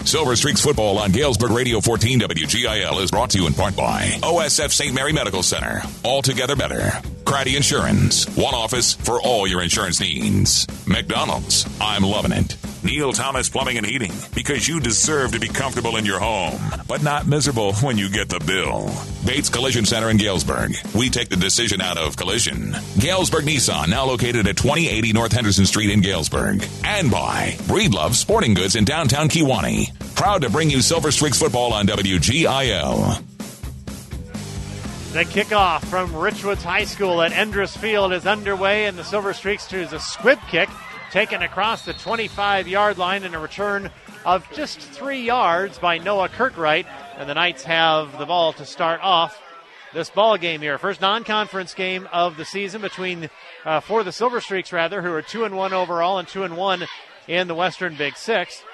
Silver Streaks football on Galesburg Radio 14 WGIL is brought to you in part by OSF St. Mary Medical Center. Altogether better. Craddy Insurance. One office for all your insurance needs. McDonald's. I'm loving it. Neil Thomas Plumbing and Heating. Because you deserve to be comfortable in your home, but not miserable when you get the bill. Bates Collision Center in Galesburg. We take the decision out of collision. Galesburg Nissan, now located at 2080 North Henderson Street in Galesburg. And by Breedlove Sporting Goods in downtown Kewanee. Proud to bring you Silver Streaks football on WGIL. The kickoff from Richwoods High School at Endress Field is underway, and the Silver Streaks choose a squib kick taken across the 25-yard line in a return of just 3 yards by Noah Kirkright, and the Knights have the ball to start off this ball game here. First non-conference game of the season for the Silver Streaks, who are 2-1 overall and 2-1 in the Western Big Six.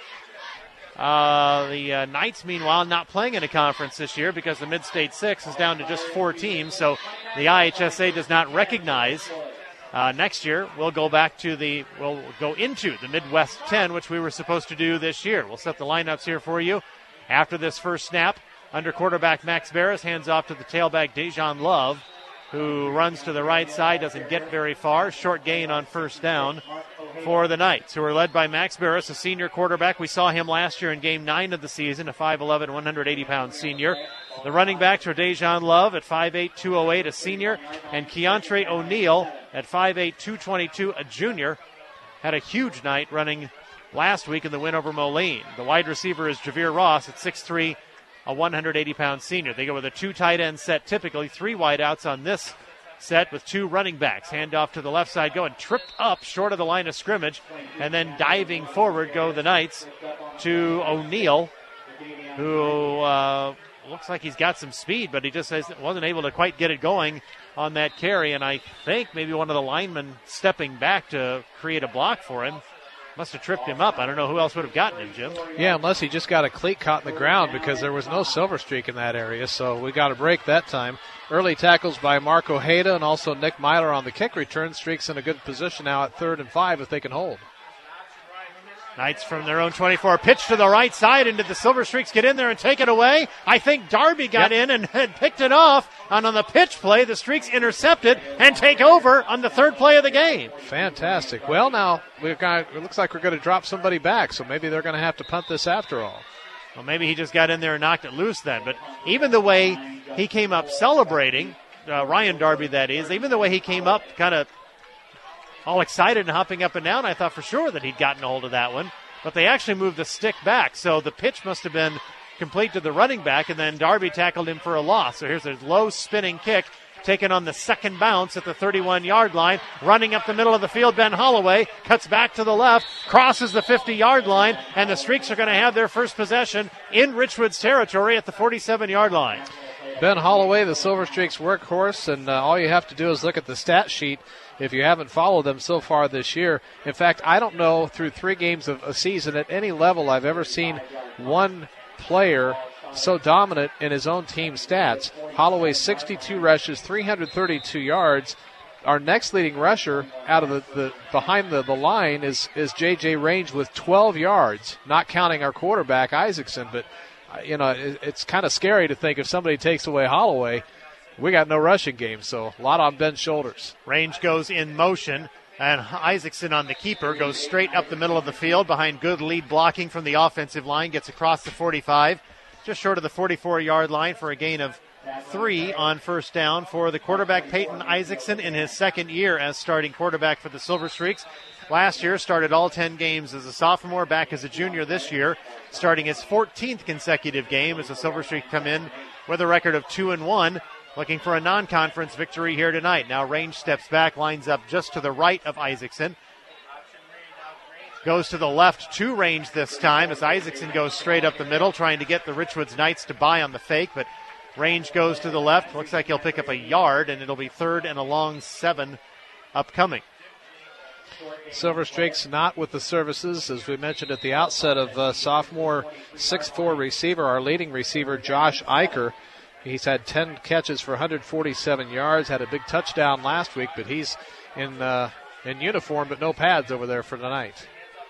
The Knights, meanwhile, not playing in a conference this year because the Mid-State 6 is down to just 4 teams, so the IHSA does not recognize. Next year, we'll go into the Midwest 10, which we were supposed to do this year. We'll set the lineups here for you. After this first snap, under quarterback Max Barris hands off to the tailback Dejan Love, who runs to the right side, doesn't get very far. Short gain on first down for the Knights, who are led by Max Barris, a senior quarterback. We saw him last year in Game 9 of the season, a 5'11", 180-pound senior. The running backs are Dejan Love at 5'8", 208, a senior, and Keontre O'Neal at 5'8", 222, a junior. Had a huge night running last week in the win over Moline. The wide receiver is Javier Ross at 6'3", a 180-pound senior. They go with a 2 tight end set, typically 3 wideouts on this set with 2 running backs. Hand off to the left side, going tripped up short of the line of scrimmage, and then diving forward go the Knights to O'Neal, who looks like he's got some speed, but he just wasn't able to quite get it going on that carry, and I think maybe one of the linemen stepping back to create a block for him must have tripped him up. I don't know who else would have gotten him, Jim. Yeah, unless he just got a cleat caught in the ground, because there was no Silver Streak in that area, so we got a break that time. Early tackles by Marco Hayda and also Nick Myler on the kick return. Streaks in a good position now at 3rd and 5 if they can hold. Knights from their own 24. Pitch to the right side, and did the Silver Streaks get in there and take it away? I think Darby got in and picked it off. And on the pitch play, the Streaks intercept it and take over on the 3rd play of the game. Fantastic. Well, now it looks like we're going to drop somebody back, so maybe they're going to have to punt this after all. Well, maybe he just got in there and knocked it loose then. But even the way he came up celebrating, Ryan Darby that is, even the way he came up kind of all excited and hopping up and down, I thought for sure that he'd gotten a hold of that one. But they actually moved the stick back, so the pitch must have been complete to the running back, and then Darby tackled him for a loss. So here's a low spinning kick taken on the second bounce at the 31-yard line. Running up the middle of the field, Ben Holloway cuts back to the left, crosses the 50-yard line, and the Streaks are going to have their first possession in Richwoods territory at the 47-yard line. Ben Holloway, the Silver Streaks workhorse, and all you have to do is look at the stat sheet if you haven't followed them so far this year. In fact, I don't know through 3 games of a season at any level I've ever seen one player so dominant in his own team stats. Holloway, 62 rushes, 332 yards. Our next leading rusher out of the behind the line is J.J. Range with 12 yards, not counting our quarterback, Isaacson. But, it's kind of scary to think if somebody takes away Holloway, we got no rushing game, so a lot on Ben's shoulders. Range goes in motion, and Isaacson on the keeper goes straight up the middle of the field behind good lead blocking from the offensive line, gets across the 45, just short of the 44-yard line for a gain of 3 on first down for the quarterback, Peyton Isaacson, in his second year as starting quarterback for the Silver Streaks. Last year, started all 10 games as a sophomore, back as a junior this year, starting his 14th consecutive game as the Silver Streaks come in with a record of 2-1, looking for a non-conference victory here tonight. Now Range steps back, lines up just to the right of Isaacson. Goes to the left to Range this time as Isaacson goes straight up the middle, trying to get the Richwoods Knights to buy on the fake, but Range goes to the left. Looks like he'll pick up a yard, and it'll be 3rd and a long 7 upcoming. Silver Streaks not with the services, as we mentioned at the outset, of sophomore 6'4 receiver, our leading receiver, Josh Eicher. He's had 10 catches for 147 yards, had a big touchdown last week, but he's in uniform but no pads over there for tonight.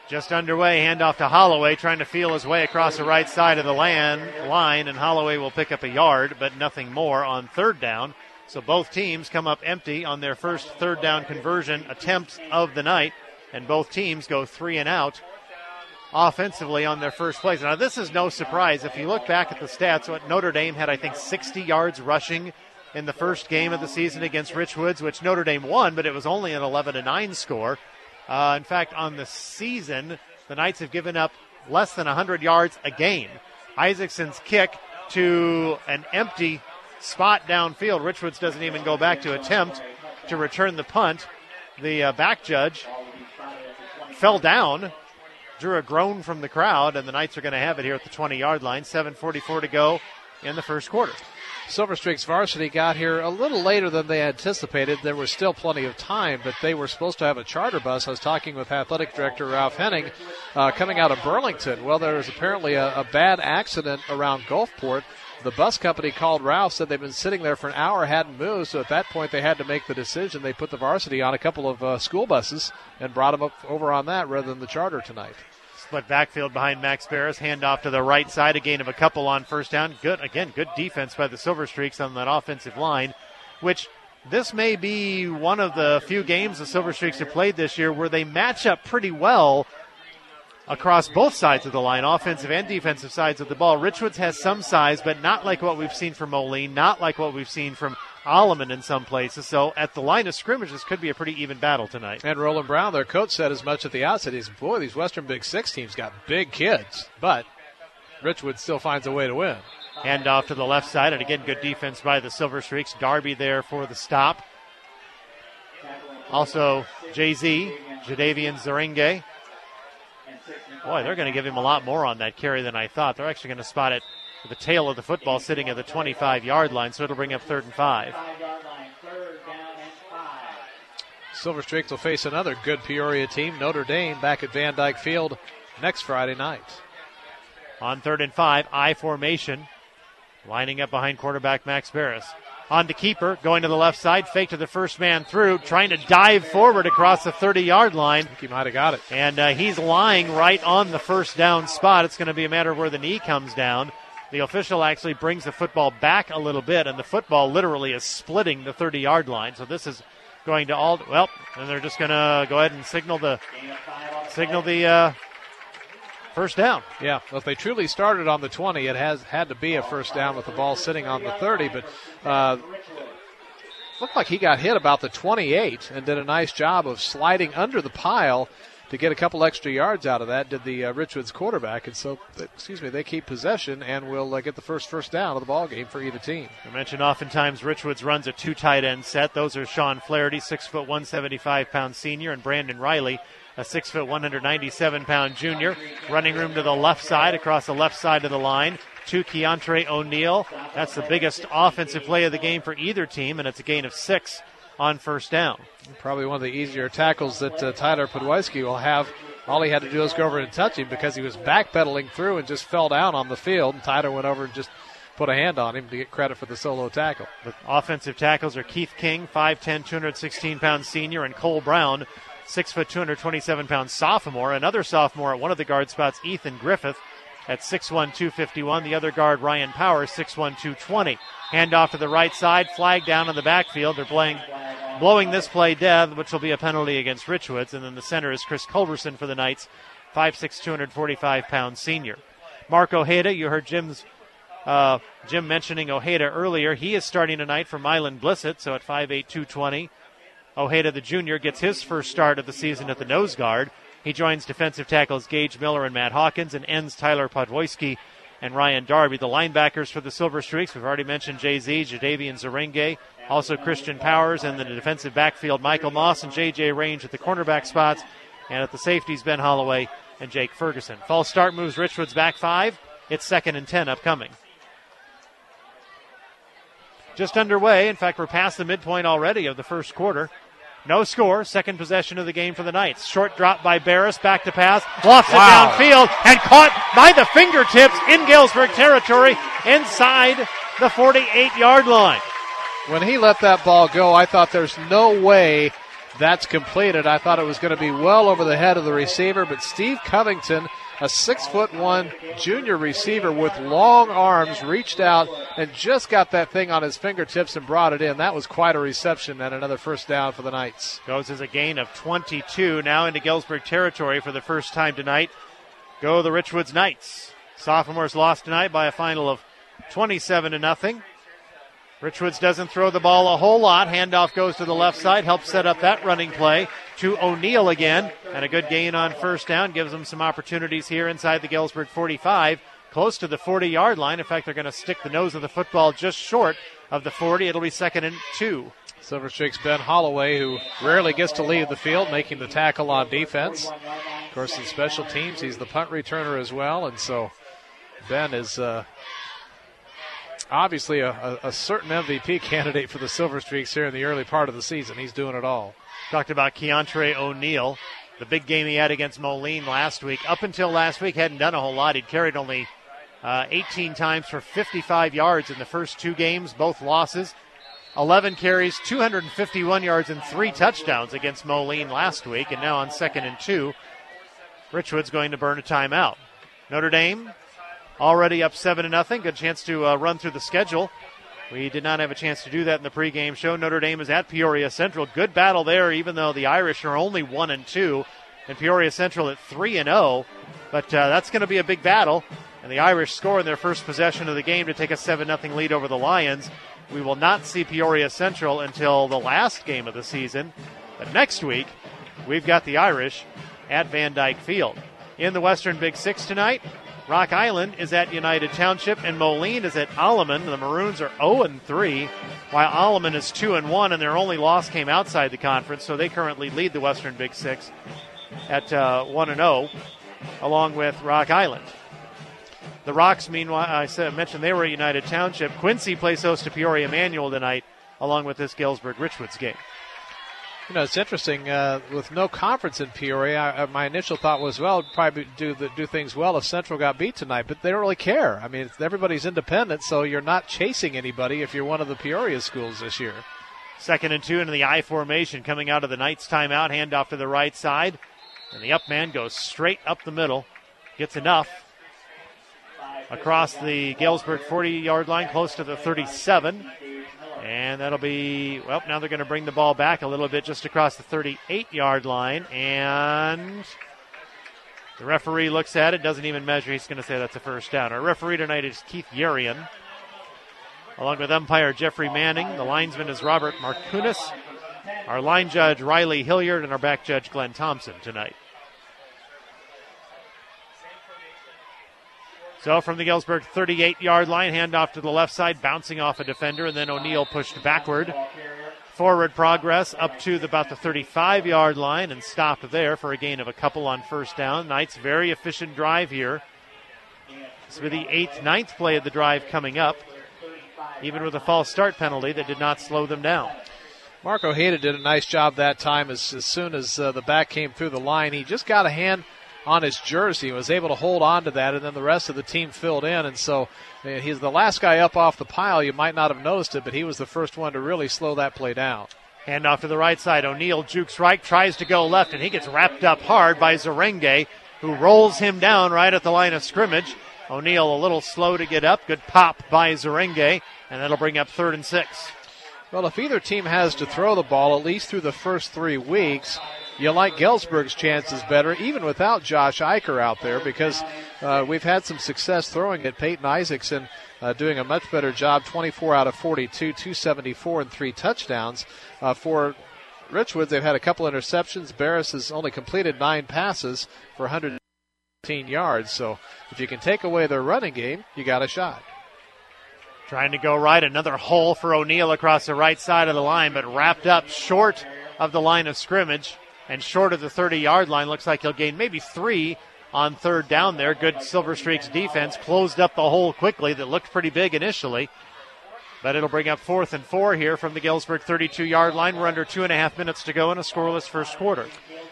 Just underway, handoff to Holloway, trying to feel his way across the right side of the line, and Holloway will pick up a yard, but nothing more on third down. So both teams come up empty on their first third down conversion attempts of the night, and both teams go 3 and out offensively on their first plays. Now, this is no surprise. If you look back at the stats, what Notre Dame had, I think, 60 yards rushing in the first game of the season against Richwoods, which Notre Dame won, but it was only an 11-9 score. In fact, on the season, the Knights have given up less than 100 yards a game. Isaacson's kick to an empty spot downfield. Richwoods doesn't even go back to attempt to return the punt. The back judge fell down, drew a groan from the crowd, and the Knights are going to have it here at the 20-yard line. 7:44 to go in the first quarter. Silver Streaks varsity got here a little later than they anticipated. There was still plenty of time, but they were supposed to have a charter bus. I was talking with athletic director Ralph Henning coming out of Burlington. Well, there was apparently a bad accident around Gulfport. The bus company called Ralph, said they've been sitting there for an hour, hadn't moved, so at that point they had to make the decision. They put the varsity on a couple of school buses and brought them up over on that rather than the charter tonight. Split backfield behind Max Barris. Handoff to the right side. A gain of a couple on first down. Good defense by the Silver Streaks on that offensive line, which this may be one of the few games the Silver Streaks have played this year where they match up pretty well across both sides of the line, offensive and defensive sides of the ball. Richwoods has some size, but not like what we've seen from Moline, not like what we've seen from Alleman in some places. So at the line of scrimmage, this could be a pretty even battle tonight. And Roland Brown, their coach, said as much at the outset. He's, boy, these Western Big Six teams got big kids, but Richwood still finds a way to win. Hand off to the left side, and again, good defense by the Silver Streaks. Darby there for the stop. Also, JZ, Jadavian Zeringue. Boy, they're going to give him a lot more on that carry than I thought. They're actually going to spot it with the tail of the football sitting at the 25-yard line, so it'll bring up 3rd and 5. Silver Streaks will face another good Peoria team, Notre Dame, back at Van Dyke Field next Friday night. On 3rd and 5, I formation, lining up behind quarterback Max Barris. On to keeper, going to the left side, fake to the first man through, trying to dive forward across the 30-yard line. I think he might have got it. And he's lying right on the first down spot. It's going to be a matter of where the knee comes down. The official actually brings the football back a little bit, and the football literally is splitting the 30-yard line. So this is going to and they're just going to go ahead and signal the first down. Yeah, well, if they truly started on the 20, it has had to be a first down with the ball sitting on the 30, but looked like he got hit about the 28 and did a nice job of sliding under the pile to get a couple extra yards out of that, did the Richwoods quarterback. And so, they keep possession and will get the first down of the ball game for either team. I mentioned oftentimes Richwoods runs a 2 tight end set. Those are Sean Flaherty, 6'1", 175-pound senior, and Brandon Riley, a 6', 197-pound junior. Running room to the left side, across the left side of the line to Keontre O'Neal. That's the biggest offensive play of the game for either team, and it's a gain of 6 on first down. Probably one of the easier tackles that Tyler Podwieski will have. All he had to do was go over and touch him because he was backpedaling through and just fell down on the field, and Tyler went over and just put a hand on him to get credit for the solo tackle. The offensive tackles are Keith King, 5'10", 216-pound senior, and Cole Brown, 6', 227-pound sophomore. Another sophomore at one of the guard spots, Ethan Griffith, at 6'1", 251. The other guard, Ryan Powers, 6'1", 220. Handoff to the right side, flag down in the backfield. They're blowing this play dead, which will be a penalty against Richwoods. And then the center is Chris Culberson for the Knights, 5'6", 245-pound senior. Mark Ojeda, you heard Jim mentioning Ojeda earlier. He is starting tonight for Milan Blissett, so at 5'8", 220. Ojeda, the junior, gets his first start of the season at the nose guard. He joins defensive tackles Gage Miller and Matt Hawkins and ends Tyler Podwieski and Ryan Darby. The linebackers for the Silver Streaks, we've already mentioned JZ, Jadavian Zeringue, also Christian Powers, and the defensive backfield Michael Moss and J.J. Range at the cornerback spots, and at the safeties Ben Holloway and Jake Ferguson. False start moves Richwoods back 5. It's 2nd and 10 upcoming. Just underway. In fact, we're past the midpoint already of the first quarter. No score. Second possession of the game for the Knights. Short drop by Barris. Back to pass. Lofts it downfield and caught by the fingertips in Galesburg territory inside the 48-yard line. When he let that ball go, I thought there's no way That's completed. I thought it was going to be well over the head of the receiver, but Steve Covington, a 6'1" junior receiver with long arms, reached out and just got that thing on his fingertips and brought it in. That was quite a reception and another first down for the Knights. Goes as a gain of 22 now into Galesburg territory for the first time tonight. Go the Richwoods Knights. Sophomores lost tonight by a final of 27-0. Richwoods doesn't throw the ball a whole lot. Handoff goes to the left side, helps set up that running play to O'Neill again. And a good gain on first down gives them some opportunities here inside the Galesburg 45, close to the 40-yard line. In fact, they're going to stick the nose of the football just short of the 40. It'll be 2nd and 2. Silver Streak's Ben Holloway, who rarely gets to leave the field, making the tackle on defense. Of course, in special teams, he's the punt returner as well. And so Ben is obviously a certain MVP candidate for the Silver Streaks here in the early part of the season. He's doing it all. Talked about Keontre O'Neill, the big game he had against Moline last week. Up until last week, hadn't done a whole lot. He'd carried only 18 times for 55 yards in the first 2 games, both losses. 11 carries, 251 yards, and 3 touchdowns against Moline last week. And now on 2nd and 2, Richwood's going to burn a timeout. Notre Dame already up 7-0. Good chance to run through the schedule. We did not have a chance to do that in the pregame show. Notre Dame is at Peoria Central. Good battle there, even though the Irish are only 1-2, and Peoria Central at 3-0. But that's going to be a big battle. And the Irish score in their first possession of the game to take a 7-0 lead over the Lions. We will not see Peoria Central until the last game of the season. But next week, we've got the Irish at Van Dyke Field. In the Western Big Six tonight, Rock Island is at United Township, and Moline is at Alleman. The Maroons are 0-3, while Alleman is 2-1, and their only loss came outside the conference, so they currently lead the Western Big Six at 1-0, along with Rock Island. The Rocks, meanwhile, I mentioned they were at United Township. Quincy plays host to Peoria Manual tonight, along with this Galesburg-Richwoods game. You know, it's interesting, with no conference in Peoria, my initial thought was, well, it'd probably do things well if Central got beat tonight, but they don't really care. I mean, everybody's independent, so you're not chasing anybody if you're one of the Peoria schools this year. 2nd and 2 into the I formation coming out of the Knights timeout, handoff to the right side, and the up man goes straight up the middle, gets enough across the Galesburg 40-yard line, close to the 37. And that'll be, well, now they're going to bring the ball back a little bit just across the 38-yard line. And the referee looks at it, doesn't even measure. He's going to say that's a first down. Our referee tonight is Keith Yerian, along with umpire Jeffrey Manning. The linesman is Robert Markunis. Our line judge, Riley Hilliard, and our back judge, Glenn Thompson, tonight. So from the Galesburg 38-yard line, handoff to the left side, bouncing off a defender, and then O'Neill pushed backward. Forward progress up to about the 35-yard line and stopped there for a gain of a couple on first down. Knights, very efficient drive here. This will be the 9th play of the drive coming up, even with a false start penalty that did not slow them down. Marco Hayda did a nice job that time. As soon as the back came through the line, he just got a hand on his jersey and was able to hold on to that, and then the rest of the team filled in. And so he's the last guy up off the pile. You might not have noticed it, but he was the first one to really slow that play down. Handoff to the right side. O'Neill jukes right, tries to go left, and he gets wrapped up hard by Zerenge, who rolls him down right at the line of scrimmage. O'Neill a little slow to get up. Good pop by Zerenge, and that'll bring up 3rd and 6. Well, if either team has to throw the ball, at least through the first 3 weeks, you like Galesburg's chances better, even without Josh Eicher out there, because we've had some success throwing it. Peyton Isaacson doing a much better job, 24 out of 42, 274 and 3 touchdowns. For Richwoods, they've had a couple interceptions. Barris has only completed 9 passes for 115 yards. So if you can take away their running game, you got a shot. Trying to go right, another hole for O'Neill across the right side of the line, but wrapped up short of the line of scrimmage and short of the 30-yard line. Looks like he'll gain maybe 3 on 3rd down there. Good Silver Streaks defense closed up the hole quickly that looked pretty big initially. But it'll bring up 4th and 4 here from the Galesburg 32-yard line. We're under 2.5 minutes to go in a scoreless first quarter.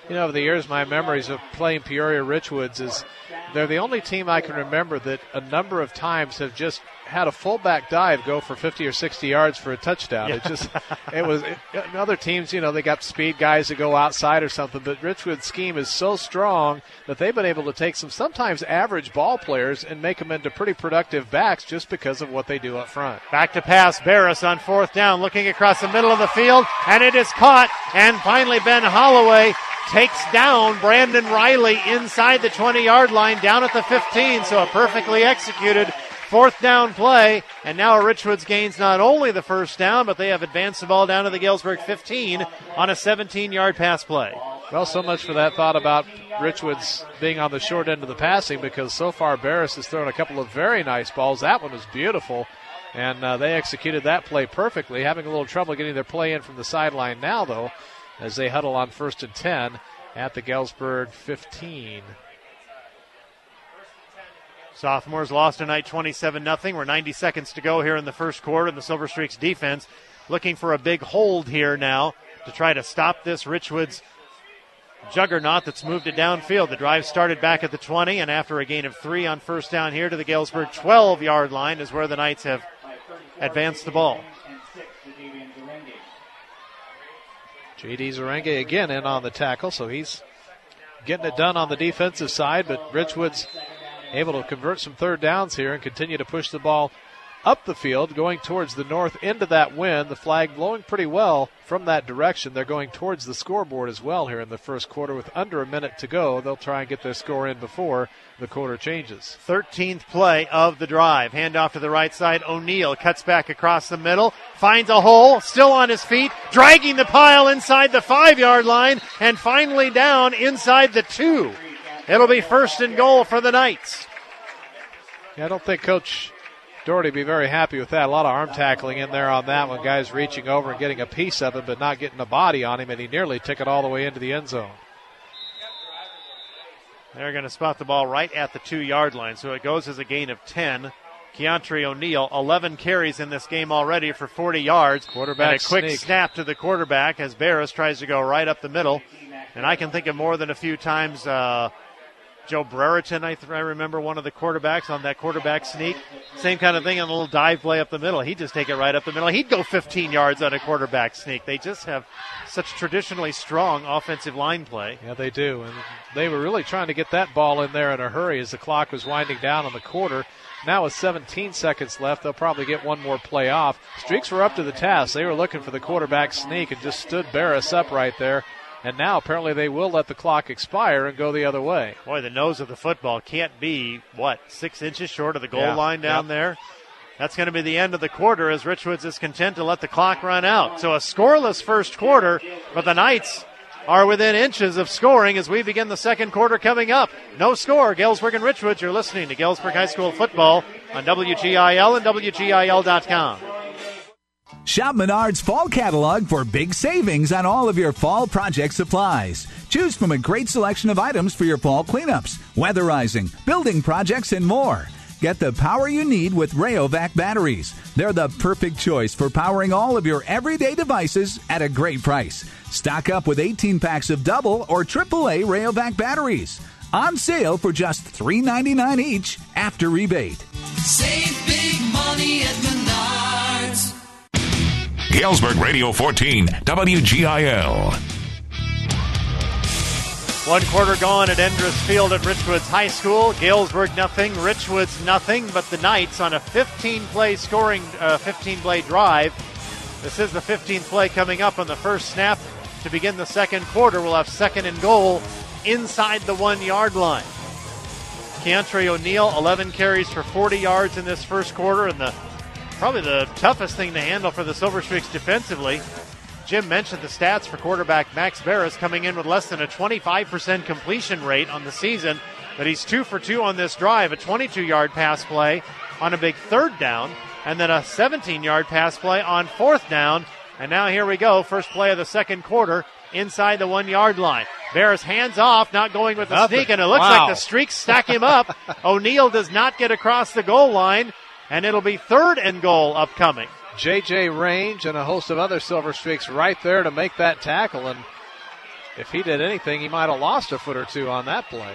over the years, my memories of playing Peoria Richwoods is they're the only team I can remember that a number of times have just had a fullback dive go for 50 or 60 yards for a touchdown. Yeah. Other teams, they got speed guys that go outside or something, but Richwood's scheme is so strong that they've been able to take some sometimes average ball players and make them into pretty productive backs just because of what they do up front. Back to pass, Barris on 4th down, looking across the middle of the field, and it is caught, and finally Ben Holloway takes down Brandon Riley inside the 20-yard line down at the 15, so a perfectly executed 4th down play, and now Richwoods gains not only the first down, but they have advanced the ball down to the Galesburg 15 on a 17-yard pass play. Well, so much for that thought about Richwoods being on the short end of the passing, because so far Barris has thrown a couple of very nice balls. That one was beautiful, and they executed that play perfectly, having a little trouble getting their play in from the sideline now, though, as they huddle on 1st and 10 at the Galesburg 15. Sophomores lost tonight 27-0. We're 90 seconds to go here in the first quarter, and the Silver Streaks defense looking for a big hold here now to try to stop this Richwoods juggernaut that's moved it downfield. The drive started back at the 20, and after a gain of 3 on first down here to the Galesburg 12-yard line is where the Knights have advanced the ball. J.D. Zarenge again in on the tackle, so he's getting it done on the defensive side, but Richwoods able to convert some third downs here and continue to push the ball up the field, going towards the north end of that wind. The flag blowing pretty well from that direction. They're going towards the scoreboard as well here in the first quarter with under a minute to go. They'll try and get their score in before the quarter changes. 13th play of the drive. Handoff to the right side. O'Neal cuts back across the middle, finds a hole, still on his feet, dragging the pile inside the 5-yard line, and finally down inside the 2. It'll be 1st and goal for the Knights. Yeah, I don't think Coach Doherty will be very happy with that. A lot of arm tackling in there on that one. Guys reaching over and getting a piece of it, but not getting a body on him, and he nearly took it all the way into the end zone. They're going to spot the ball right at the 2-yard line, so it goes as a gain of 10. Keontre O'Neal, 11 carries in this game already for 40 yards. Quarterback and a quick sneak. snap to the quarterback as Barris tries to go right up the middle. And I can think of more than a few times Joe Brereton, I remember one of the quarterbacks on that quarterback sneak. Same kind of thing on a little dive play up the middle. He'd just take it right up the middle. He'd go 15 yards on a quarterback sneak. They just have such traditionally strong offensive line play. Yeah, they do. And they were really trying to get that ball in there in a hurry as the clock was winding down on the quarter. Now with 17 seconds left, they'll probably get one more play off. Streaks were up to the task. They were looking for the quarterback sneak and just stood Barris up right there. And now apparently they will let the clock expire and go the other way. Boy, the nose of the football can't be, 6 inches short of the goal line down there? That's going to be the end of the quarter as Richwoods is content to let the clock run out. So a scoreless first quarter, but the Knights are within inches of scoring as we begin the second quarter coming up. No score, Galesburg and Richwoods. You're listening to Galesburg High School football on WGIL and WGIL.com. Shop Menards Fall Catalog for big savings on all of your fall project supplies. Choose from a great selection of items for your fall cleanups, weatherizing, building projects, and more. Get the power you need with Rayovac batteries. They're the perfect choice for powering all of your everyday devices at a great price. Stock up with 18 packs of double or AAA Rayovac batteries. On sale for just $3.99 each after rebate. Save big money at Menards. Galesburg Radio 14, WGIL. One quarter gone at Endress Field at Richwoods High School. Galesburg nothing, Richwoods nothing, but the Knights on a 15-play drive. This is the 15th play coming up on the first snap to begin the second quarter. We'll have 2nd and goal inside the 1-yard line. Keontre O'Neal, 11 carries for 40 yards in this first quarter, and probably the toughest thing to handle for the Silver Streaks defensively. Jim mentioned the stats for quarterback Max Barris coming in with less than a 25% completion rate on the season, but he's 2 for 2 on this drive, a 22-yard pass play on a big 3rd down, and then a 17-yard pass play on 4th down. And now here we go, first play of the second quarter inside the 1-yard line. Barris hands off, not going with the sneak, and it looks like the Streaks stack him up. O'Neal does not get across the goal line, and it'll be 3rd and goal upcoming. J.J. Range and a host of other Silver Streaks right there to make that tackle. And if he did anything, he might have lost a foot or two on that play.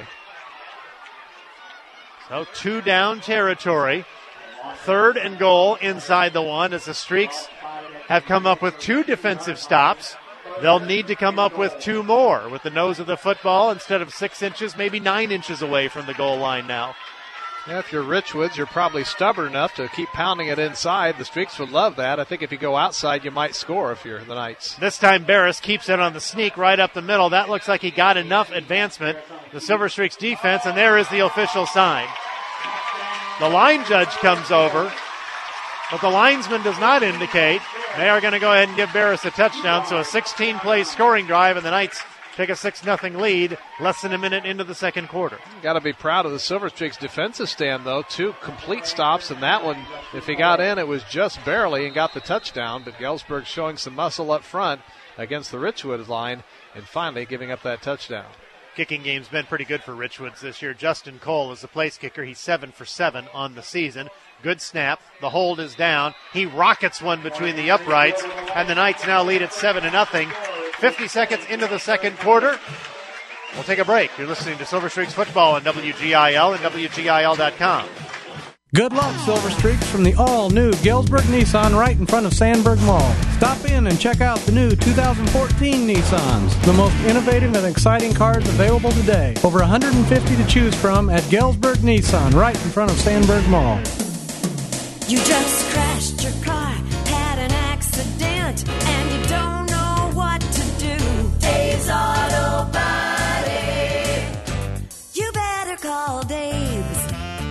So 2 down territory. 3rd and goal inside the 1 as the Streaks have come up with 2 defensive stops. They'll need to come up with 2 more with the nose of the football instead of 6 inches, maybe 9 inches away from the goal line now. Yeah, if you're Richwoods, you're probably stubborn enough to keep pounding it inside. The Streaks would love that. I think if you go outside, you might score if you're the Knights. This time Barris keeps it on the sneak right up the middle. That looks like he got enough advancement. The Silver Streaks defense, and there is the official sign. The line judge comes over, but the linesman does not indicate. They are going to go ahead and give Barris a touchdown, so a 16-play scoring drive, and the Knights take a 6-0 lead less than a minute into the second quarter. Got to be proud of the Silver Streaks defensive stand, though. 2 complete stops, and that one, if he got in, it was just barely and got the touchdown. But Galesburg showing some muscle up front against the Richwoods line and finally giving up that touchdown. Kicking game's been pretty good for Richwoods this year. Justin Cole is the place kicker. He's 7 for 7 on the season. Good snap. The hold is down. He rockets one between the uprights, and the Knights now lead at 7-0. 50 seconds into the second quarter. We'll take a break. You're listening to Silver Streaks football on WGIL and WGIL.com. Good luck, Silver Streaks, from the all-new Galesburg Nissan right in front of Sandburg Mall. Stop in and check out the new 2014 Nissans, the most innovative and exciting cars available today. Over 150 to choose from at Galesburg Nissan right in front of Sandburg Mall. You just crashed your car, had an accident, and you don't know what to do. Dave's Auto Body. You better call Dave's.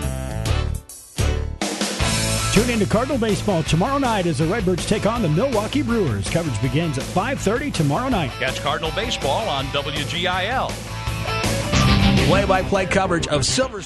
Tune in to Cardinal Baseball tomorrow night as the Redbirds take on the Milwaukee Brewers. Coverage begins at 5:30 tomorrow night. Catch Cardinal Baseball on WGIL. Play-by-play coverage of Silver.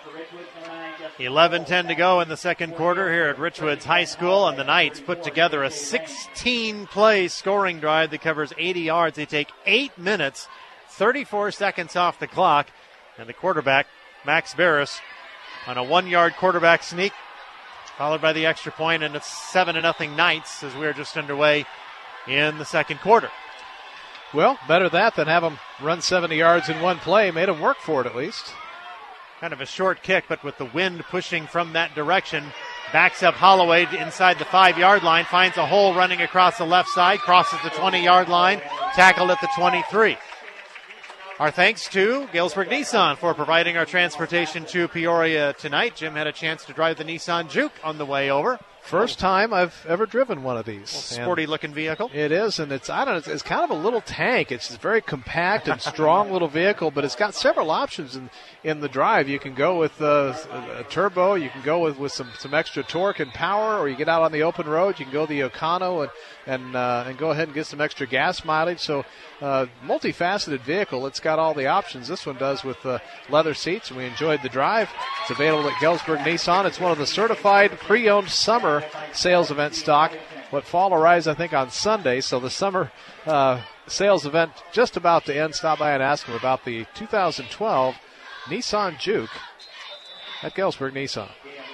11:10 to go in the second quarter here at Richwoods High School, and the Knights put together a 16-play scoring drive that covers 80 yards. They take 8 minutes, 34 seconds off the clock, and the quarterback, Max Barris, on a 1-yard quarterback sneak, followed by the extra point, and it's 7-0 Knights as we're just underway in the second quarter. Well, better that than have them run 70 yards in one play. Made them work for it at least. Kind of a short kick, but with the wind pushing from that direction, backs up Holloway inside the 5-yard line, finds a hole running across the left side, crosses the 20-yard line, tackled at the 23. Our thanks to Galesburg Nissan for providing our transportation to Peoria tonight. Jim had a chance to drive the Nissan Juke on the way over. First time I've ever driven one of these. Sporty-looking vehicle. It is, and it's it's kind of a little tank. It's a very compact and strong little vehicle, but it's got several options in the drive. You can go with a turbo. You can go with some extra torque and power, or you get out on the open road. You can go the Ocano and go ahead and get some extra gas mileage. So multifaceted vehicle. It's got all the options. This one does with leather seats, and we enjoyed the drive. It's available at Galesburg Nissan. It's one of the certified pre-owned summer sales event stock. What fall arrives, I think, on Sunday. So the summer sales event just about to end. Stop by and ask them about the 2012 Nissan Juke at Galesburg Nissan.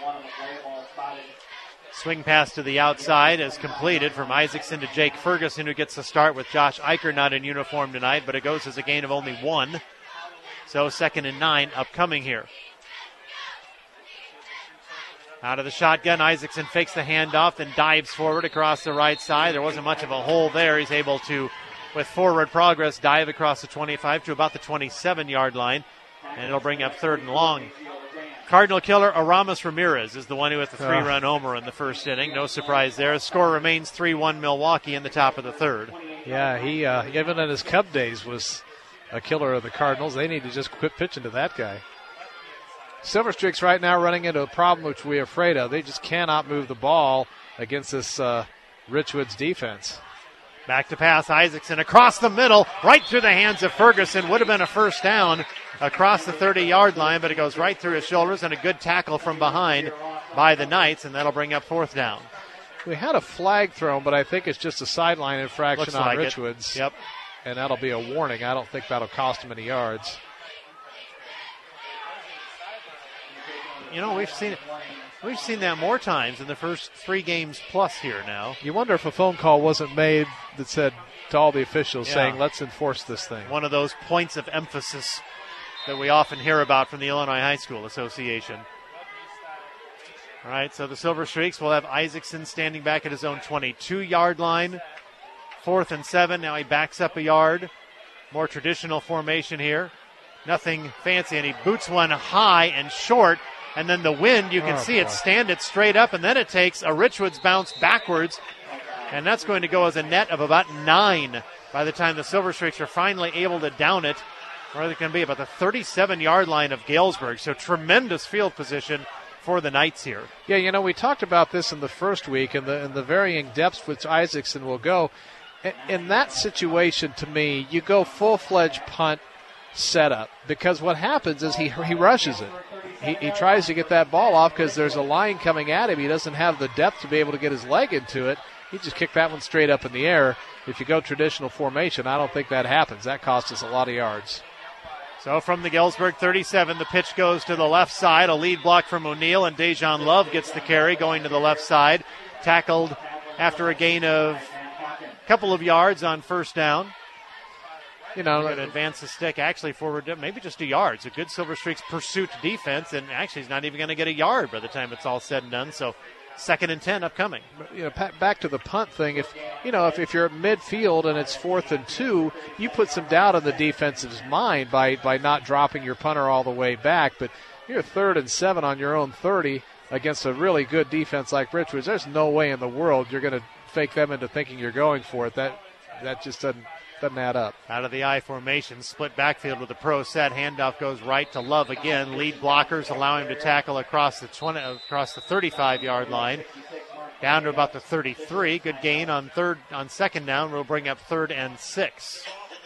Swing pass to the outside is completed from Isaacson to Jake Ferguson, who gets the start with Josh Eicher not in uniform tonight, but it goes as a gain of only 1. So 2nd and 9 upcoming here. Out of the shotgun, Isaacson fakes the handoff, then dives forward across the right side. There wasn't much of a hole there. He's able to, with forward progress, dive across the 25 to about the 27-yard line, and it'll bring up 3rd and long. Cardinal killer Aramis Ramirez is the one who hit the 3-run homer in the first inning. No surprise there. The score remains 3-1 Milwaukee in the top of the 3rd. Yeah, he even in his Cub days was a killer of the Cardinals. They need to just quit pitching to that guy. Silver Streaks right now running into a problem which we're afraid of. They just cannot move the ball against this Richwoods defense. Back to pass, Isaacson across the middle, right through the hands of Ferguson. Would have been a first down across the 30-yard line, but it goes right through his shoulders, and a good tackle from behind by the Knights, and that'll bring up 4th down. We had a flag thrown, but I think it's just a sideline infraction Looks on like Richwoods. Yep. And that'll be a warning. I don't think that'll cost him any yards. You know, we've seen that more times in the first 3 games plus here now. You wonder if a phone call wasn't made that said, to all the officials Yeah. saying, let's enforce this thing. One of those points of emphasis that we often hear about from the Illinois High School Association. All right, so the Silver Streaks will have Isaacson standing back at his own 22-yard line. 4th and 7. Now he backs up a yard. More traditional formation here. Nothing fancy, and he boots one high and short. And then the wind, you can see it stand it straight up, and then it takes a Richwoods bounce backwards. And that's going to go as a net of about 9 by the time the Silver Streaks are finally able to down it. Or it can be about the 37-yard line of Galesburg. So tremendous field position for the Knights here. Yeah, we talked about this in the first week and the varying depths which Isaacson will go. In that situation, to me, you go full-fledged punt setup because what happens is he rushes it. He tries to get that ball off because there's a line coming at him. He doesn't have the depth to be able to get his leg into it. He just kicked that one straight up in the air. If you go traditional formation, I don't think that happens. That costs us a lot of yards. So from the Galesburg 37, the pitch goes to the left side. A lead block from O'Neill, and Dejan Love gets the carry going to the left side. Tackled after a gain of a couple of yards on first down. They're going to advance the stick actually forward, maybe just a yard. It's a good Silver Streaks pursuit defense, and actually he's not even going to get a yard by the time it's all said and done. So 2nd and 10 upcoming. Back to the punt thing. If you're at midfield and it's 4th and 2, you put some doubt on the defensive's mind by not dropping your punter all the way back. But you're 3rd and 7 on your own 30 against a really good defense like Richwoods. There's no way in the world you're going to fake them into thinking you're going for it. That just doesn't add up. Out of the I formation, split backfield with a pro set. Handoff goes right to Love again. Lead blockers allow him to tackle across the 35-yard line. Down to about the 33. Good gain on 2nd down. We'll bring up 3rd and 6.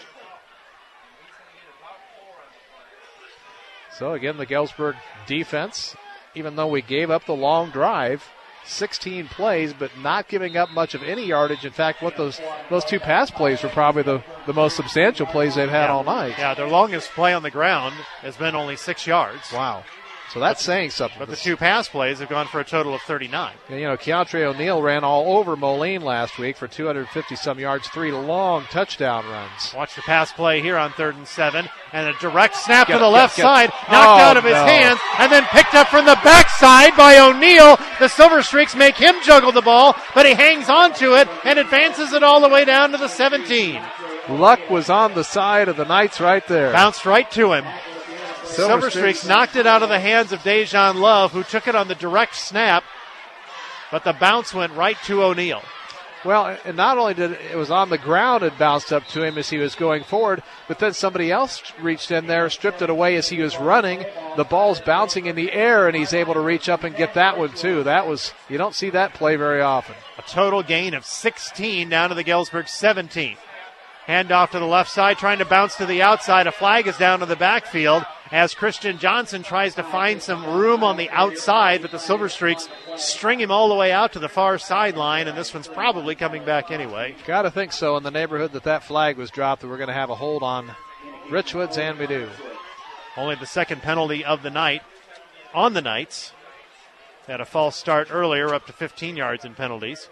So again, the Galesburg defense, even though we gave up the long drive, 16 plays, but not giving up much of any yardage. In fact, those 2 pass plays were probably the most substantial plays they've had all night. Yeah, their longest play on the ground has been only 6 yards. Wow. So that's saying something. But the 2 pass plays have gone for a total of 39. And, Keontre O'Neill ran all over Moline last week for 250-some yards, 3 long touchdown runs. Watch the pass play here on 3rd and 7. And a direct snap to the left side, knocked out of his hands, and then picked up from the backside by O'Neill. The Silver Streaks make him juggle the ball, but he hangs on to it and advances it all the way down to the 17. Luck was on the side of the Knights right there. Bounced right to him. Silver Streaks knocked it out of the hands of Dejan Love, who took it on the direct snap, but the bounce went right to O'Neill. Well, and not only did it was on the ground and bounced up to him as he was going forward, but then somebody else reached in there, stripped it away as he was running. The ball's bouncing in the air, and he's able to reach up and get that one, too. You don't see that play very often. A total gain of 16 down to the Galesburg 17. Handoff to the left side, trying to bounce to the outside. A flag is down to the backfield as Christian Johnson tries to find some room on the outside, but the Silver Streaks string him all the way out to the far sideline, and this one's probably coming back anyway. Got to think so in the neighborhood that flag was dropped, that we're going to have a hold on Richwoods, and we do. Only the 2nd penalty of the night on the Knights. Had a false start earlier, up to 15 yards in penalties.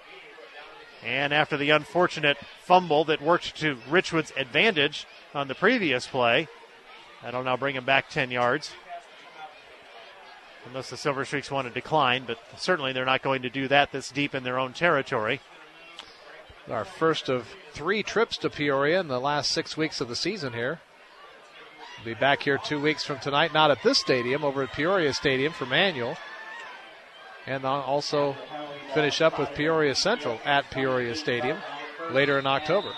And after the unfortunate fumble that worked to Richwoods' advantage on the previous play, that'll now bring him back 10 yards. Unless the Silver Streaks want to decline, but certainly they're not going to do that this deep in their own territory. Our first of 3 trips to Peoria in the last 6 weeks of the season here. We'll be back here 2 weeks from tonight, not at this stadium, over at Peoria Stadium for Manual. And also finish up with Peoria Central at Peoria Stadium later in October.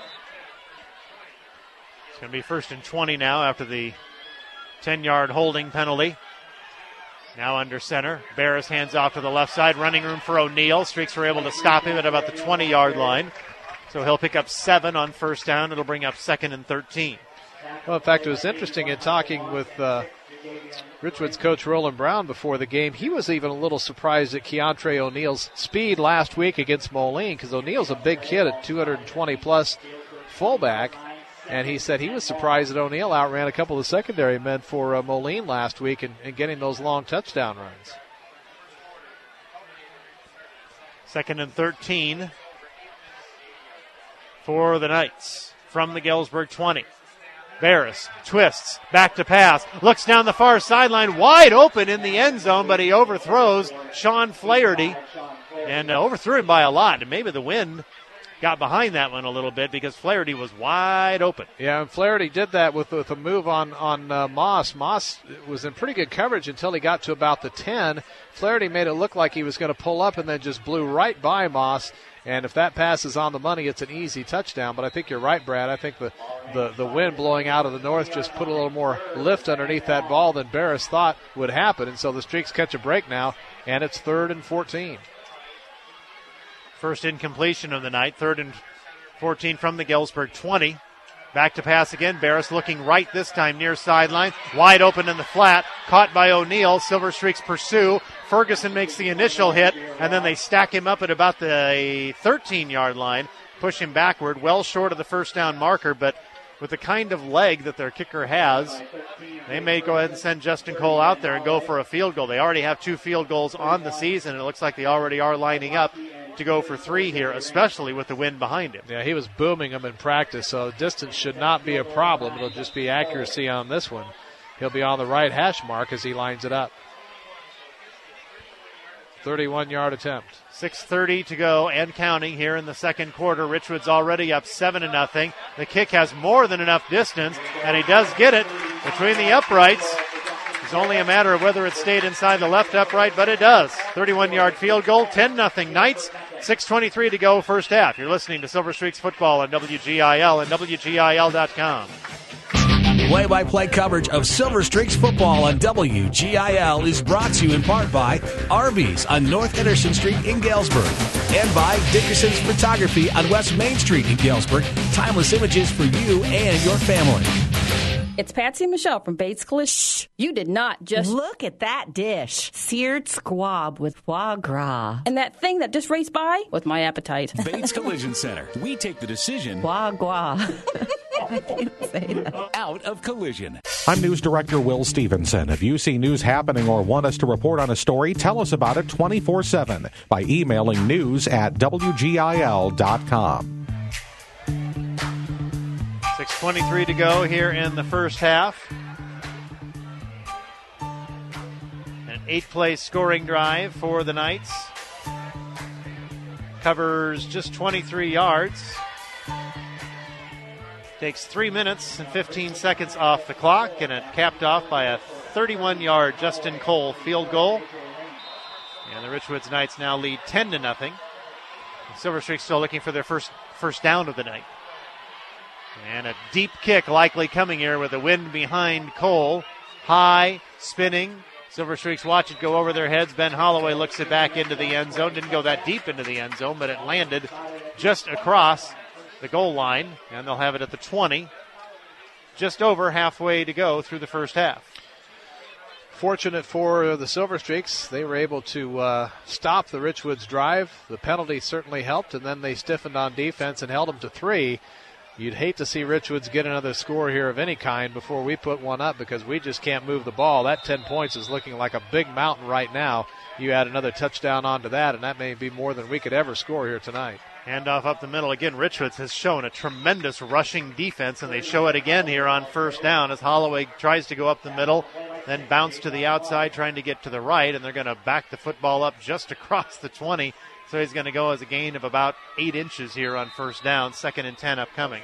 It's going to be 1st and 20 now after the 10-yard holding penalty. Now under center. Barris hands off to the left side. Running room for O'Neill. Streaks were able to stop him at about the 20-yard line. So he'll pick up 7 on first down. It'll bring up 2nd and 13. Well, in fact, it was interesting in talking with Richwoods coach Roland Brown before the game. He was even a little surprised at Keontre O'Neill's speed last week against Moline, because O'Neill's a big kid at 220-plus fullback. And he said he was surprised that O'Neill outran a couple of secondary men for Moline last week and getting those long touchdown runs. 2nd and 13 for the Knights from the Galesburg 20. Barris twists, back to pass, looks down the far sideline, wide open in the end zone, but he overthrows Sean Flaherty and overthrew him by a lot. And maybe the wind got behind that one a little bit because Flaherty was wide open. Yeah, and Flaherty did that with a move on Moss. Moss was in pretty good coverage until he got to about the 10. Flaherty made it look like he was going to pull up and then just blew right by Moss. And if that pass is on the money, it's an easy touchdown. But I think you're right, Brad. I think the wind blowing out of the north just put a little more lift underneath that ball than Barris thought would happen. And so the Streaks catch a break now, and it's 3rd and 14. First incompletion of the night, 3rd and 14 from the Galesburg 20. Back to pass again. Barris looking right this time near sideline. Wide open in the flat. Caught by O'Neill. Silver Streaks pursue. Ferguson makes the initial hit, and then they stack him up at about the 13-yard line, push him backward, well short of the first down marker, but with the kind of leg that their kicker has, they may go ahead and send Justin Cole out there and go for a field goal. They already have 2 field goals on the season, and it looks like they already are lining up to go for 3 here, especially with the wind behind him. Yeah, he was booming them in practice, so distance should not be a problem. It'll just be accuracy on this one. He'll be on the right hash mark as he lines it up. 31-yard attempt. 6:30 to go and counting here in the second quarter. Richwood's already up 7-0. The kick has more than enough distance, and he does get it between the uprights. It's only a matter of whether it stayed inside the left upright, but it does. 31-yard field goal, 10-0 Knights. 6:23 to go first half. You're listening to Silver Streaks Football on WGIL and WGIL.com. Play-by-play coverage of Silver Streaks football on WGIL is brought to you in part by Arby's on North Henderson Street in Galesburg and by Dickerson's Photography on West Main Street in Galesburg. Timeless images for you and your family. It's Patsy and Michelle from Bates Collision. Shh, you did not just... Look at that dish. Seared squab with foie gras. And that thing that just raced by with my appetite. Bates Collision Center. We take the decision... Foie gras. I can't say that. Out of collision. I'm News Director Will Stevenson. If you see news happening or want us to report on a story, tell us about it 24/7 by emailing news@WGIL.com. 6:23 to go here in the first half. An 8-play scoring drive for the Knights. Covers just 23 yards. Takes 3 minutes and 15 seconds off the clock, and it capped off by a 31-yard Justin Cole field goal. And the Richwoods Knights now lead 10-0. Silver Streaks still looking for their first down of the night. And a deep kick likely coming here with the wind behind Cole. High, spinning. Silver Streaks watch it go over their heads. Ben Holloway looks it back into the end zone. Didn't go that deep into the end zone, but it landed just across the goal line. And they'll have it at the 20. Just over halfway to go through the first half. Fortunate for the Silver Streaks, they were able to stop the Richwoods drive. The penalty certainly helped, and then they stiffened on defense and held them to 3. You'd hate to see Richwoods get another score here of any kind before we put one up because we just can't move the ball. That 10 points is looking like a big mountain right now. You add another touchdown onto that, and that may be more than we could ever score here tonight. Handoff up the middle. Again, Richwoods has shown a tremendous rushing defense, and they show it again here on first down as Holloway tries to go up the middle, then bounce to the outside trying to get to the right, and they're going to back the football up just across the 20. So he's going to go as a gain of about 8 inches here on first down. 2nd and 10 upcoming.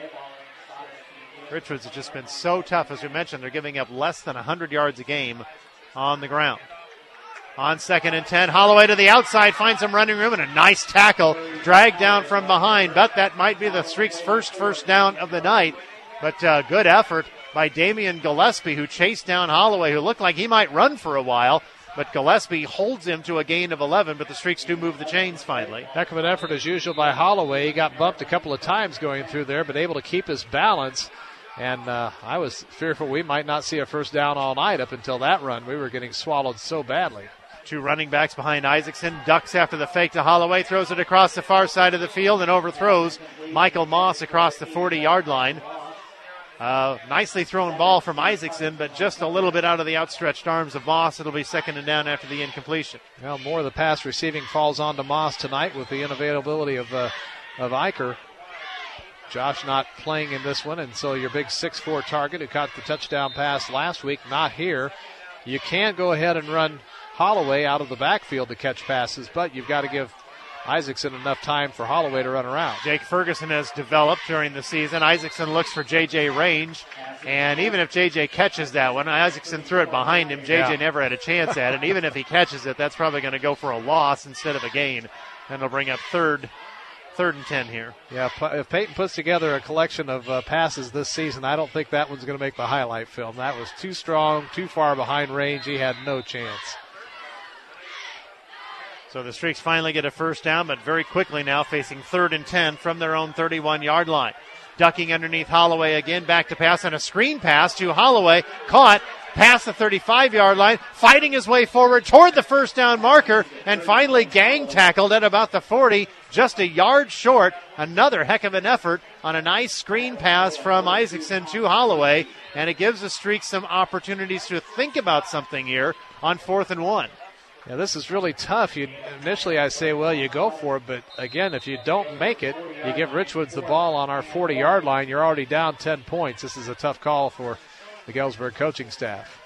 Richwoods has just been so tough. As we mentioned, they're giving up less than 100 yards a game on the ground. On 2nd and 10, Holloway to the outside, finds some running room, and a nice tackle. Dragged down from behind, but that might be the Streaks' first down of the night. But good effort by Damian Gillespie, who chased down Holloway, who looked like he might run for a while. But Gillespie holds him to a gain of 11, but the Streaks do move the chains finally. Heck of an effort as usual by Holloway. He got bumped a couple of times going through there, but able to keep his balance. And I was fearful we might not see a first down all night up until that run. We were getting swallowed so badly. 2 running backs behind Isaacson. Ducks after the fake to Holloway. Throws it across the far side of the field and overthrows Michael Moss across the 40-yard line. Nicely thrown ball from Isaacson, but just a little bit out of the outstretched arms of Moss. It'll be 2nd and down after the incompletion. Well, more of the pass receiving falls on to Moss tonight with the unavailability of Eicher. Josh not playing in this one, and so your big 6'4 target who caught the touchdown pass last week, not here. You can go ahead and run Holloway out of the backfield to catch passes, but you've got to give Isaacson enough time for Holloway to run around. Jake Ferguson has developed during the season. Isaacson looks for J.J. range, and even if J.J. catches that one, Isaacson threw it behind him. J.J. never had a chance at it, and even if he catches it, that's probably going to go for a loss instead of a gain, and it'll bring up third and 10 here. Yeah, if Peyton puts together a collection of passes this season, I don't think that one's going to make the highlight film. That was too strong, too far behind range. He had no chance. So the Streaks finally get a first down, but very quickly now facing 3rd and 10 from their own 31-yard line. Ducking underneath Holloway again, back to pass on a screen pass to Holloway. Caught past the 35-yard line, fighting his way forward toward the first down marker, and finally gang tackled at about the 40, just a yard short. Another heck of an effort on a nice screen pass from Isaacson to Holloway, and it gives the Streaks some opportunities to think about something here on 4th and 1. Yeah, this is really tough. Initially, I say, well, you go for it, but again, if you don't make it, you give Richwoods the ball on our 40-yard line, you're already down 10 points. This is a tough call for the Galesburg coaching staff.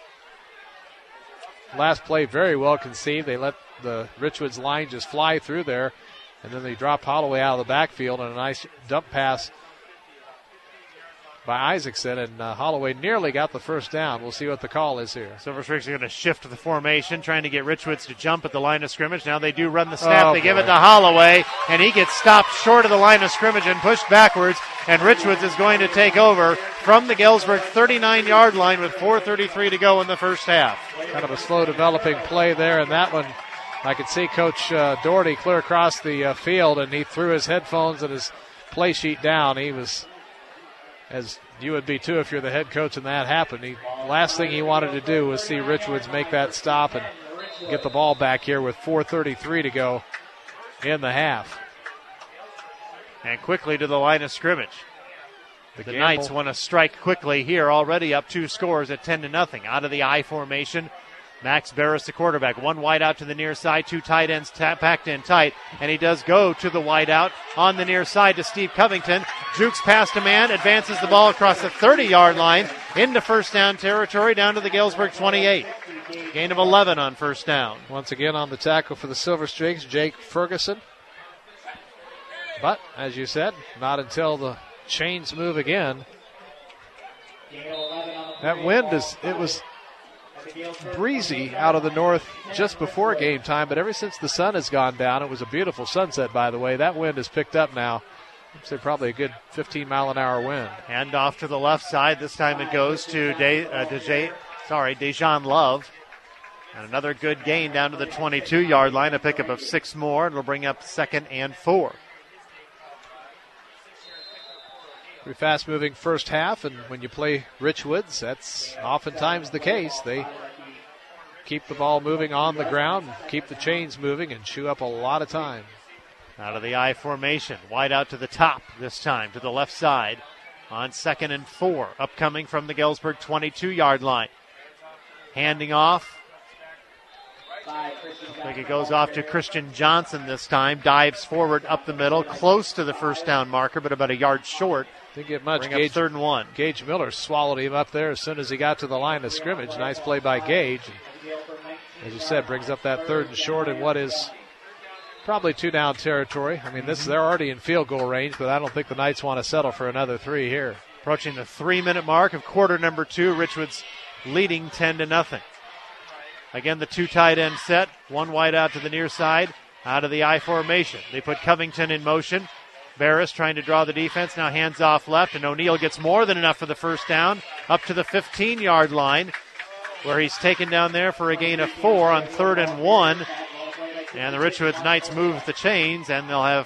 Last play, very well conceived. They let the Richwoods line just fly through there, and then they dropped Holloway out of the backfield on a nice dump pass by Isaacson, and Holloway nearly got the first down. We'll see what the call is here. Silver Streaks are going to shift the formation, trying to get Richwoods to jump at the line of scrimmage. Now they do run the snap. They give it to Holloway, and he gets stopped short of the line of scrimmage and pushed backwards, and Richwoods is going to take over from the Galesburg 39-yard line with 4:33 to go in the first half. Kind of a slow developing play there, and that one, I could see Coach Doherty clear across the field, and he threw his headphones and his play sheet down. He was, as you would be too if you're the head coach and that happened, last thing he wanted to do was see Richwoods make that stop and get the ball back here with 4:33 to go in the half. And quickly to the line of scrimmage. The Knights want to strike quickly here, already up 2 scores at 10-0. Out of the I formation, Max Barris, the quarterback. 1 wide out to the near side, 2 tight ends packed in tight, and he does go to the wide out on the near side to Steve Covington. Jukes past a man, advances the ball across the 30-yard line into first down territory, down to the Galesburg 28. Gain of 11 on first down. Once again on the tackle for the Silver Streaks, Jake Ferguson. But, as you said, not until the chains move again. That wind it was breezy out of the north just before game time, but ever since the sun has gone down, it was a beautiful sunset, by the way. That wind has picked up now. I'd say probably a good 15-mile-an-hour wind. Hand off to the left side. This time it goes to Dejan Love. And another good gain down to the 22-yard line, a pickup of 6 more. It'll bring up 2nd and 4. Pretty fast-moving first half, and when you play Richwoods, that's oftentimes the case. They keep the ball moving on the ground, keep the chains moving, and chew up a lot of time. Out of the I formation, wide out to the top this time, to the left side on 2nd and 4, upcoming from the Galesburg 22-yard line. Handing off. I think it goes off to Christian Johnson this time. Dives forward up the middle, close to the first down marker, but about a yard short. Didn't get much. Bring up 3rd and 1. Gage Miller swallowed him up there as soon as he got to the line of scrimmage. Nice play by Gage. And, as you said, brings up that 3rd and short in what is probably 2-down territory. I mean, they're already in field goal range, but I don't think the Knights want to settle for another 3 here. Approaching the 3-minute mark of quarter number 2. Richwoods leading 10-0. Again, the 2 tight end set. 1 wide out to the near side. Out of the I formation. They put Covington in motion. Barris trying to draw the defense. Now hands off left, and O'Neal gets more than enough for the first down. Up to the 15-yard line, where he's taken down there for a gain of 4 on 3rd and 1. And the Richwoods Knights move the chains, and they'll have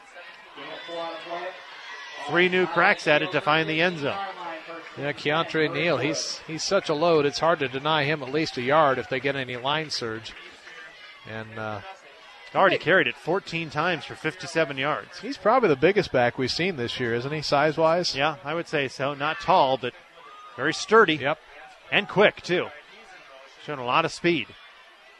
3 new cracks at it to find the end zone. Yeah, Keontre Neal, he's such a load. It's hard to deny him at least a yard if they get any line surge. And already carried it 14 times for 57 yards. He's probably the biggest back we've seen this year, isn't he, size-wise? Yeah, I would say so. Not tall, but very sturdy. Yep. And quick, too. Showing a lot of speed.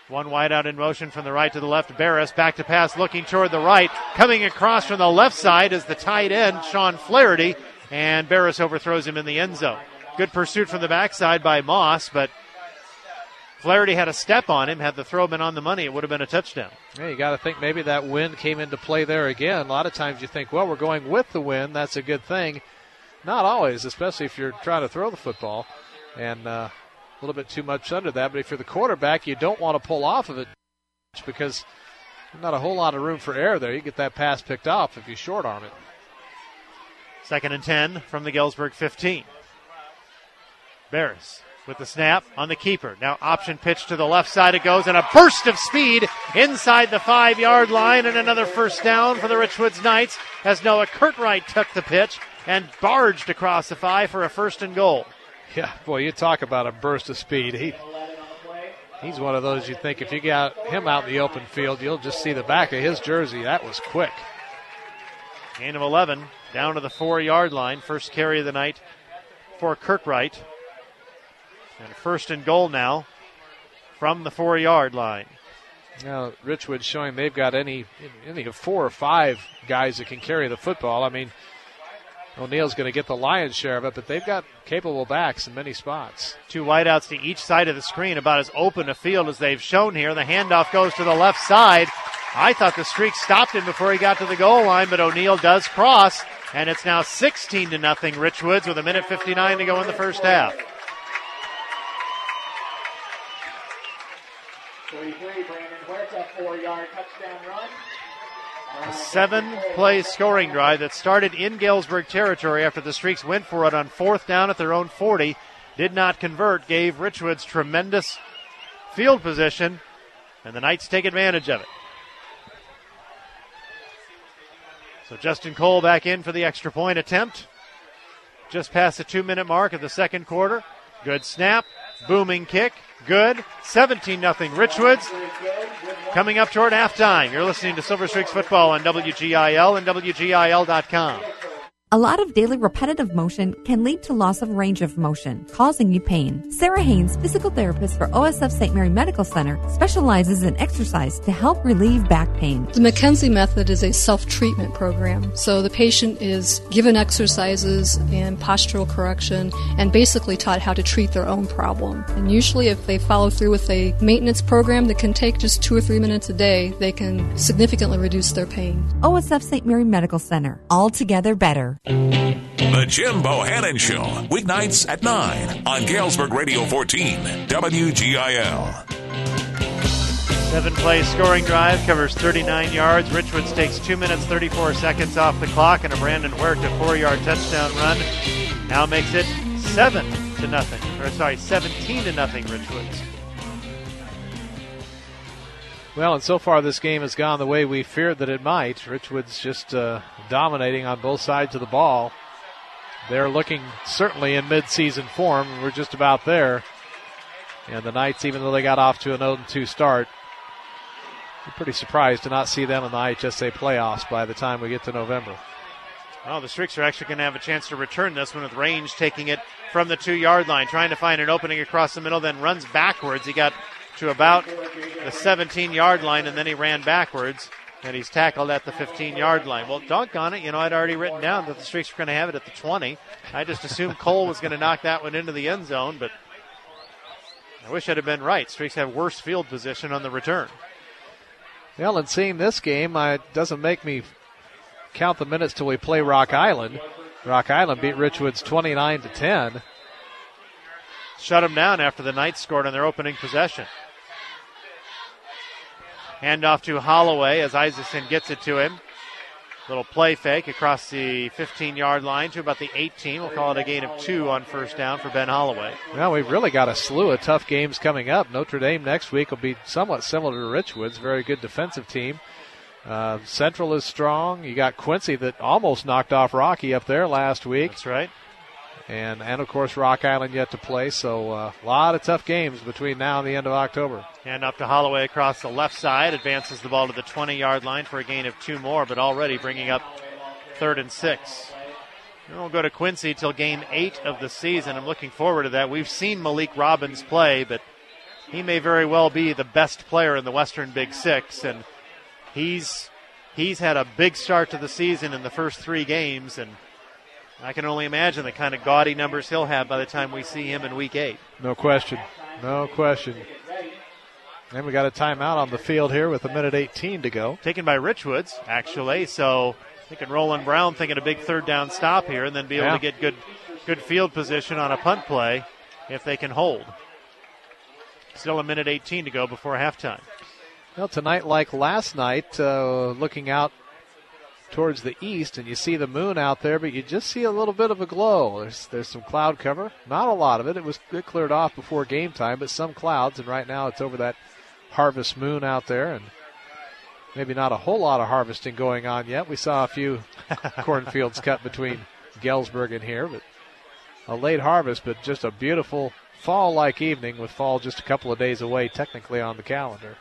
One wide out in motion from the right to the left. Barris back to pass, looking toward the right. Coming across from the left side is the tight end, Sean Flaherty, and Barris overthrows him in the end zone. Good pursuit from the backside by Moss, but Flaherty had a step on him. Had the throw been on the money, it would have been a touchdown. Yeah, you got to think maybe that wind came into play there again. A lot of times you think, well, we're going with the wind. That's a good thing. Not always, especially if you're trying to throw the football. And a little bit too much under that. But if you're the quarterback, you don't want to pull off of it because there's not a whole lot of room for error there. You get that pass picked off if you short arm it. 2nd and 10 from the Galesburg 15. Barris with the snap on the keeper. Now option pitch to the left side it goes, and a burst of speed inside the 5-yard line, and another first down for the Richwoods Knights as Noah Curtright took the pitch and barged across the 5 for a 1st and goal. Yeah, boy, you talk about a burst of speed. He's one of those you think if you got him out in the open field, you'll just see the back of his jersey. That was quick. Gain of 11 down to the 4-yard line. First carry of the night for Curtright. And 1st and goal now from the 4-yard line. Now, Richwood's showing they've got any of 4 or 5 guys that can carry the football. I mean, O'Neill's going to get the lion's share of it, but they've got capable backs in many spots. 2 wideouts to each side of the screen, about as open a field as they've shown here. The handoff goes to the left side. I thought the streak stopped him before he got to the goal line, but O'Neill does cross, and it's now 16-0 Richwoods with 1:59 to go in the first half. 4-yard touchdown run. A 7-play scoring drive that started in Galesburg territory after the Streaks went for it on 4th down at their own 40. Did not convert, gave Richwoods tremendous field position, and the Knights take advantage of it. So Justin Cole back in for the extra point attempt. Just past the 2-minute mark of the second quarter. Good snap, booming kick, good. 17-0 Richwoods. Coming up toward halftime. You're listening to Silver Streaks football on WGIL and WGIL.com. A lot of daily repetitive motion can lead to loss of range of motion, causing you pain. Sarah Haynes, physical therapist for OSF St. Mary Medical Center, specializes in exercise to help relieve back pain. The McKenzie method is a self-treatment program. So the patient is given exercises and postural correction and basically taught how to treat their own problem. And usually if they follow through with a maintenance program that can take just 2 or 3 minutes a day, they can significantly reduce their pain. OSF St. Mary Medical Center. Altogether better. The Jim Bohannon Show, weeknights at 9 on Galesburg Radio 14, WGIL. 7-play scoring drive, covers 39 yards. Richwoods takes 2 minutes, 34 seconds off the clock, and a Brandon Huerta 4-yard touchdown run now makes it 17-0 Richwoods. Well, and so far this game has gone the way we feared that it might. Richwoods just dominating on both sides of the ball. They're looking certainly in mid-season form. We're just about there. And the Knights, even though they got off to an 0-2 start, I'm pretty surprised to not see them in the IHSA playoffs by the time we get to November. Well, the Streaks are actually going to have a chance to return this one with Range taking it from the 2-yard line, trying to find an opening across the middle, then runs backwards. He got to about the 17-yard line, and then he ran backwards, and he's tackled at the 15-yard line. Well, doggone it, I'd already written down that the Streaks were going to have it at the 20. I just assumed Cole was going to knock that one into the end zone, but I wish I'd have been right. Streaks have worse field position on the return. Well, and seeing this game, it doesn't make me count the minutes till we play Rock Island. Rock Island beat Richwoods 29-10. Shut them down after the Knights scored on their opening possession. Handoff to Holloway as Isaacson gets it to him. Little play fake across the 15-yard line to about the 18. We'll call it a gain of 2 on first down for Ben Holloway. Well, we've really got a slew of tough games coming up. Notre Dame next week will be somewhat similar to Richwoods. Very good defensive team. Central is strong. You got Quincy that almost knocked off Rocky up there last week. That's right. And of course, Rock Island yet to play. So a lot of tough games between now and the end of October. And up to Holloway across the left side. Advances the ball to the 20-yard line for a gain of 2 more, but already bringing up 3rd and 6. We won't go to Quincy till game 8 of the season. I'm looking forward to that. We've seen Malik Robbins play, but he may very well be the best player in the Western Big Six, and he's had a big start to the season in the first 3 games, and I can only imagine the kind of gaudy numbers he'll have by the time we see him in Week 8. No question. No question. And we got a timeout on the field here with 1:18 to go. Taken by Richwoods, actually, so thinking Roland Brown thinking a big third down stop here and then be able to get good field position on a punt play if they can hold. Still 1:18 to go before halftime. Well, tonight, like last night, looking out towards the east, and you see the moon out there, but you just see a little bit of a glow. There's some cloud cover. Not a lot of it. It cleared off before game time, but some clouds, and right now it's over that harvest moon out there, and maybe not a whole lot of harvesting going on yet. We saw a few cornfields cut between Galesburg and here, but a late harvest, but just a beautiful fall-like evening with fall just a couple of days away technically on the calendar.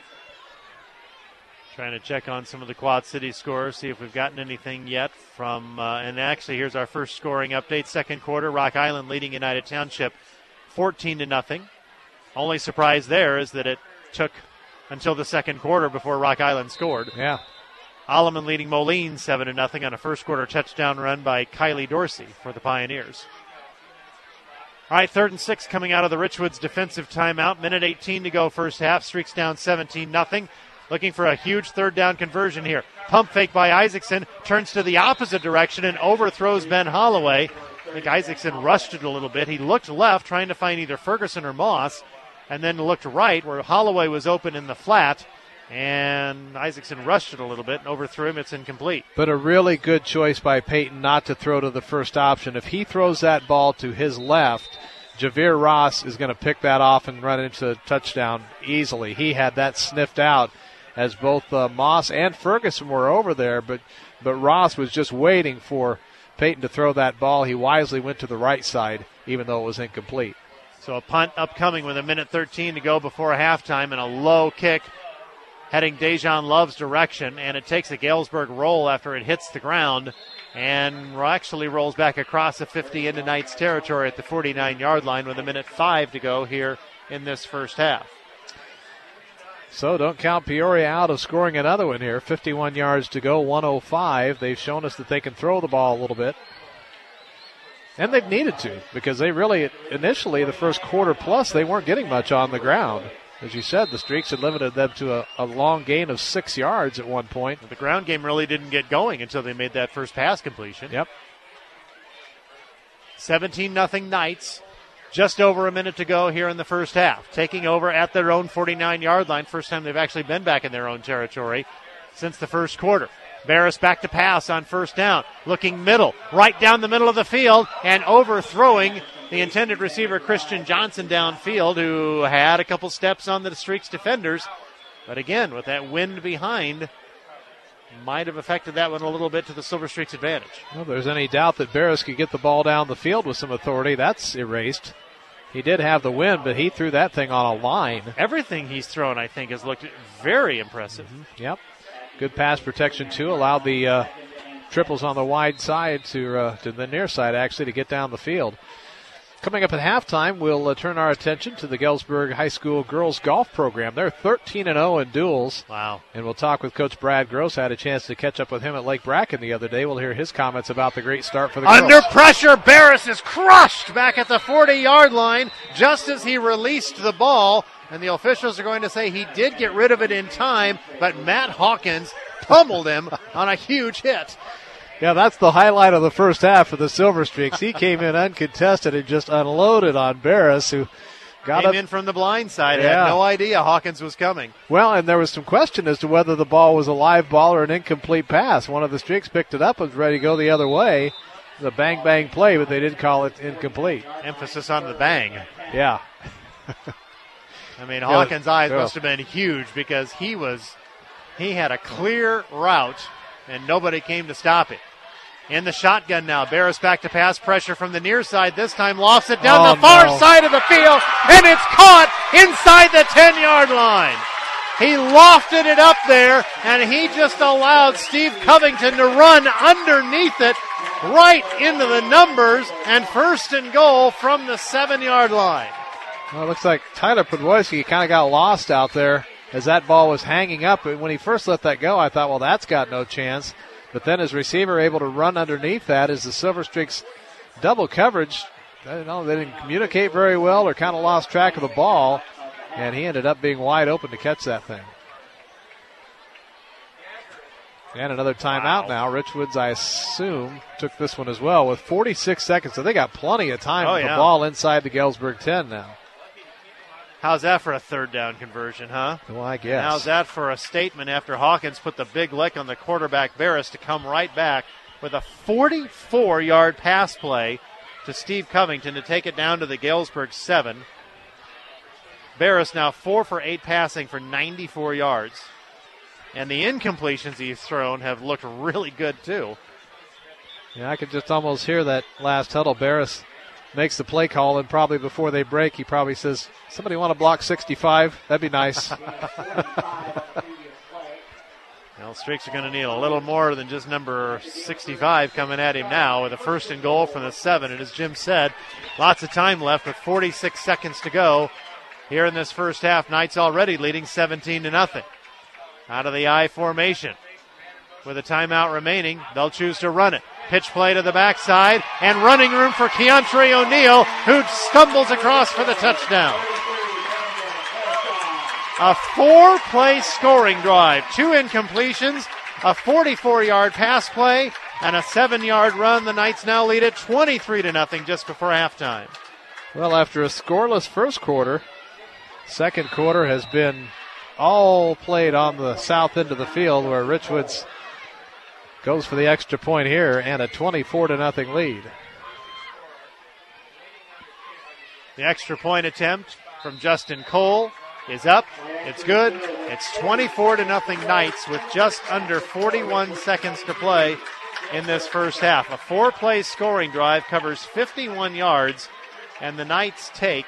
Trying to check on some of the Quad City scores, see if we've gotten anything yet from, and actually here's our first scoring update. Second quarter, Rock Island leading United Township 14-0. Only surprise there is that it took until the second quarter before Rock Island scored. Yeah. Alleman leading Moline 7-0 on a first quarter touchdown run by Kylie Dorsey for the Pioneers. All right, 3rd and 6 coming out of the Richwoods defensive timeout. 1:18 to go first half. Streaks down 17-0. Looking for a huge third down conversion here. Pump fake by Isaacson. Turns to the opposite direction and overthrows Ben Holloway. I think Isaacson rushed it a little bit. He looked left, trying to find either Ferguson or Moss, and then looked right where Holloway was open in the flat. And Isaacson rushed it a little bit and overthrew him. It's incomplete. But a really good choice by Peyton not to throw to the first option. If he throws that ball to his left, Javier Ross is going to pick that off and run into a touchdown easily. He had that sniffed out as both Moss and Ferguson were over there, but Ross was just waiting for Peyton to throw that ball. He wisely went to the right side, even though it was incomplete. So a punt upcoming with 1:13 to go before halftime, and a low kick heading Dejan Love's direction, and it takes a Galesburg roll after it hits the ground, and actually rolls back across the 50 into Knights territory at the 49-yard line with 1:05 to go here in this first half. So don't count Peoria out of scoring another one here. 51 yards to go, 1:05. They've shown us that they can throw the ball a little bit. And they've needed to, because they really, initially, the first quarter plus, they weren't getting much on the ground. As you said, the streaks had limited them to a long gain of 6 yards at one point. The ground game really didn't get going until they made that first pass completion. Yep. 17-0 Knights. Just over a minute to go here in the first half. Taking over at their own 49-yard line. First time they've actually been back in their own territory since the first quarter. Barris back to pass on first down. Looking middle, right down the middle of the field, and overthrowing the intended receiver Christian Johnson downfield, who had a couple steps on the Streaks defenders. But again, with that wind behind, might have affected that one a little bit to the Silver Streaks' advantage. Well, if there's any doubt that Barris could get the ball down the field with some authority, that's erased. He did have the wind, but he threw that thing on a line. Everything he's thrown, I think, has looked very impressive. Mm-hmm. Yep. Good pass protection, too. Allowed the triples on the wide side to the near side, actually, to get down the field. Coming up at halftime, we'll turn our attention to the Galesburg High School girls golf program. They're 13-0 in duels. Wow. And we'll talk with Coach Brad Gross. I had a chance to catch up with him at Lake Bracken the other day. We'll hear his comments about the great start for the girls. Under pressure, Barris is crushed back at the 40-yard line just as he released the ball. And the officials are going to say he did get rid of it in time, but Matt Hawkins pummeled him on a huge hit. Yeah, that's the highlight of the first half for the Silver Streaks. He came in uncontested and just unloaded on Barris, who came in from the blind side. Yeah. Had no idea Hawkins was coming. Well, and there was some question as to whether the ball was a live ball or an incomplete pass. One of the Streaks picked it up and was ready to go the other way. It was a bang-bang play, but they did call it incomplete. Emphasis on the bang. Yeah. I mean, Hawkins' eyes must have been huge because he had a clear route and nobody came to stop it. In the shotgun now, Barris back to pass, pressure from the near side. This time lofts it down the far side of the field, and it's caught inside the 10-yard line. He lofted it up there, and he just allowed Steve Covington to run underneath it right into the numbers, and first and goal from the 7-yard line. Well, it looks like Tyler Podwojski kind of got lost out there as that ball was hanging up. When he first let that go, I thought, well, that's got no chance. But then his receiver able to run underneath that as the Silver Streaks double coverage. I don't know, they didn't communicate very well or kind of lost track of the ball, and he ended up being wide open to catch that thing. And another timeout now. Richwoods, I assume, took this one as well with 46 seconds. So they got plenty of time with the ball inside the Galesburg 10 now. How's that for a third down conversion, huh? Well, I guess. How's that for a statement after Hawkins put the big lick on the quarterback, Barris, to come right back with a 44-yard pass play to Steve Covington to take it down to the Galesburg 7. Barris now 4 for 8 passing for 94 yards. And the incompletions he's thrown have looked really good, too. Yeah, I could just almost hear that last huddle. Barris makes the play call, and probably before they break, he probably says, somebody want to block 65? That'd be nice. Well, Streaks are going to need a little more than just number 65 coming at him now with a 1st and goal from the 7. And as Jim said, lots of time left with 46 seconds to go here in this first half. Knights already leading 17-0. Out of the I formation. With a timeout remaining, they'll choose to run it. Pitch play to the backside, and running room for Keontre O'Neal, who stumbles across for the touchdown. A 4-play scoring drive, 2 incompletions, a 44-yard pass play, and a 7-yard run. The Knights now lead it 23-0 just before halftime. Well, after a scoreless first quarter, second quarter has been all played on the south end of the field where Richwoods goes for the extra point here and a 24-0 lead. The extra point attempt from Justin Cole is up. It's good. It's 24-0 Knights with just under 41 seconds to play in this first half. A 4-play scoring drive covers 51 yards, and the Knights take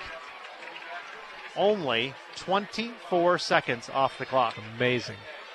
only 24 seconds off the clock. Amazing.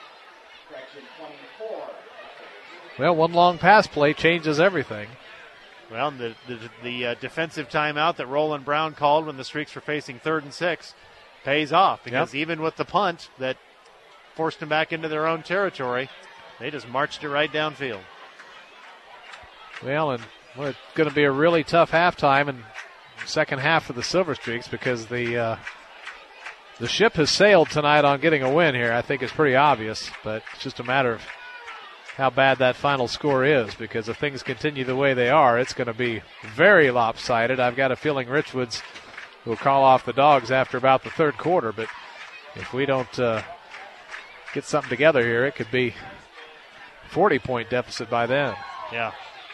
Well, one long pass play changes everything. Well, the defensive timeout that Roland Brown called when the Streaks were facing 3rd and 6 pays off because even with the punt that forced them back into their own territory, they just marched it right downfield. Well, and it's going to be a really tough halftime and second half for the Silver Streaks because the ship has sailed tonight on getting a win here. I think it's pretty obvious, but it's just a matter of how bad that final score is because if things continue the way they are, it's going to be very lopsided. I've got a feeling Richwoods will call off the Dogs after about the third quarter, but if we don't get something together here, it could be 40-point deficit by then. Yeah.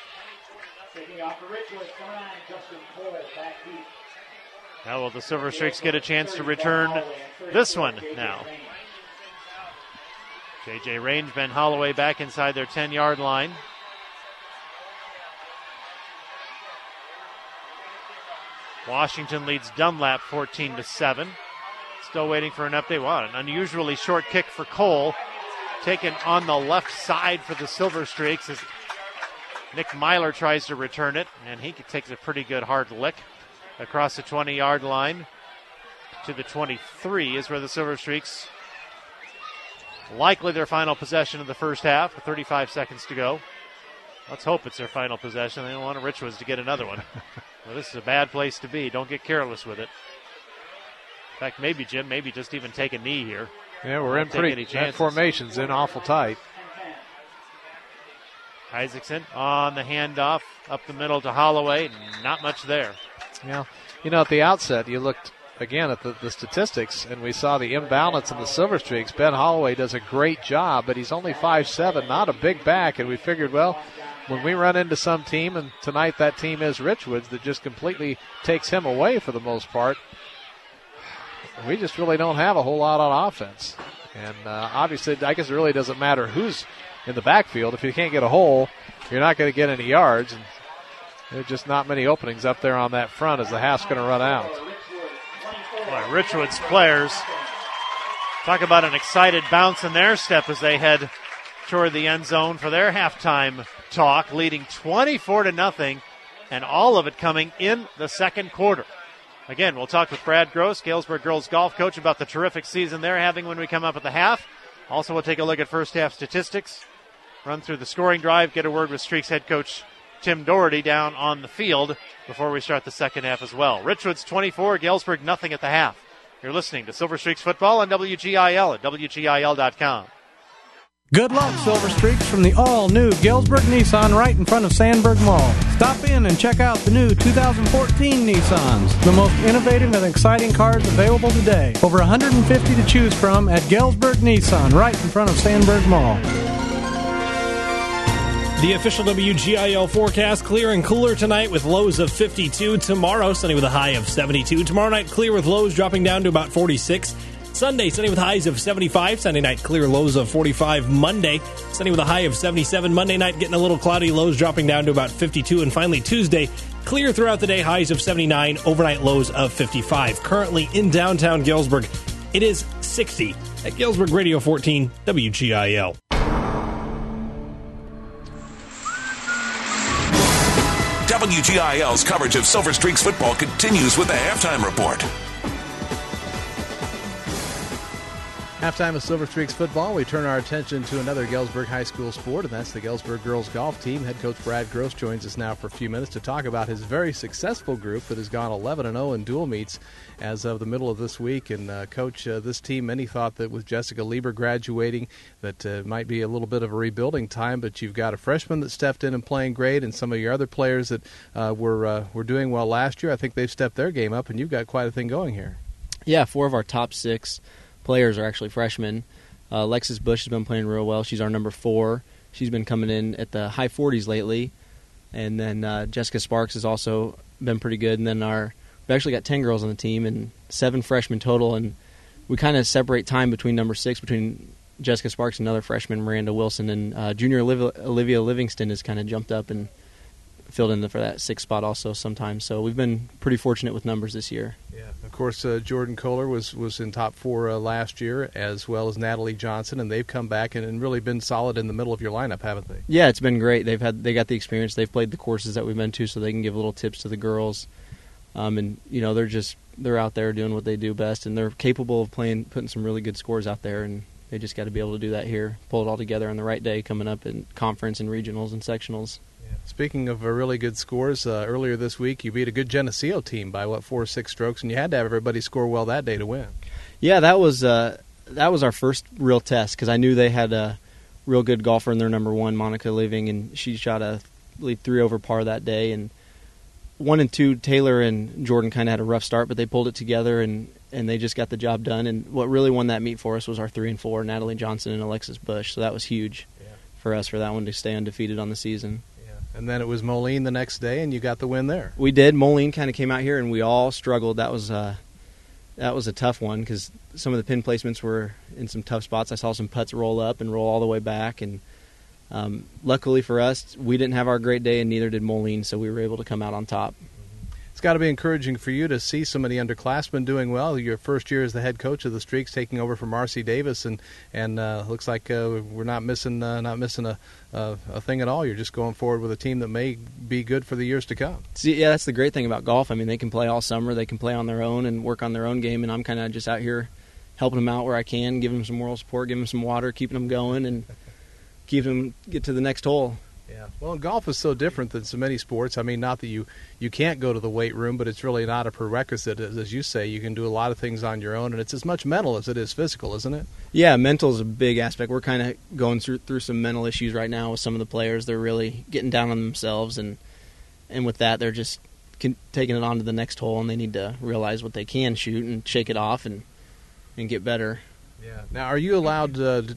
Now will the Silver Streaks get a chance to return this one now? J.J. Range, Ben Holloway back inside their 10-yard line. Washington leads Dunlap 14-7. Still waiting for an update. Wow, an unusually short kick for Cole. Taken on the left side for the Silver Streaks as Nick Myler tries to return it, and he takes a pretty good hard lick across the 20-yard line to the 23 is where the Silver Streaks likely their final possession of the first half with 35 seconds to go. Let's hope it's their final possession. They don't want Richwoods to get another one. Well, this is a bad place to be. Don't get careless with it. In fact, maybe, Jim, just even take a knee here. Yeah, we're in pretty that formation's in awful tight. Isaacson on the handoff up the middle to Holloway. Not much there. Yeah, at the outset, you looked again at the statistics, and we saw the imbalance in the Silver Streaks. Ben Holloway does a great job, but he's only 5'7", not a big back, and we figured, well, when we run into some team, and tonight that team is Richwoods, that just completely takes him away for the most part, we just really don't have a whole lot on offense. And obviously, I guess it really doesn't matter who's in the backfield. If you can't get a hole, you're not going to get any yards. And there's just not many openings up there on that front as the half's going to run out. Boy, Richwoods players talk about an excited bounce in their step as they head toward the end zone for their halftime talk, leading 24-0, and all of it coming in the second quarter. Again, we'll talk with Brad Gross, Galesburg girls golf coach, about the terrific season they're having when we come up at the half. Also, we'll take a look at first half statistics, run through the scoring drive, get a word with Streaks head coach Tim Doherty down on the field before we start the second half as well. Richwoods 24, Galesburg nothing at the half. You're listening to Silver Streaks football on WGIL at WGIL.com. Good luck, Silver Streaks, from the all-new Galesburg Nissan right in front of Sandburg Mall. Stop in and check out the new 2014 Nissans, the most innovative and exciting cars available today. Over 150 to choose from at Galesburg Nissan right in front of Sandburg Mall. The official WGIL forecast, clear and cooler tonight with lows of 52. Tomorrow, sunny with a high of 72. Tomorrow night, clear with lows dropping down to about 46. Sunday, sunny with highs of 75. Sunday night, clear, lows of 45. Monday, sunny with a high of 77. Monday night, getting a little cloudy, lows dropping down to about 52. And finally, Tuesday, clear throughout the day, highs of 79, overnight lows of 55. Currently in downtown Galesburg, it is 60 at Galesburg Radio 14 WGIL. WGIL's coverage of Silver Streaks football continues with the halftime report. Halftime of Silver Streaks football, we turn our attention to another Galesburg High School sport, and that's the Galesburg girls golf team. Head coach Brad Gross joins us now for a few minutes to talk about his very successful group that has gone 11-0 in dual meets as of the middle of this week. And Coach, this team, many thought that with Jessica Lieber graduating that might be a little bit of a rebuilding time, but you've got a freshman that stepped in and playing great, and some of your other players that were doing well last year. I think they've stepped their game up, and you've got quite a thing going here. Yeah, 4 of our top 6 players are actually freshmen. Alexis Bush has been playing real well. She's our number 4. She's been coming in at the high 40s lately. And then Jessica Sparks has also been pretty good. And then we've actually got 10 girls on the team and 7 freshmen total. And we kind of separate time between number 6, between Jessica Sparks and another freshman, Miranda Wilson. And junior Olivia Livingston has kind of jumped up and filled in for that 6th spot also sometimes. So we've been pretty fortunate with numbers this year. Yeah, of course, Jordan Kohler was in top 4 last year, as well as Natalie Johnson, and they've come back and really been solid in the middle of your lineup, haven't they? Yeah, it's been great. They got the experience. They've played the courses that we've been to, so they can give little tips to the girls. And they're out there doing what they do best, and they're capable of putting some really good scores out there. And they just got to be able to do that here, pull it all together on the right day coming up in conference and regionals and sectionals. Speaking of really good scores, earlier this week you beat a good Geneseo team by 4 or 6 strokes, and you had to have everybody score well that day to win. Yeah, that was our first real test because I knew they had a real good golfer in their number 1, Monica Living, and she shot I believe 3 over par that day. And 1 and 2, Taylor and Jordan kind of had a rough start, but they pulled it together and they just got the job done. And what really won that meet for us was our 3 and 4, Natalie Johnson and Alexis Bush. So that was huge for us for that one to stay undefeated on the season. And then it was Moline the next day, and you got the win there. We did. Moline kind of came out here, and we all struggled. That was a tough one because some of the pin placements were in some tough spots. I saw some putts roll up and roll all the way back, and luckily for us, we didn't have our great day, and neither did Moline, so we were able to come out on top. It's got to be encouraging for you to see so many underclassmen doing well. Your first year as the head coach of the Streaks, taking over from Marcy Davis, and looks like we're not missing a thing at all. You're just going forward with a team that may be good for the years to come. See, yeah, that's the great thing about golf. I mean, they can play all summer. They can play on their own and work on their own game, and I'm kind of just out here helping them out where I can, giving them some moral support, giving them some water, keeping them going, and keeping them get to the next hole. Yeah. Well, golf is so different than so many sports. I mean, not that you can't go to the weight room, but it's really not a prerequisite. As you say, you can do a lot of things on your own, and it's as much mental as it is physical, isn't it? Yeah, mental is a big aspect. We're kind of going through some mental issues right now with some of the players. They're really getting down on themselves, and with that, they're just taking it on to the next hole, and they need to realize what they can shoot and shake it off and get better. Yeah. Now, are you allowed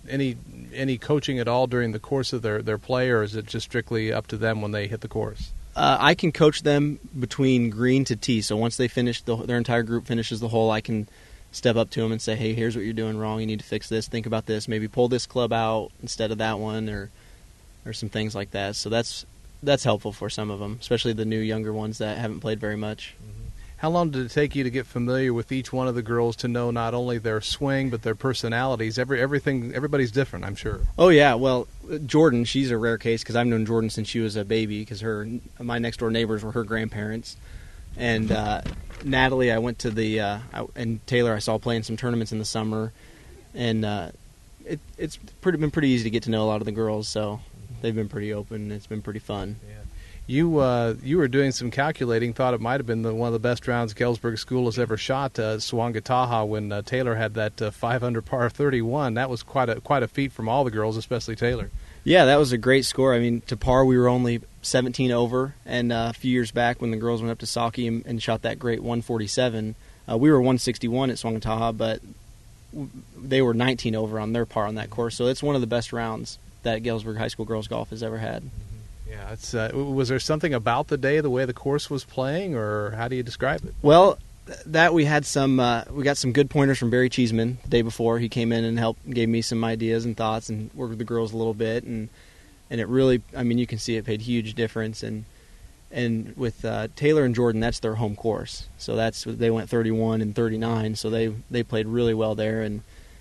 any coaching at all during the course of their play, or is it just strictly up to them when they hit the course? I can coach them between green to tee. So once they finish, their entire group finishes the hole, I can step up to them and say, hey, here's what you're doing wrong. You need to fix this. Think about this. Maybe pull this club out instead of that one, or some things like that. So that's helpful for some of them, especially the new younger ones that haven't played very much. Mm-hmm. How long did it take you to get familiar with each one of the girls to know not only their swing but their personalities? Everybody's different, I'm sure. Oh yeah, well, Jordan, she's a rare case because I've known Jordan since she was a baby because my next door neighbors were her grandparents, And Natalie, I went to and Taylor I saw playing some tournaments in the summer, and it's been pretty easy to get to know a lot of the girls, so they've been pretty open. It's been pretty fun. Yeah. You were doing some calculating, thought it might have been one of the best rounds Galesburg School has ever shot, Swangataha, when Taylor had that 5-under par 31. That was quite a feat from all the girls, especially Taylor. Yeah, that was a great score. I mean, to par we were only 17 over, and a few years back when the girls went up to Saki and shot that great 147, we were 161 at Swangataha, but they were 19 over on their par on that course. So it's one of the best rounds that Galesburg High School girls golf has ever had. Yeah, it's was there something about the day, the way the course was playing, or how do you describe it? Well, that we had we got some good pointers from Barry Cheeseman the day before. He came in and gave me some ideas and thoughts and worked with the girls a little bit, and it really, I mean, you can see it made huge difference. And with Taylor and Jordan, that's their home course, so they went 31 and 39, so they played really well there, and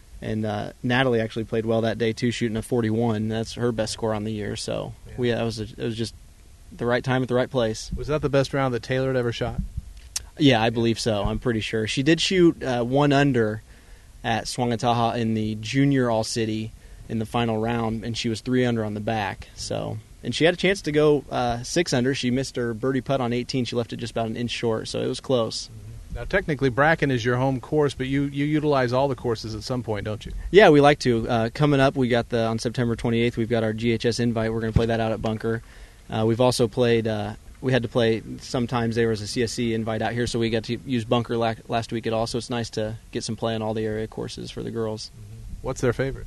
Natalie actually played well that day too, shooting a 41. That's her best score on the year. So it was just the right time at the right place. Was that the best round that Taylor had ever shot? Yeah, I believe so. I'm pretty sure she did shoot 1 under at Swangataha in the junior All City in the final round, and she was 3 under on the back. So, and she had a chance to go 6 under. She missed her birdie putt on 18. She left it just about an inch short, so it was close. Now, technically, Bracken is your home course, but you utilize all the courses at some point, don't you? Yeah, we like to. Coming up, we got on September 28th, we've got our GHS invite. We're going to play that out at Bunker. We've also played. We had to play. Sometimes there was a CSC invite out here, so we got to use Bunker last week at all. So it's nice to get some play on all the area courses for the girls. What's their favorite?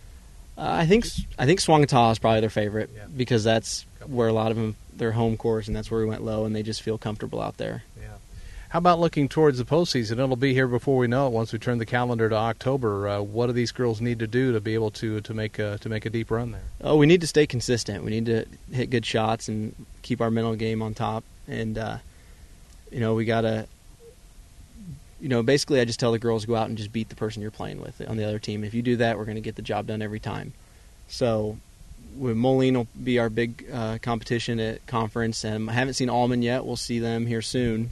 I think Swangataha is probably their favorite because that's where a lot of them their home course, and that's where we went low, and they just feel comfortable out there. Yeah. How about looking towards the postseason? It'll be here before we know it. Once we turn the calendar to October, what do these girls need to do to be able to make a deep run there? Oh, we need to stay consistent. We need to hit good shots and keep our mental game on top. And we gotta, basically, I just tell the girls go out and just beat the person you're playing with on the other team. If you do that, we're going to get the job done every time. So, Moline will be our big competition at conference, and I haven't seen Allman yet. We'll see them here soon.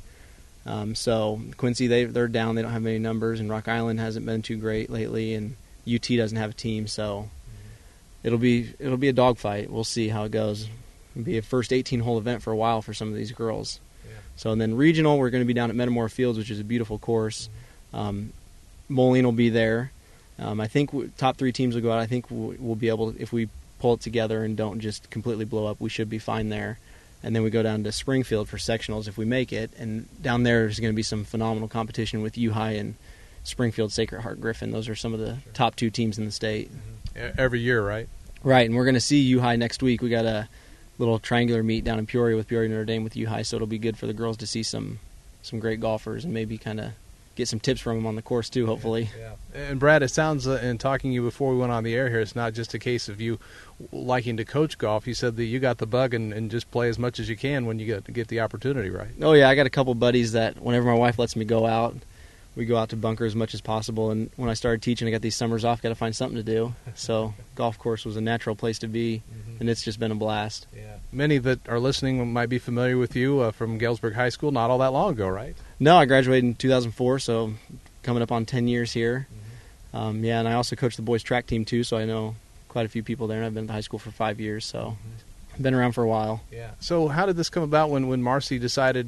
So Quincy, they're down. They don't have many numbers, and Rock Island hasn't been too great lately, and UT doesn't have a team. So it'll be a dogfight. We'll see how it goes. It'll be a first 18-hole event for a while for some of these girls. Yeah. So and then regional, we're going to be down at Metamora Fields, which is a beautiful course. Moline will be there. I think top 3 teams will go out. I think we'll be able, if we pull it together and don't just completely blow up, we should be fine there. And then we go down to Springfield for sectionals if we make it. And down there's going to be some phenomenal competition with U-High and Springfield Sacred Heart Griffin. Those are some of the top 2 teams in the state. Every year, right? Right, and we're going to see U-High next week. We got a little triangular meet down in Peoria with Peoria Notre Dame with U-High, so it'll be good for the girls to see some great golfers and maybe kind of get some tips from them on the course too, hopefully. Yeah. And Brad, it sounds, in talking to you before we went on the air here, it's not just a case of you liking to coach golf. You said that you got the bug and just play as much as you can when you get the opportunity, right? Oh, yeah, I got a couple buddies that whenever my wife lets me go out, we go out to Bunker as much as possible. And when I started teaching, I got these summers off, got to find something to do. So golf course was a natural place to be, and it's just been a blast. Yeah. Many that are listening might be familiar with you from Galesburg High School not all that long ago, right? No, I graduated in 2004, so coming up on 10 years here. And I also coach the boys track team too, so I know quite a few people there, and I've been at the high school for 5 years, so I've been around for a while. Yeah. So how did this come about when Marcy decided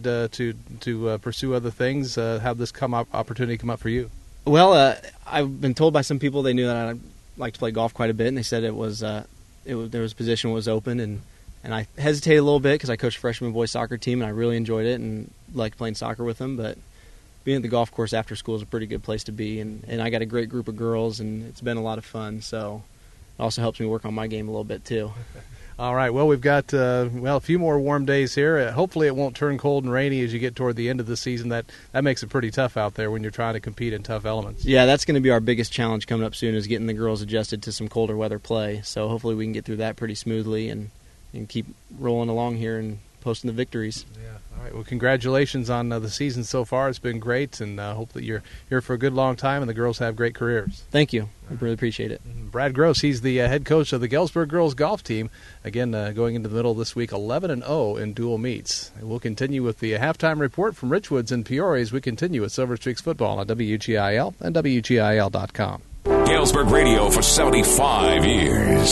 to pursue other things? How did this opportunity come up for you? Well, I've been told by some people they knew that I like to play golf quite a bit, and they said there was a position was open, and I hesitated a little bit because I coached a freshman boys soccer team, and I really enjoyed it and liked playing soccer with them, but being at the golf course after school is a pretty good place to be, and I got a great group of girls, and it's been a lot of fun, so it also helps me work on my game a little bit too. All right, well, we've got a few more warm days here. Hopefully it won't turn cold and rainy as you get toward the end of the season. That makes it pretty tough out there when you're trying to compete in tough elements. Yeah, that's going to be our biggest challenge coming up soon, is getting the girls adjusted to some colder weather play, so hopefully we can get through that pretty smoothly and keep rolling along here and posting the victories. All right. Well, congratulations on the season so far. It's been great, and hope that you're here for a good long time, and the girls have great careers. Thank you. I really appreciate it. Brad Gross, he's the head coach of the Galesburg girls golf team. Again, going into the middle of this week, 11-0 in dual meets. And we'll continue with the halftime report from Richwoods and Peoria as we continue with Silver Streaks football on WGIL and WGIL.com. Galesburg Radio for 75 years.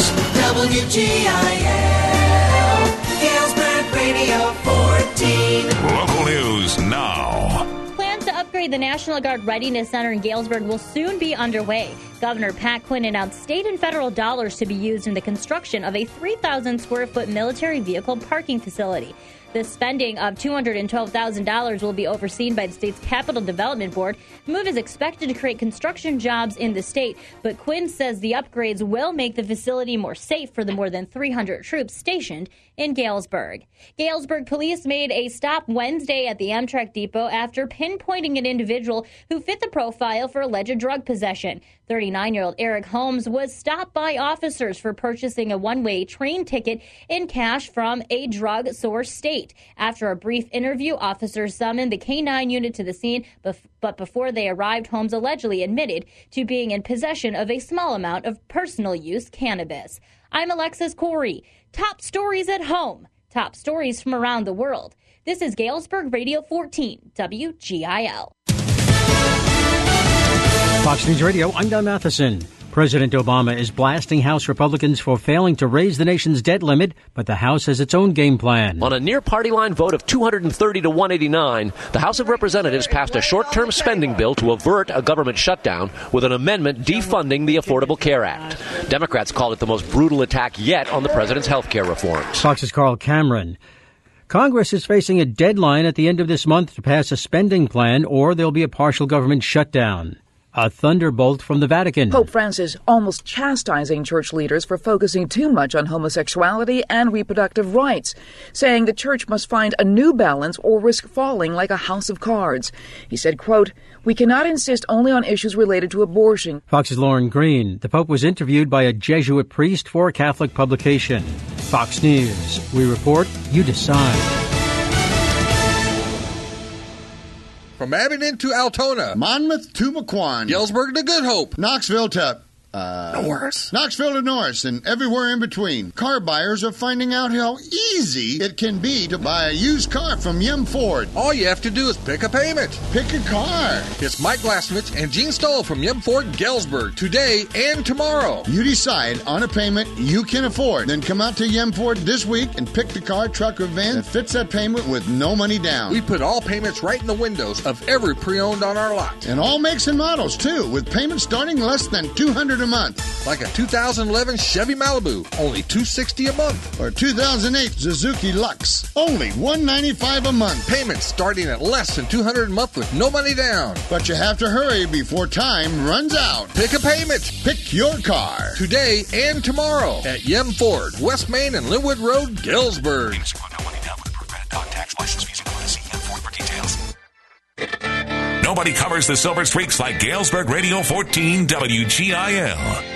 WGIL, Galesburg Radio 14. Local news now. Plans to upgrade the National Guard Readiness Center in Galesburg will soon be underway. Governor Pat Quinn announced state and federal dollars to be used in the construction of a 3,000-square-foot military vehicle parking facility. The spending of $212,000 will be overseen by the state's Capital Development Board. The move is expected to create construction jobs in the state, but Quinn says the upgrades will make the facility more safe for the more than 300 troops stationed in Galesburg. Galesburg police made a stop Wednesday at the Amtrak depot after pinpointing an individual who fit the profile for alleged drug possession. 39-year-old Eric Holmes was stopped by officers for purchasing a one-way train ticket in cash from a drug source state. After a brief interview, officers summoned the K-9 unit to the scene, but before they arrived, Holmes allegedly admitted to being in possession of a small amount of personal use cannabis. I'm Alexis Corey. Top stories at home. Top stories from around the world. This is Galesburg Radio 14, WGIL. Fox News Radio, I'm Don Matheson. President Obama is blasting House Republicans for failing to raise the nation's debt limit, but the House has its own game plan. On a near-party line vote of 230 to 189, the House of Representatives passed a short-term spending bill to avert a government shutdown with an amendment defunding the Affordable Care Act. Democrats called it the most brutal attack yet on the president's health care reforms. Fox's Carl Cameron. Congress is facing a deadline at the end of this month to pass a spending plan, or there'll be a partial government shutdown. A thunderbolt from the Vatican. Pope Francis almost chastising church leaders for focusing too much on homosexuality and reproductive rights, saying the church must find a new balance or risk falling like a house of cards. He said, quote, "We cannot insist only on issues related to abortion." Fox's Lauren Green. The Pope was interviewed by a Jesuit priest for a Catholic publication. Fox News. We report, you decide. From Abingdon to Altona, Monmouth to McQuan, Galesburg to Good Hope, Knoxville to Norris. Knoxville to Norris and everywhere in between. Car buyers are finding out how easy it can be to buy a used car from Yum Ford. All you have to do is pick a payment. Pick a car. It's Mike Glasnovich and Gene Stoll from Yum Ford Galesburg today and tomorrow. You decide on a payment you can afford. Then come out to Yum Ford this week and pick the car, truck, or van that fits that payment with no money down. We put all payments right in the windows of every pre-owned on our lot. And all makes and models, too, with payments starting less than $200 a month. Like a 2011 Chevy Malibu, only $260 a month. Or 2008 Suzuki Lux, only $195 a month. Payments starting at less than $200 a month with no money down. But you have to hurry before time runs out. Pick a payment. Pick your car. Today and tomorrow at Yum Ford, West Main and Linwood Road, Galesburg. Tax license fees included. See Yum Ford for details. Nobody covers the Silver Streaks like Galesburg Radio 14 WGIL.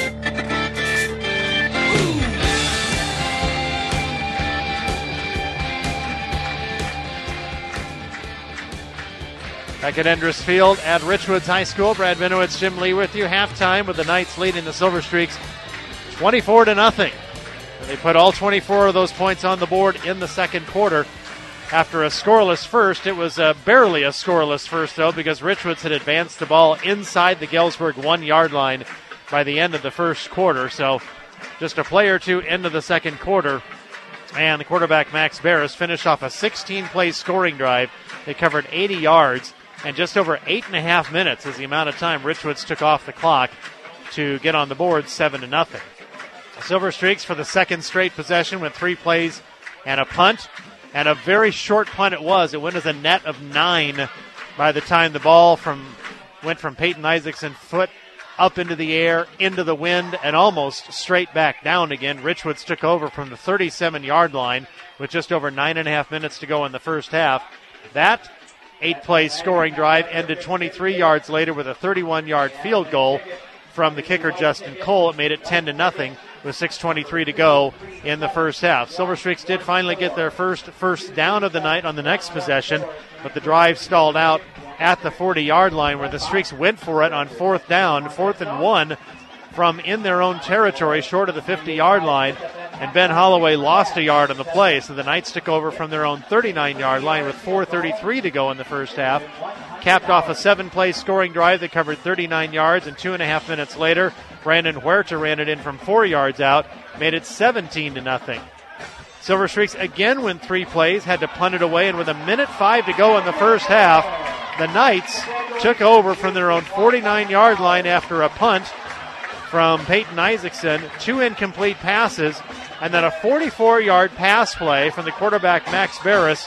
Back at Endress Field at Richwoods High School, Brad Minowitz, Jim Lee with you. Halftime with the Knights leading the Silver Streaks 24-0. And they put all 24 of those points on the board in the second quarter. After a scoreless first, it was barely a scoreless first, though, because Richwoods had advanced the ball inside the Galesburg 1-yard line by the end of the first quarter. So just a play or two into the second quarter. And the quarterback, Max Barris, finished off a 16-play scoring drive. They covered 80 yards, and just over 8.5 minutes is the amount of time Richwoods took off the clock to get on the board 7-0. Silver Streaks for the second straight possession with 3 plays and a punt. And a very short punt it was. It went as a net of 9 by the time the ball went from Peyton Isaacson foot up into the air, into the wind, and almost straight back down again. Richwoods took over from the 37-yard line with just over 9.5 minutes to go in the first half. That 8-play scoring drive ended 23 yards later with a 31-yard field goal from the kicker, Justin Cole. It made it 10-0. with 6:23 to go in the first half. Silver Streaks did finally get their first down of the night on the next possession, but the drive stalled out at the 40-yard line where the Streaks went for it on 4th down, 4th and 1 from in their own territory, short of the 50-yard line, and Ben Holloway lost a yard on the play, so the Knights took over from their own 39-yard line with 4:33 to go in the first half. Capped off a 7-play scoring drive that covered 39 yards, and 2.5 minutes later, Brandon Huerta ran it in from 4 yards out, made it 17-0. Silver Streaks again went 3 plays, had to punt it away, and with 1:05 to go in the first half, the Knights took over from their own 49-yard line after a punt from Peyton Isaacson, 2 incomplete passes, and then a 44-yard pass play from the quarterback Max Barris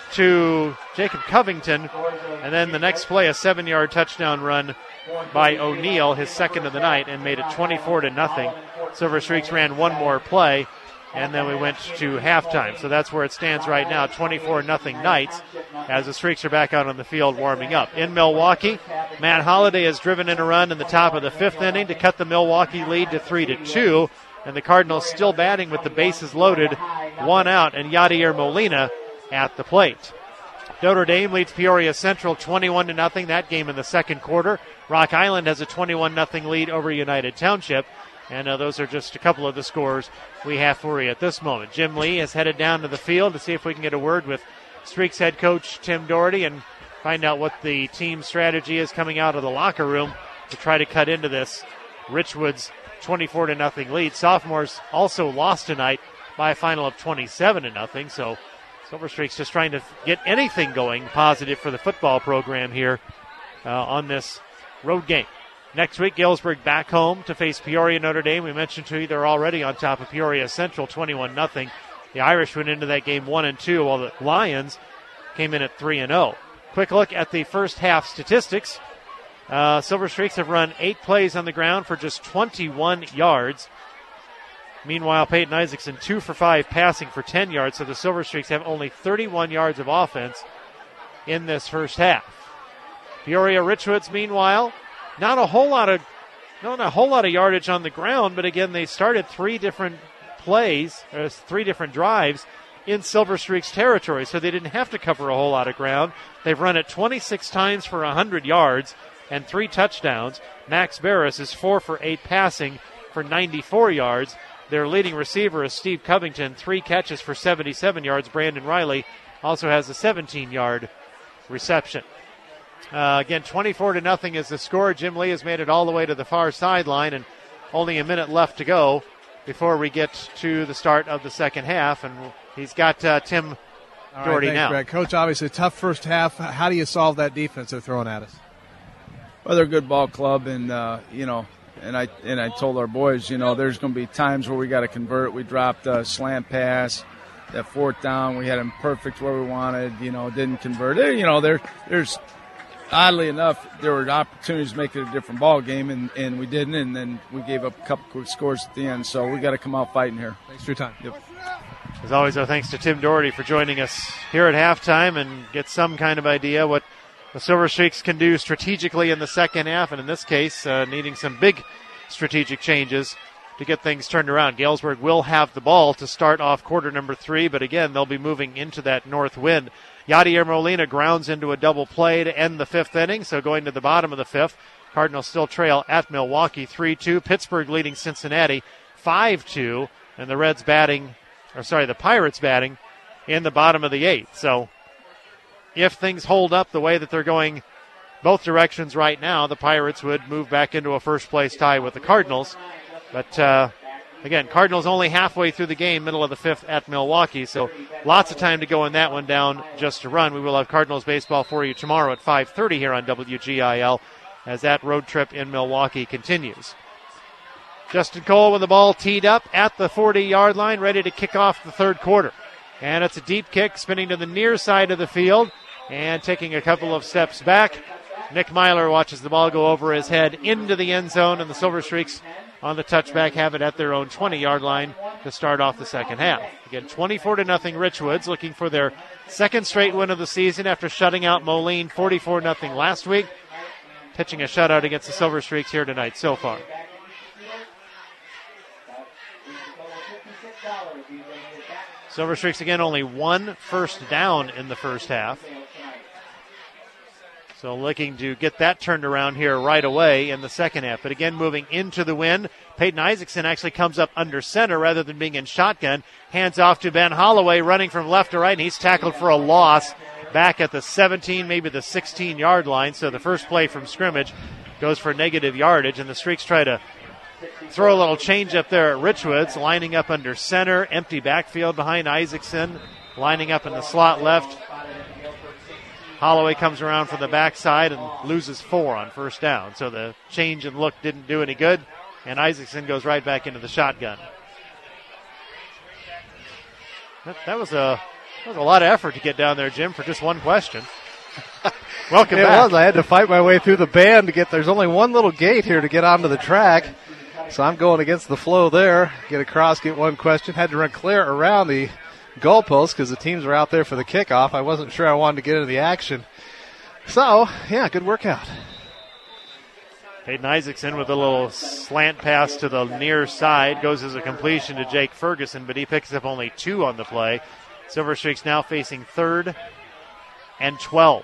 to Jacob Covington, and then the next play, a 7-yard touchdown run by O'Neal, his second of the night, and made it 24-0. Silver Streaks ran one more play, and then we went to halftime. So that's where it stands right now, 24-0 Knights, as the Streaks are back out on the field warming up. In Milwaukee, Matt Holliday has driven in a run in the top of the 5th inning to cut the Milwaukee lead to 3-2, and the Cardinals still batting with the bases loaded, 1 out, and Yadier Molina at the plate. Notre Dame leads Peoria Central 21-0, that game in the second quarter. Rock Island has a 21-0 lead over United Township. And those are just a couple of the scores we have for you at this moment. Jim Lee has headed down to the field to see if we can get a word with Streaks head coach Tim Doherty and find out what the team strategy is coming out of the locker room to try to cut into this Richwood's 24-0 lead. Sophomores also lost tonight by a final of 27-0. So Silver Streaks just trying to get anything going positive for the football program here on this road game. Next week, Galesburg back home to face Peoria Notre Dame. We mentioned to you they're already on top of Peoria Central, 21-0. The Irish went into that game 1-2, while the Lions came in at 3-0. Quick look at the first half statistics. Silver Streaks have run 8 plays on the ground for just 21 yards. Meanwhile, Peyton Isaacson 2 for 5 passing for 10 yards, so the Silver Streaks have only 31 yards of offense in this first half. Peoria Richwoods, meanwhile, not a whole lot of yardage on the ground, but again, they started 3 different plays, 3 different drives in Silver Streaks territory, so they didn't have to cover a whole lot of ground. They've run it 26 times for 100 yards and 3 touchdowns. Max Barris is 4 for 8 passing for 94 yards. Their leading receiver is Steve Covington, 3 catches for 77 yards. Brandon Riley also has a 17-yard reception. Again, 24-0 is the score. Jim Lee has made it all the way to the far sideline, and only a minute left to go before we get to the start of the second half. And he's got Tim Doherty thanks, now. Greg. Coach, obviously a tough first half. How do you solve that defense they're throwing at us? Well, they're a good ball club, and and I told our boys, there's going to be times where we got to convert. We dropped a slant pass. That 4th down, we had them perfect where we wanted. Didn't convert. There's oddly enough, there were opportunities to make it a different ball game, and we didn't, and then we gave up a couple quick scores at the end. So we got to come out fighting here. Thanks for your time. Yep. As always, our thanks to Tim Doherty for joining us here at halftime and get some kind of idea what the Silver Streaks can do strategically in the second half, and in this case, needing some big strategic changes to get things turned around. Galesburg will have the ball to start off quarter number 3, but again, they'll be moving into that north wind. Yadier Molina grounds into a double play to end the 5th inning, so going to the bottom of the 5th, Cardinals still trail at Milwaukee 3-2. Pittsburgh leading Cincinnati 5-2, and the Pirates batting in the bottom of the 8th. So if things hold up the way that they're going both directions right now, the Pirates would move back into a first-place tie with the Cardinals. But, again, Cardinals only halfway through the game, middle of the 5th at Milwaukee, so lots of time to go in that one down just to run. We will have Cardinals baseball for you tomorrow at 5:30 here on WGIL as that road trip in Milwaukee continues. Justin Cole with the ball teed up at the 40-yard line, ready to kick off the third quarter. And it's a deep kick, spinning to the near side of the field and taking a couple of steps back. Nick Myler watches the ball go over his head into the end zone, and the Silver Streaks on the touchback have it at their own 20-yard line to start off the second half. Again, 24-0 Richwoods, looking for their second straight win of the season after shutting out Moline 44-0 last week. Pitching a shutout against the Silver Streaks here tonight so far. Silver Streaks, again, only one first down in the first half. So looking to get that turned around here right away in the second half. But again, moving into the wind, Peyton Isaacson actually comes up under center rather than being in shotgun. Hands off to Ben Holloway, running from left to right, and he's tackled for a loss back at the 17, maybe the 16-yard line. So the first play from scrimmage goes for negative yardage, and the Streaks try to throw a little change up there at Richwoods, lining up under center, empty backfield behind Isaacson, lining up in the slot left. Holloway comes around from the backside and loses 4 on first down. So the change and look didn't do any good, and Isaacson goes right back into the shotgun. That was a lot of effort to get down there, Jim, for just one question. Welcome back. It was. I had to fight my way through the band to get. There's only one little gate here to get onto the track, so I'm going against the flow there. Get across, get one question. Had to run clear around the goalposts because the teams were out there for the kickoff. I wasn't sure I wanted to get into the action. So, yeah, good workout. Peyton Isaacson with a little slant pass to the near side. Goes as a completion to Jake Ferguson, but he picks up only 2 on the play. Silver Streaks now facing 3rd and 12.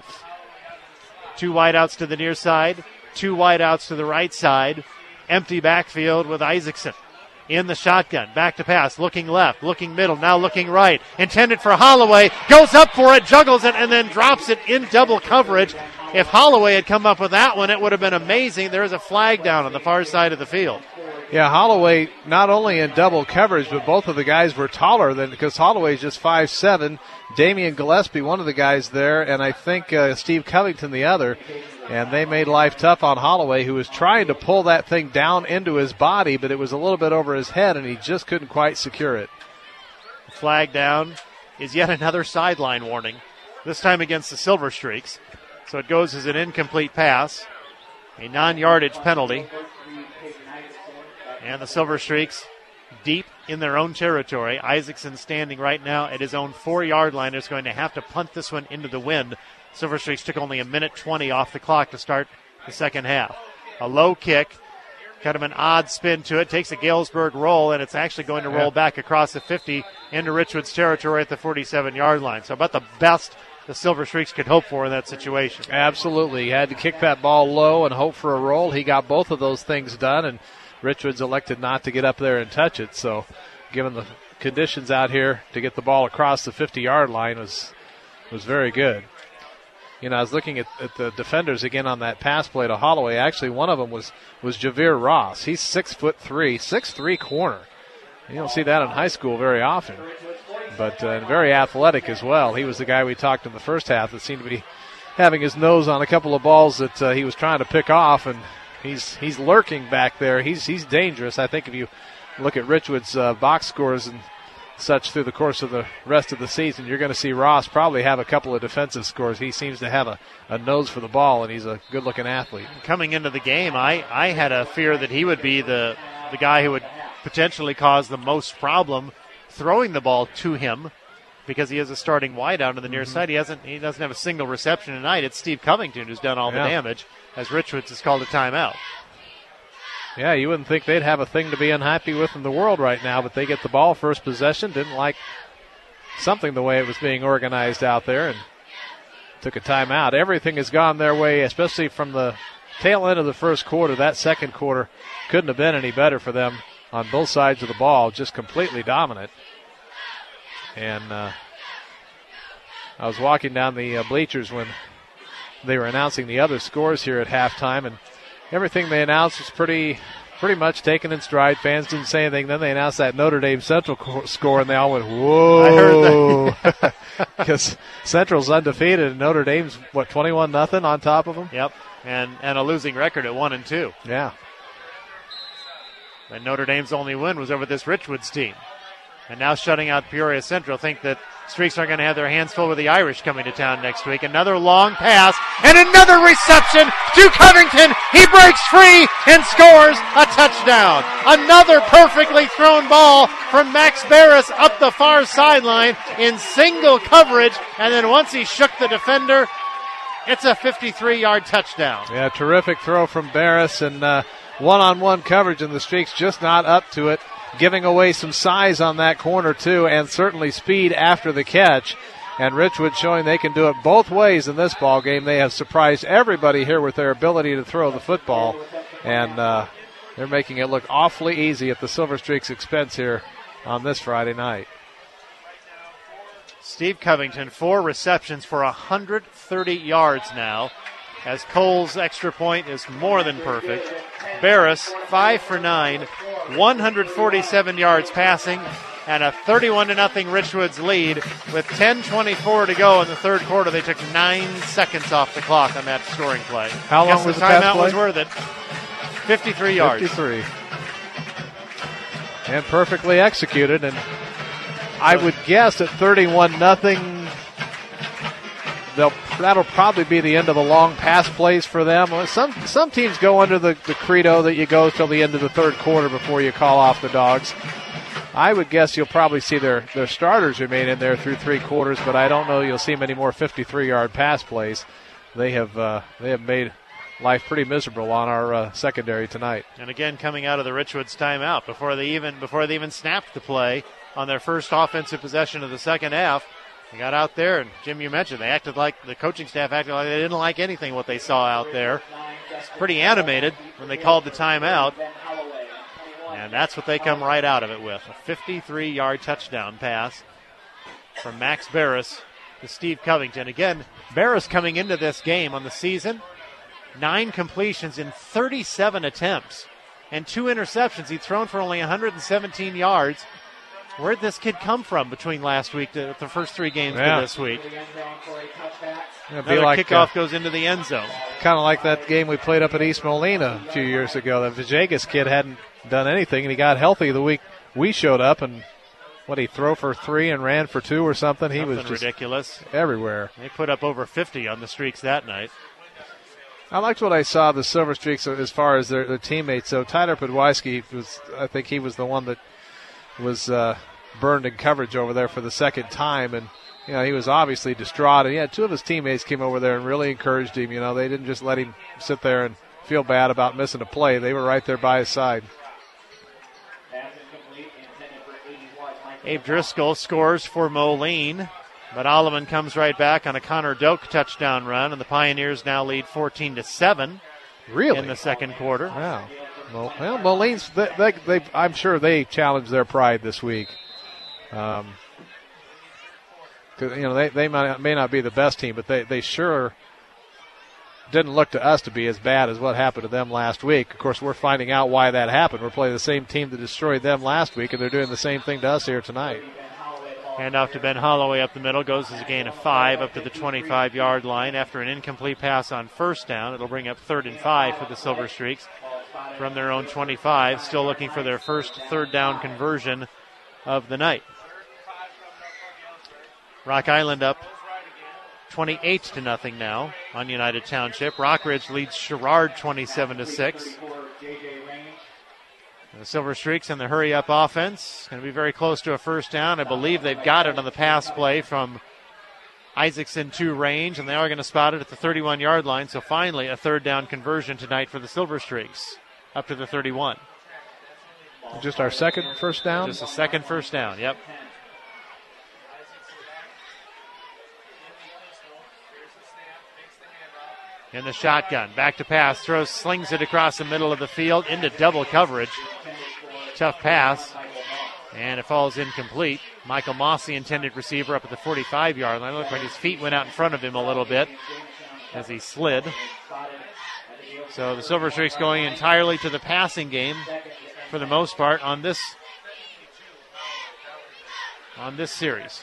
2 wideouts to the near side, 2 wideouts to the right side. Empty backfield with Isaacson in the shotgun. Back to pass, looking left, looking middle, now looking right. Intended for Holloway, goes up for it, juggles it, and then drops it in double coverage. If Holloway had come up with that one, it would have been amazing. There is a flag down on the far side of the field. Yeah, Holloway not only in double coverage, but both of the guys were taller than, because Holloway's just 5'7". Damian Gillespie, one of the guys there, and I think Steve Covington, the other. And they made life tough on Holloway, who was trying to pull that thing down into his body, but it was a little bit over his head, and he just couldn't quite secure it. Flag down is yet another sideline warning, this time against the Silver Streaks. So it goes as an incomplete pass, a non-yardage penalty. And the Silver Streaks deep in their own territory. Isaacson standing right now at his own 4-yard line is going to have to punt this one into the wind. Silver Streaks took only a minute 20 off the clock to start the second half. A low kick, kind of an odd spin to it, takes a Galesburg roll, and it's actually going to roll back across the 50 into Richwood's territory at the 47-yard line. So about the best the Silver Streaks could hope for in that situation. Absolutely. He had to kick that ball low and hope for a roll. He got both of those things done, and Richwood's elected not to get up there and touch it. So given the conditions out here, to get the ball across the 50-yard line was very good. You know, I was looking at the defenders again on that pass play to Holloway. Actually, one of them was Javier Ross. He's 6'3", 6'3" corner. You don't see that in high school very often, but very athletic as well. He was the guy we talked in the first half that seemed to be having his nose on a couple of balls that he was trying to pick off, and he's lurking back there. He's dangerous. I think if you look at Richwood's box scores and such through the course of the rest of the season, you're going to see Ross probably have a couple of defensive scores. He seems to have a nose for the ball, and he's a good-looking athlete. Coming into the game, I had a fear that he would be the guy who would potentially cause the most problem throwing the ball to him, because he is a starting wideout on the near side. He doesn't have a single reception tonight. It's Steve Covington who's done all the damage, as Richwoods has called a timeout. Yeah, you wouldn't think they'd have a thing to be unhappy with in the world right now, but they get the ball first possession. Didn't like something the way it was being organized out there and took a timeout. Everything has gone their way, especially from the tail end of the first quarter. That second quarter couldn't have been any better for them on both sides of the ball, just completely dominant. And I was walking down the bleachers when they were announcing the other scores here at halftime, and everything they announced was pretty much taken in stride. Fans didn't say anything. Then they announced that Notre Dame Central score, and they all went, whoa. I heard that. Because Central's undefeated, and Notre Dame's, 21-0 on top of them? Yep, and a losing record at 1-2. Yeah. And Notre Dame's only win was over this Richwoods team. And now shutting out Peoria Central. Think that Streaks are going to have their hands full with the Irish coming to town next week. Another long pass and another reception to Covington. He breaks free and scores a touchdown. Another perfectly thrown ball from Max Barris up the far sideline in single coverage. And then once he shook the defender, it's a 53-yard touchdown. Yeah, terrific throw from Barris, and one-on-one coverage, and the Streaks just not up to it. giving away some size on that corner, too, and certainly speed after the catch. And Richwood showing they can do it both ways in this ball game. They have surprised everybody here with their ability to throw the football, and they're making it look awfully easy at the Silver Streak's expense here on this Friday night. Steve Covington, 4 receptions for 130 yards now, as Cole's extra point is more than perfect. Barris, 5 for 9, 147 yards passing, and a 31-0 Richwoods lead with 10:24 to go in the third quarter. They took 9 seconds off the clock on that scoring play. How long was the timeout? pass play? Was worth it. 53 yards. 53. And perfectly executed. And I would guess at 31-0, that'll probably be the end of the long pass plays for them. Some teams go under the credo that you go till the end of the third quarter before you call off the dogs. I would guess you'll probably see their starters remain in there through 3 quarters, but I don't know you'll see many more 53-yard pass plays. They have made life pretty miserable on our secondary tonight. And again, coming out of the Richwoods timeout before they even snapped the play on their first offensive possession of the second half, they got out there, and Jim, you mentioned the coaching staff acted like they didn't like anything what they saw out there. It's pretty animated when they called the timeout. And that's what they come right out of it with. A 53-yard touchdown pass from Max Barris to Steve Covington. Again, Barris coming into this game on the season, 9 completions in 37 attempts and 2 interceptions. He'd thrown for only 117 yards. Where'd this kid come from between last week to the first 3 games of this week? Another kickoff goes into the end zone. Kind of like that game we played up at East Molina a few years ago. The Vajegas kid hadn't done anything, and he got healthy the week we showed up, and he throw for 3 and ran for 2 or something? He was just ridiculous. Everywhere. They put up over 50 on the Streaks that night. I liked what I saw of the Silver Streaks as far as their teammates. So Tyler Podwiski I think he was the one that was burned in coverage over there for the second time, and he was obviously distraught. And 2 of his teammates came over there and really encouraged him. They didn't just let him sit there and feel bad about missing a play. They were right there by his side. Abe Driscoll scores for Moline, but Alleman comes right back on a Connor Doak touchdown run, and the Pioneers now lead 14-7. Really? In the second quarter. Wow. Well, Moline's, I'm sure they challenged their pride this week. Because they may not be the best team, but they sure didn't look to us to be as bad as what happened to them last week. Of course, we're finding out why that happened. We're playing the same team that destroyed them last week, and they're doing the same thing to us here tonight. Hand off to Ben Holloway up the middle. Goes as a gain of 5 up to the 25-yard line after an incomplete pass on first down. It'll bring up 3rd and 5 for the Silver Streaks from their own 25. Still looking for their first third down conversion of the night. Rock Island up 28-0 now on United Township. Rockridge leads Sherrard 27-6. The Silver Streaks in the hurry-up offense. Going to be very close to a first down. I believe they've got it on the pass play from Isaacson to range, and they are going to spot it at the 31-yard line. So finally a third down conversion tonight for the Silver Streaks up to the 31. Just our second first down? Just a second first down, yep. In the shotgun, back to pass, throws, slings it across the middle of the field into double coverage. Tough pass, and it falls incomplete. Michael Moss, the intended receiver, up at the 45-yard line. It looked like his feet went out in front of him a little bit as he slid. So the Silver Streaks going entirely to the passing game for the most part on this series.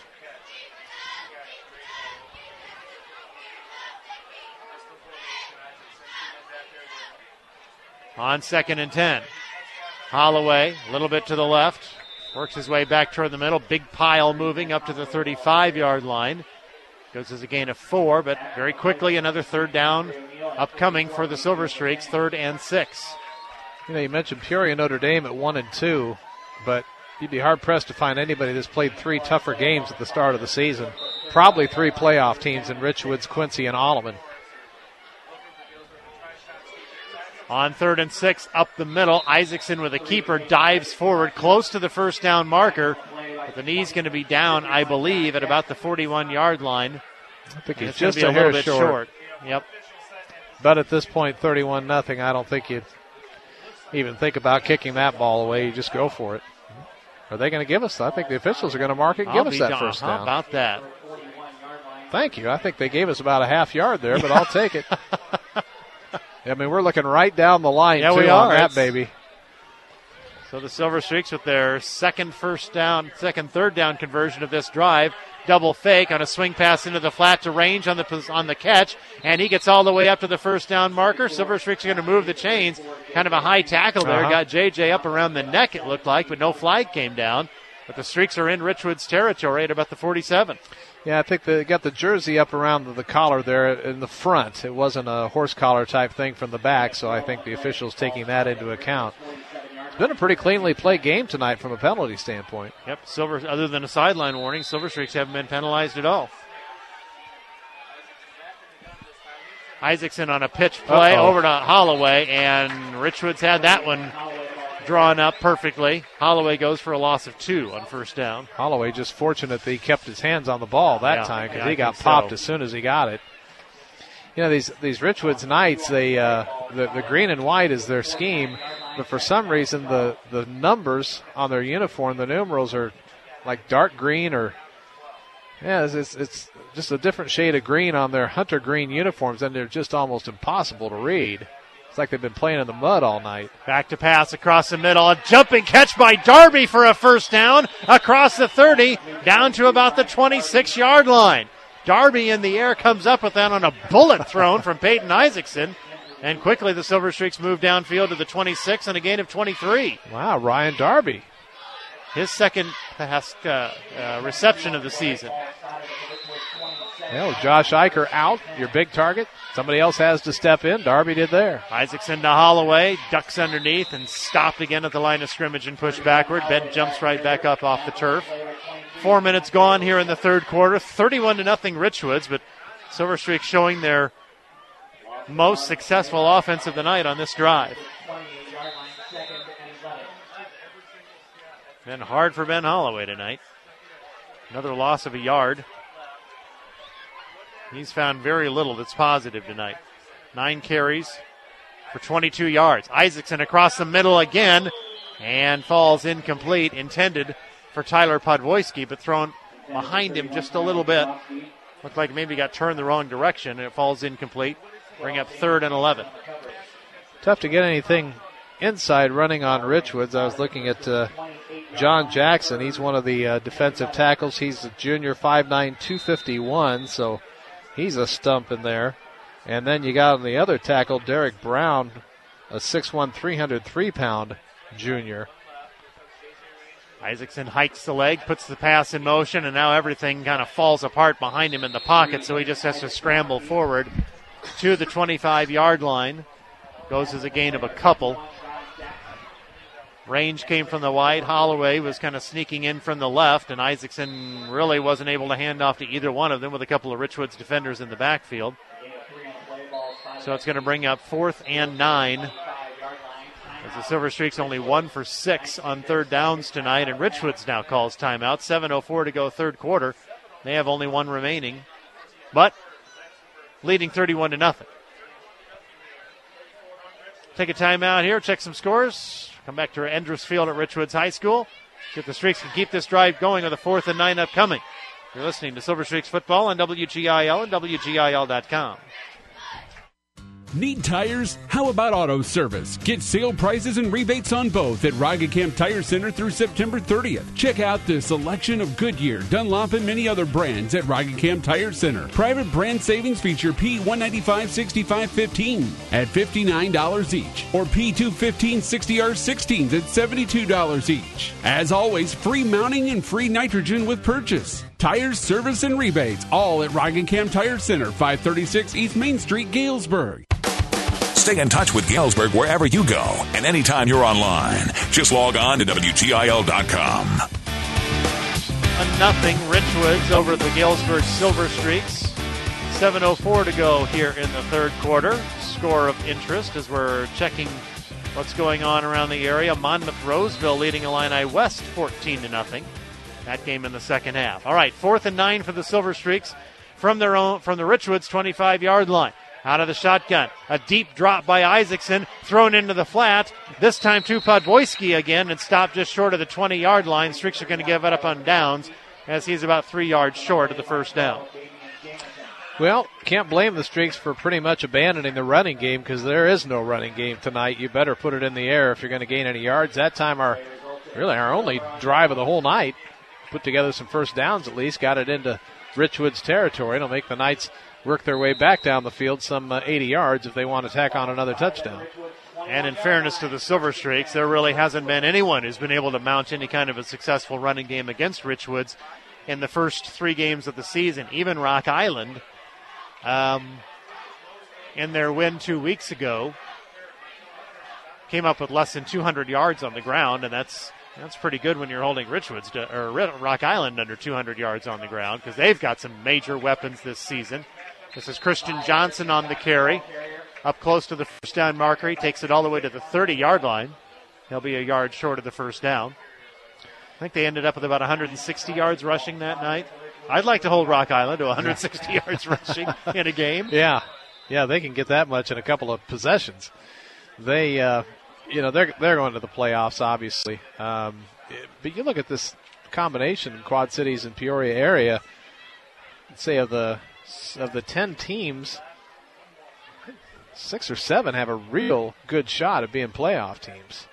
On 2nd and 10. Holloway, a little bit to the left, works his way back toward the middle. Big pile moving up to the 35-yard line. Goes as a gain of 4, but very quickly another third down upcoming for the Silver Streaks, 3rd and 6. You mentioned Peoria Notre Dame at 1-2, but you'd be hard-pressed to find anybody that's played 3 tougher games at the start of the season. Probably 3 playoff teams in Richwoods, Quincy, and Alleman. On 3rd and 6, up the middle, Isaacson with a keeper dives forward close to the first down marker. But the knee's going to be down, I believe, at about the 41-yard line. I think And he's it's gonna just be a little hair bit short. Yep. But at this point, 31-0, I don't think you'd even think about kicking that ball away. You just go for it. Are they going to give us? I think the officials are going to mark it and give us that first down. How about that? Thank you. I think they gave us about a half yard there, but I'll take it. I mean, we're looking right down the line, Yeah, too, we on are. that, baby. So the Silver Streaks with their second third down conversion of this drive. Double fake on a swing pass into the flat to Range on the catch, and he gets all the way up to the first down marker. Silver Streaks are going to move the chains. Kind of a high tackle there. Got JJ up around the neck, it looked like, but no flag came down. But the Streaks are in Richwood's territory at about the 47. Yeah, I think they got the jersey up around the collar there in the front. It wasn't a horse collar type thing from the back, so I think the officials taking that into account. It's been a pretty cleanly played game tonight from a penalty standpoint. Yep, other than a sideline warning, Silver Streaks haven't been penalized at all. Isaacson on a pitch play over to Holloway, and Richwood's had that one drawn up perfectly. Holloway goes for a loss of 2 on first down. Holloway just fortunate that he kept his hands on the ball that time because he got popped as soon as he got it. You know, these Richwoods Knights, the green and white is their scheme, but for some reason the numbers on their uniform, the numerals are like dark green it's just a different shade of green on their hunter green uniforms, and they're just almost impossible to read. It's like they've been playing in the mud all night. Back to pass across the middle. A jumping catch by Darby for a first down across the 30, down to about the 26-yard line. Darby in the air comes up with that on a bullet thrown from Peyton Isaacson. And quickly the Silver Streaks move downfield to the 26 and a gain of 23. Wow, Ryan Darby. His second pass reception of the season. Well, Josh Eicher out, your big target. Somebody else has to step in. Darby did there. Isaacson to Holloway, ducks underneath and stopped again at the line of scrimmage and pushed backward. Ben jumps right back up off the turf. 4 minutes gone here in the third quarter. 31-0 Richwoods, but Silver Streak showing their most successful offense of the night on this drive. Been hard for Ben Holloway tonight. Another loss of a yard. He's found very little that's positive tonight. 9 carries for 22 yards. Isaacson across the middle again and falls incomplete. Intended for Tyler Podwojski, but thrown behind him just a little bit. Looked like maybe got turned the wrong direction, and it falls incomplete. Bring up 3rd and 11. Tough to get anything inside running on Richwoods. I was looking at John Jackson. He's one of the defensive tackles. He's a junior, 5'9", 251, so he's a stump in there. And then you got on the other tackle, Derek Brown, a 6'1", 303-pound junior. Isaacson hikes the leg, puts the pass in motion, and now everything kind of falls apart behind him in the pocket, so he just has to scramble forward to the 25-yard line. Goes as a gain of a couple. Range came from the wide. Holloway was kind of sneaking in from the left, and Isaacson really wasn't able to hand off to either one of them with a couple of Richwoods defenders in the backfield. So it's going to bring up 4th and 9. As the Silver Streaks only 1 for 6 on third downs tonight, and Richwoods now calls timeout. 7:04 to go third quarter. They have only 1 remaining, but leading 31-0. Take a timeout here, check some scores. Come back to Endress Field at Richwoods High School. See if the Streaks can keep this drive going with a 4th and 9 upcoming. You're listening to Silver Streaks football on WGIL and WGIL.com. Need tires? How about auto service? Get sale prices and rebates on both at Rockingham Tire Center through September 30th. Check out the selection of Goodyear, Dunlop, and many other brands at Rockingham Tire Center. Private brand savings feature P195/6515 at $59 each, or P215 60R16s at $72 each. As always, free mounting and free nitrogen with purchase. Tires, service, and rebates, all at Rockingham Tire Center, 536 East Main Street, Galesburg. Stay in touch with Galesburg wherever you go and anytime you're online. Just log on to WGIL.com. 1-0 Richwoods over the Galesburg Silver Streaks. 7:04 to go here in the third quarter. score of interest as we're checking what's going on around the area. Monmouth-Roseville leading Illini West 14-0. That game in the second half. All right, 4th and 9 for the Silver Streaks from the Richwoods 25-yard line. Out of the shotgun, a deep drop by Isaacson, thrown into the flat. This time to Podboyski again, and stopped just short of the 20-yard line. Streaks are going to give it up on downs as he's about 3 yards short of the first down. Well, can't blame the Streaks for pretty much abandoning the running game because there is no running game tonight. You better put it in the air if you're going to gain any yards. That time our only drive of the whole night. Put together some first downs at least, got it into Richwoods territory. It'll make the Knights work their way back down the field some 80 yards if they want to tack on another touchdown. And in fairness to the Silver Streaks, there really hasn't been anyone who's been able to mount any kind of a successful running game against Richwoods in the first 3 games of the season. Even Rock Island, in their win 2 weeks ago, came up with less than 200 yards on the ground, and that's pretty good when you're holding Rock Island under 200 yards on the ground because they've got some major weapons this season. This is Christian Johnson on the carry, up close to the first down marker. He takes it all the way to the 30-yard line. He'll be a yard short of the first down. I think they ended up with about 160 yards rushing that night. I'd like to hold Rock Island to 160 yards rushing in a game. Yeah, they can get that much in a couple of possessions. They, they're going to the playoffs, obviously. But you look at this combination in Quad Cities and Peoria area. Let's say of the 10 teams, 6 or 7 have a real good shot at being playoff teams.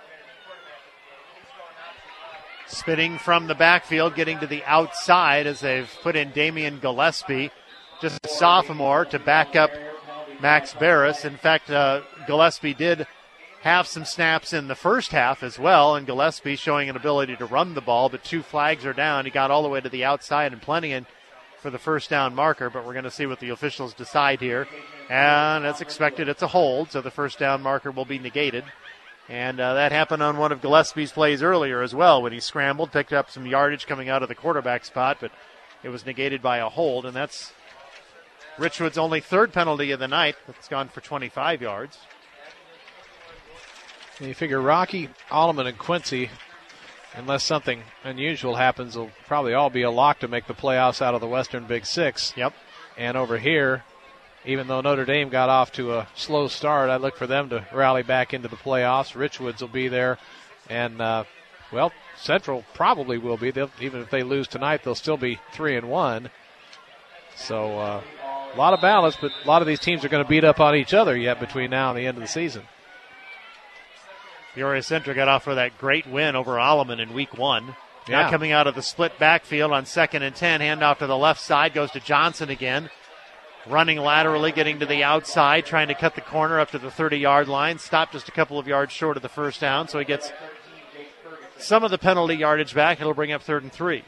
Spitting from the backfield, getting to the outside as they've put in Damian Gillespie, just a sophomore, to back up Max Barris. In fact, Gillespie did have some snaps in the first half as well, and Gillespie showing an ability to run the ball, but 2 flags are down. He got all the way to the outside and plenty in for the first down marker, but we're going to see what the officials decide here. And as expected, it's a hold, so the first down marker will be negated. And that happened on one of Gillespie's plays earlier as well when he scrambled, picked up some yardage coming out of the quarterback spot, but it was negated by a hold, and that's Richwood's only 3rd penalty of the night. It's gone for 25 yards. And you figure Rocky, Alleman, and Quincy, unless something unusual happens, will probably all be a lock to make the playoffs out of the Western Big Six. Yep. And over here, even though Notre Dame got off to a slow start, I look for them to rally back into the playoffs. Richwoods will be there. And, Central probably will be. Even if they lose tonight, they'll still be 3-1. So a lot of balance, but a lot of these teams are going to beat up on each other yet between now and the end of the season. Peoria Central got off for that great win over Alleman in week 1. Yeah. Now coming out of the split backfield on 2nd and 10, handoff to the left side, goes to Johnson again. Running laterally, getting to the outside, trying to cut the corner up to the 30-yard line. Stopped just a couple of yards short of the first down, so he gets some of the penalty yardage back. It'll bring up 3rd and 3.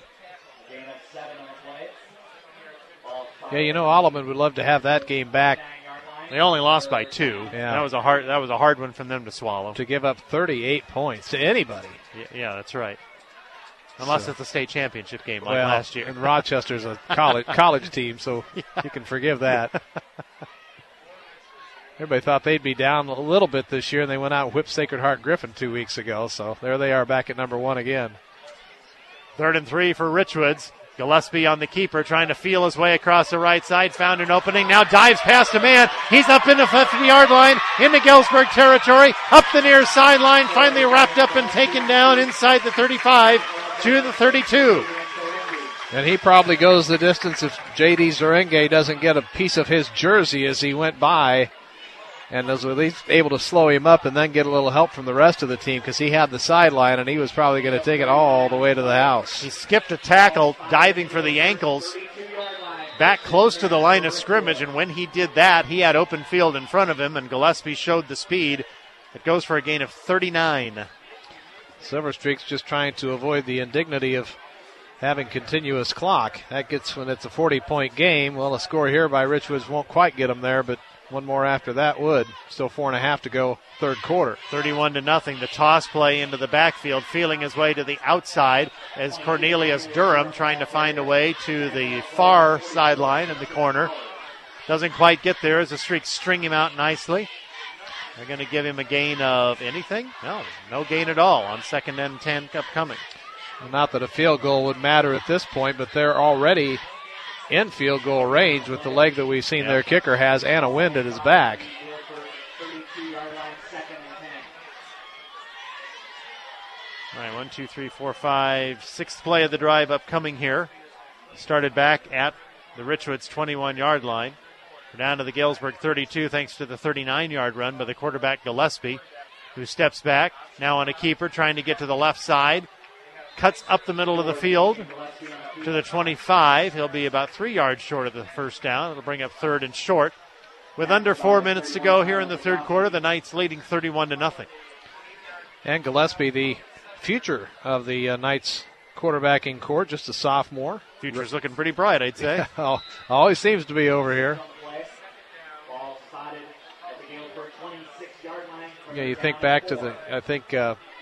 Yeah, Alleman would love to have that game back. They only lost by 2. Yeah. That was a hard one for them to swallow. To give up 38 points to anybody. Yeah, that's right. Unless it's a state championship game like last year. And Rochester's a college team, so you can forgive that. Everybody thought they'd be down a little bit this year, and they went out and whipped Sacred Heart Griffin 2 weeks ago. So there they are back at number 1 again. 3rd and 3 for Richwoods. Gillespie on the keeper, trying to feel his way across the right side. Found an opening. Now dives past a man. He's up in the 50-yard line, into Galesburg territory, up the near sideline, finally wrapped up and taken down inside the 35 to the 32. And he probably goes the distance if J.D. Zerenge doesn't get a piece of his jersey as he went by, and was at least able to slow him up and then get a little help from the rest of the team because he had the sideline and he was probably going to take it all the way to the house. He skipped a tackle, diving for the ankles, back close to the line of scrimmage, and when he did that, he had open field in front of him, and Gillespie showed the speed. It goes for a gain of 39. Silver Streaks just trying to avoid the indignity of having continuous clock. That gets when it's a 40-point game. Well, a score here by Richwoods won't quite get them there, but one more after that would. Still 4.5 to go, 3rd quarter. 31-0. The toss play into the backfield, feeling his way to the outside as Cornelius Durham trying to find a way to the far sideline in the corner. Doesn't quite get there as the Streaks string him out nicely. They're going to give him a gain of anything? No gain at all on 2nd and 10 upcoming. Well, not that a field goal would matter at this point, but they're already in field goal range with the leg that we've seen their kicker has and a wind at his back. All right, 1, 2, 3, 4, 5, sixth play of the drive upcoming here. Started back at the Richwoods 21-yard line. We're down to the Galesburg 32 thanks to the 39-yard run by the quarterback Gillespie, who steps back, now on a keeper, trying to get to the left side. Cuts up the middle of the field to the 25. He'll be about 3 yards short of the first down. It'll bring up 3rd and short. With under 4 minutes to go here in the third quarter, the Knights leading 31-0. And Gillespie, the future of the Knights quarterbacking corps, just a sophomore. Future's looking pretty bright, I'd say. Always seems to be over here. Yeah, you think back to I think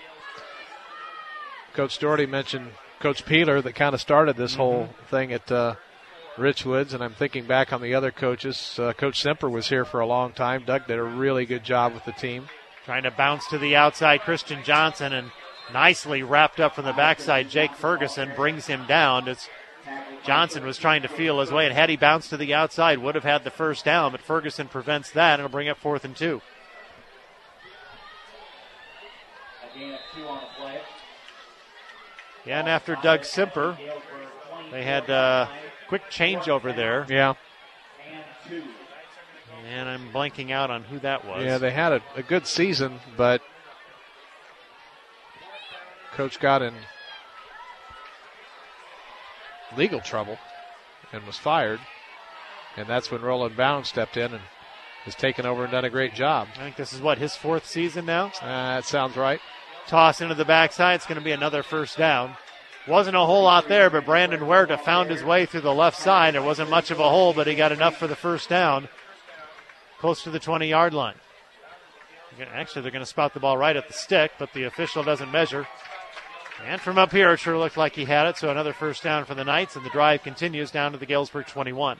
Coach Doherty mentioned Coach Peeler that kind of started this whole thing at Richwoods, and I'm thinking back on the other coaches. Coach Semper was here for a long time. Doug did a really good job with the team. Trying to bounce to the outside, Christian Johnson, and nicely wrapped up from the backside. Jake Ferguson brings him down. Johnson was trying to feel his way, and had he bounced to the outside, would have had the first down, but Ferguson prevents that, and it'll bring up 4th and 2. Yeah, and after Doug Semper, they had a quick changeover there. Yeah. And I'm blanking out on who that was. Yeah, they had a good season, but Coach got in legal trouble and was fired. And that's when Roland Bound stepped in and has taken over and done a great job. I think this is, his 4th season now? That sounds right. Toss into the backside. It's going to be another first down. Wasn't a whole lot there, but Brandon Huerta found his way through the left side. It wasn't much of a hole, but he got enough for the first down. Close to the 20-yard line. Actually, they're going to spot the ball right at the stick, but the official doesn't measure. And from up here, it sure looked like he had it, so another first down for the Knights, and the drive continues down to the Galesburg 21.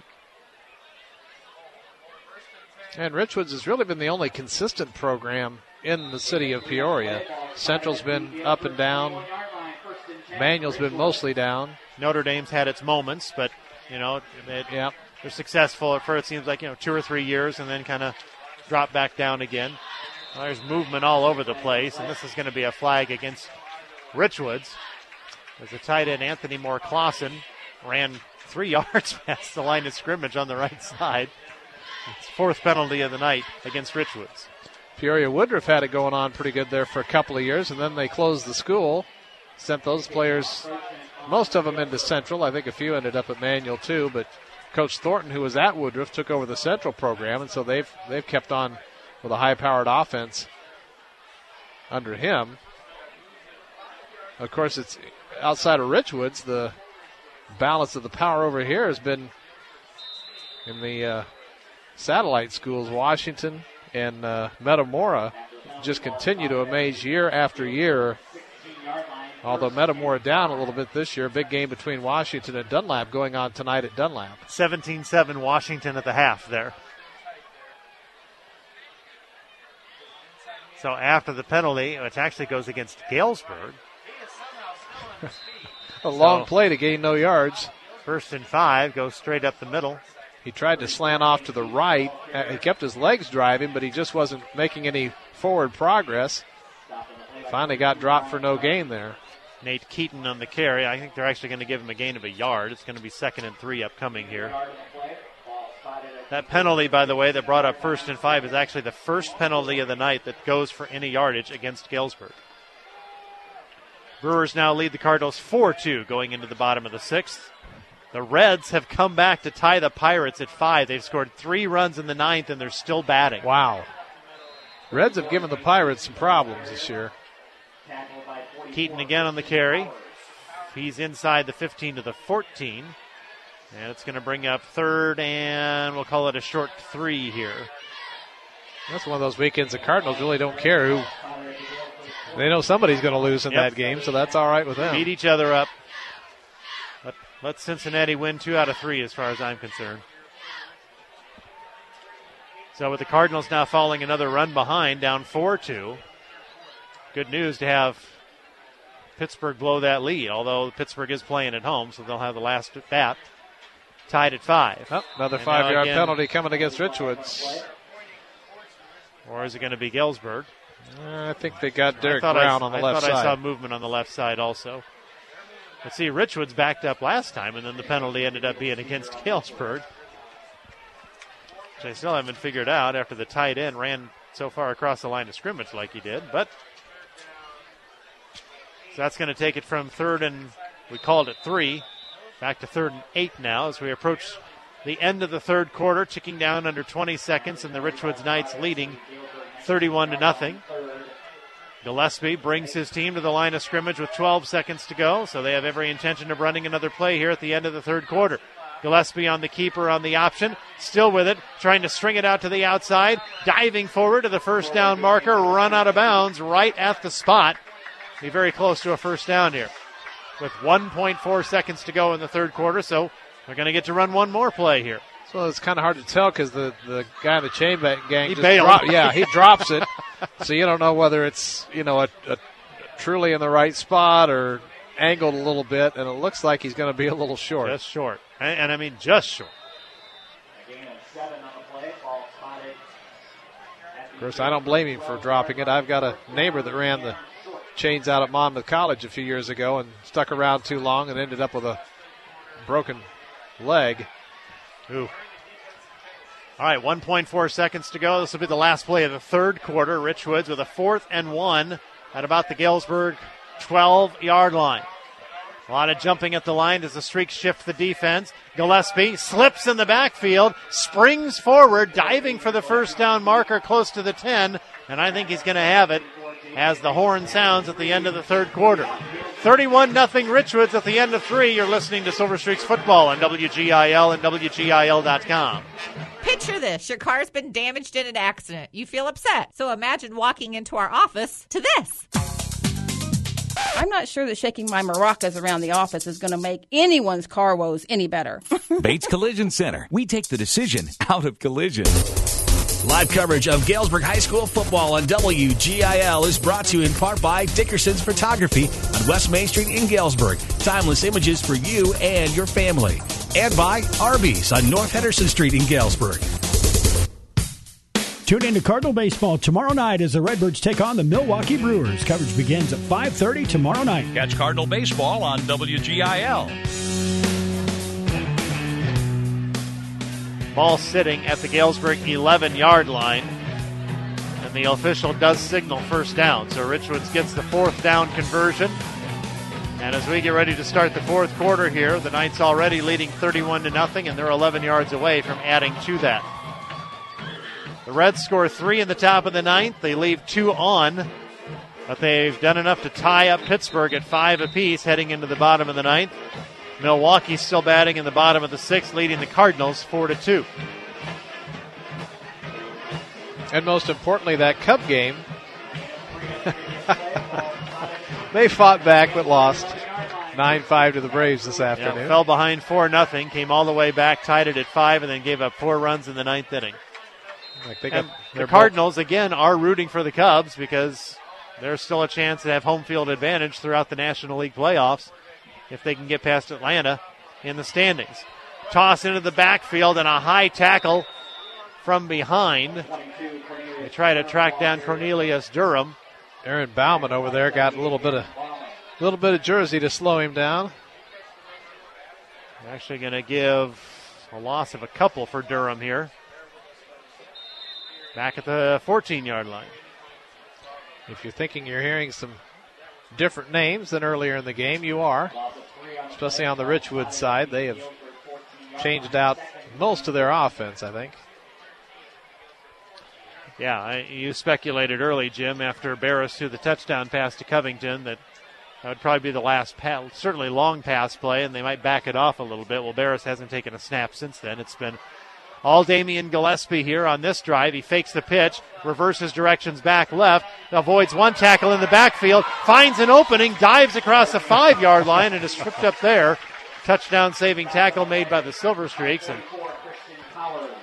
And Richwoods has really been the only consistent program in the city of Peoria. Central's been up and down. Manual's been mostly down. Notre Dame's had its moments, but, they're successful for, it seems like, 2 or 3 years and then kind of drop back down again. Well, there's movement all over the place, and this is going to be a flag against Richwoods. As the tight end, Anthony Moore-Clausen, ran 3 yards past the line of scrimmage on the right side. It's 4th penalty of the night against Richwoods. Peoria Woodruff had it going on pretty good there for a couple of years, and then they closed the school, sent those players, most of them into Central. I think a few ended up at Manual too, but Coach Thornton, who was at Woodruff, took over the Central program, and so they've kept on with a high-powered offense under him. Of course, it's outside of Richwoods, the balance of the power over here has been in the satellite schools. Washington and Metamora just continue to amaze year after year. Although Metamora down a little bit this year. Big game between Washington and Dunlap going on tonight at Dunlap. 17-7 Washington at the half there. So after the penalty, which actually goes against Galesburg. A long play to gain no yards. 1st and 5, goes straight up the middle. He tried to slant off to the right. He kept his legs driving, but he just wasn't making any forward progress. Finally got dropped for no gain there. Nate Keaton on the carry. I think they're actually going to give him a gain of a yard. It's going to be 2nd and 3 upcoming here. That penalty, by the way, that brought up 1st and 5 is actually the first penalty of the night that goes for any yardage against Galesburg. Brewers now lead the Cardinals 4-2 going into the bottom of the 6th. The Reds have come back to tie the Pirates at 5. They've scored 3 runs in the 9th, and they're still batting. Wow. Reds have given the Pirates some problems this year. Keaton again on the carry. He's inside the 15 to the 14. And it's going to bring up 3rd, and we'll call it a short 3 here. That's one of those weekends the Cardinals really don't care who. They know somebody's going to lose in that game, so that's all right with them. Beat each other up. Let Cincinnati win 2 out of 3 as far as I'm concerned. So with the Cardinals now falling another run behind, down 4-2. Good news to have Pittsburgh blow that lead, although Pittsburgh is playing at home, so they'll have the last at bat. Tied at 5. Oh, another 5-yard penalty coming against Richwoods. Or is it going to be Galesburg? I think they got Derek Brown on the left side. I saw movement on the left side also. Let's see, Richwoods backed up last time, and then the penalty ended up being against Galesburg, which I still haven't figured out after the tight end ran so far across the line of scrimmage like he did. But so that's going to take it from 3rd and, we called it 3, back to 3rd and 8 now as we approach the end of the third quarter, ticking down under 20 seconds, and the Richwoods Knights leading 31-0. Gillespie brings his team to the line of scrimmage with 12 seconds to go, so they have every intention of running another play here at the end of the third quarter. Gillespie on the keeper on the option, still with it, trying to string it out to the outside, diving forward to the first down marker, run out of bounds right at the spot. Be very close to a first down here with 1.4 seconds to go in the third quarter, so they're going to get to run one more play here. So it's kind of hard to tell because the guy in the chain gang he just he drops it. So you don't know whether it's, a truly in the right spot or angled a little bit, and it looks like he's going to be a little short. Just short. And I mean just short. Of course, I don't blame him for dropping it. I've got a neighbor that ran the chains out at Monmouth College a few years ago and stuck around too long and ended up with a broken leg. Ooh. All right, 1.4 seconds to go. This will be the last play of the third quarter. Richwoods with a 4th and 1 at about the Galesburg 12-yard line. A lot of jumping at the line as the Streaks shift the defense. Gillespie slips in the backfield, springs forward, diving for the first down marker close to the 10, and I think he's going to have it as the horn sounds at the end of the third quarter. 31-0 Richwoods at the end of 3. You're listening to Silver Streaks football on WGIL and WGIL.com. Picture this. Your car's been damaged in an accident. You feel upset. So imagine walking into our office to this. I'm not sure that shaking my maracas around the office is going to make anyone's car woes any better. Bates Collision Center. We take the decision out of collision. Live coverage of Galesburg High School football on WGIL is brought to you in part by Dickerson's Photography on West Main Street in Galesburg. Timeless images for you and your family. And by Arby's on North Henderson Street in Galesburg. Tune in to Cardinal Baseball tomorrow night as the Redbirds take on the Milwaukee Brewers. Coverage begins at 5:30 tomorrow night. Catch Cardinal Baseball on WGIL. Ball sitting at the Galesburg 11-yard line. And the official does signal first down. So Richwoods gets the 4th down conversion. And as we get ready to start the fourth quarter here, the Knights already leading 31-0, and they're 11 yards away from adding to that. The Reds score 3 in the top of the 9th. They leave 2 on, but they've done enough to tie up Pittsburgh at 5 apiece heading into the bottom of the 9th. Milwaukee's still batting in the bottom of the 6th, leading the Cardinals 4-2. And most importantly, that Cub game, they fought back but lost 9-5 to the Braves this afternoon. Yeah, fell behind 4-0, came all the way back, tied it at 5, and then gave up 4 runs in the 9th inning. The Cardinals, again, are rooting for the Cubs because there's still a chance to have home field advantage throughout the National League playoffs if they can get past Atlanta in the standings. Toss into the backfield and a high tackle from behind. They try to track down Cornelius Durham. Aaron Bauman over there got a little bit of jersey to slow him down. They're actually going to give a loss of a couple for Durham here. Back at the 14-yard line. If you're thinking you're hearing some different names than earlier in the game, you are. Especially on the Richwood side. They have changed out most of their offense, I think. Yeah, you speculated early, Jim, after Barris threw the touchdown pass to Covington that would probably be the last pass, certainly long pass play, and they might back it off a little bit. Well, Barris hasn't taken a snap since then. It's been all Damian Gillespie here on this drive. He fakes the pitch, reverses directions back left, avoids one tackle in the backfield, finds an opening, dives across the 5-yard line, and is tripped up there. Touchdown saving tackle made by the Silver Streaks. And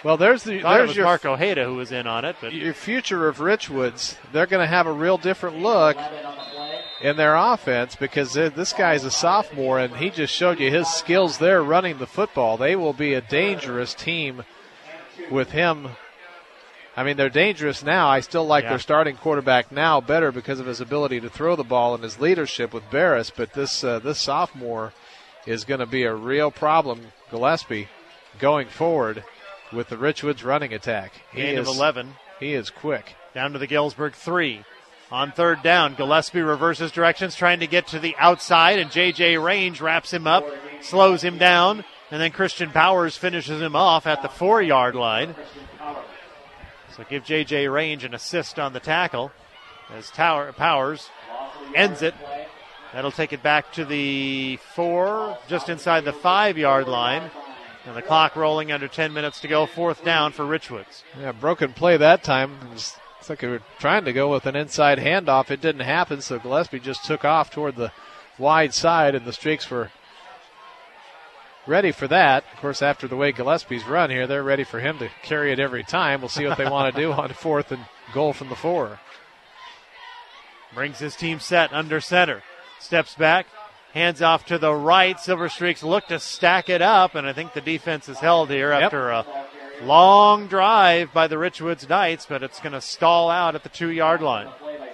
Well, there's your Mark Ojeda who was in on it, but your future of Richwoods. They're going to have a real different look in their offense because this guy's a sophomore, and he just showed you his skills there running the football. They will be a dangerous team with him. I mean, they're dangerous now. I still like their starting quarterback now better because of his ability to throw the ball and his leadership with Barris, but this sophomore is going to be a real problem, Gillespie, going forward with the Richwoods running attack. Gain of 11. He is quick. Down to the Galesburg 3. On third down, Gillespie reverses directions, trying to get to the outside, and J.J. Range wraps him up, slows him down, and then Christian Powers finishes him off at the 4-yard line. So give J.J. Range an assist on the tackle as Powers ends it. That'll take it back to the 4, just inside the 5-yard line. And the clock rolling under 10 minutes to go. 4th down for Richwoods. Yeah, broken play that time. It's like they were trying to go with an inside handoff. It didn't happen, so Gillespie just took off toward the wide side, and the Streaks were ready for that. Of course, after the way Gillespie's run here, they're ready for him to carry it every time. We'll see what they want to do on 4th and goal from the 4. Brings his team set under center. Steps back. Hands off to the right. Silver Streaks look to stack it up, and I think the defense is held here after a long drive by the Richwoods Knights, but it's going to stall out at the 2-yard line.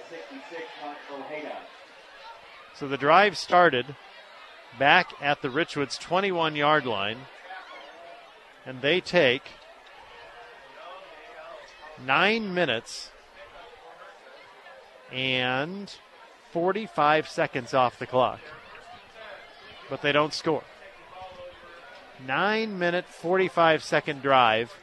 So the drive started back at the Richwoods 21-yard line, and they take 9 minutes and 45 seconds off the clock. But they don't score. 9-minute, 45-second drive.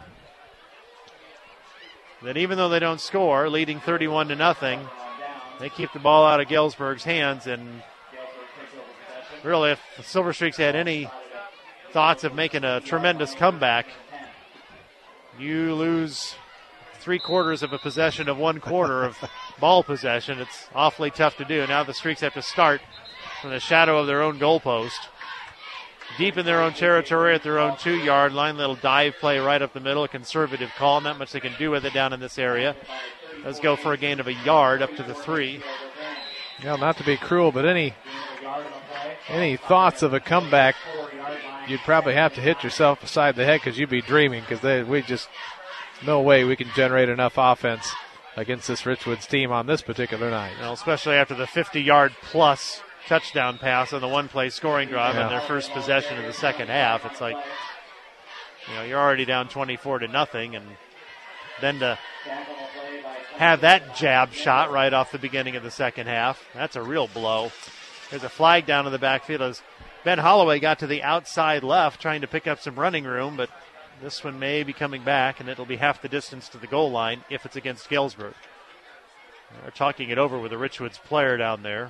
That even though they don't score, leading 31-0, they keep the ball out of Galesburg's hands. And really, if the Silver Streaks had any thoughts of making a tremendous comeback, you lose 3/4 of a possession of 1/4 of ball possession. It's awfully tough to do. Now the Streaks have to start from the shadow of their own goalpost. Deep in their own territory at their own 2-yard line. Little dive play right up the middle. A conservative call. Not much they can do with it down in this area. Let's go for a gain of a yard up to the 3. Yeah, not to be cruel, but any thoughts of a comeback, you'd probably have to hit yourself beside the head because you'd be dreaming because we just no way we can generate enough offense against this Richwoods team on this particular night. Well, especially after the 50-yard plus touchdown pass on the one-play scoring drive in their first possession of the second half. It's like, you're already down 24-0, and then to have that jab shot right off the beginning of the second half, that's a real blow. There's a flag down in the backfield as Ben Holloway got to the outside left trying to pick up some running room, but this one may be coming back, and it'll be half the distance to the goal line if it's against Galesburg. They're talking it over with a Richwoods player down there.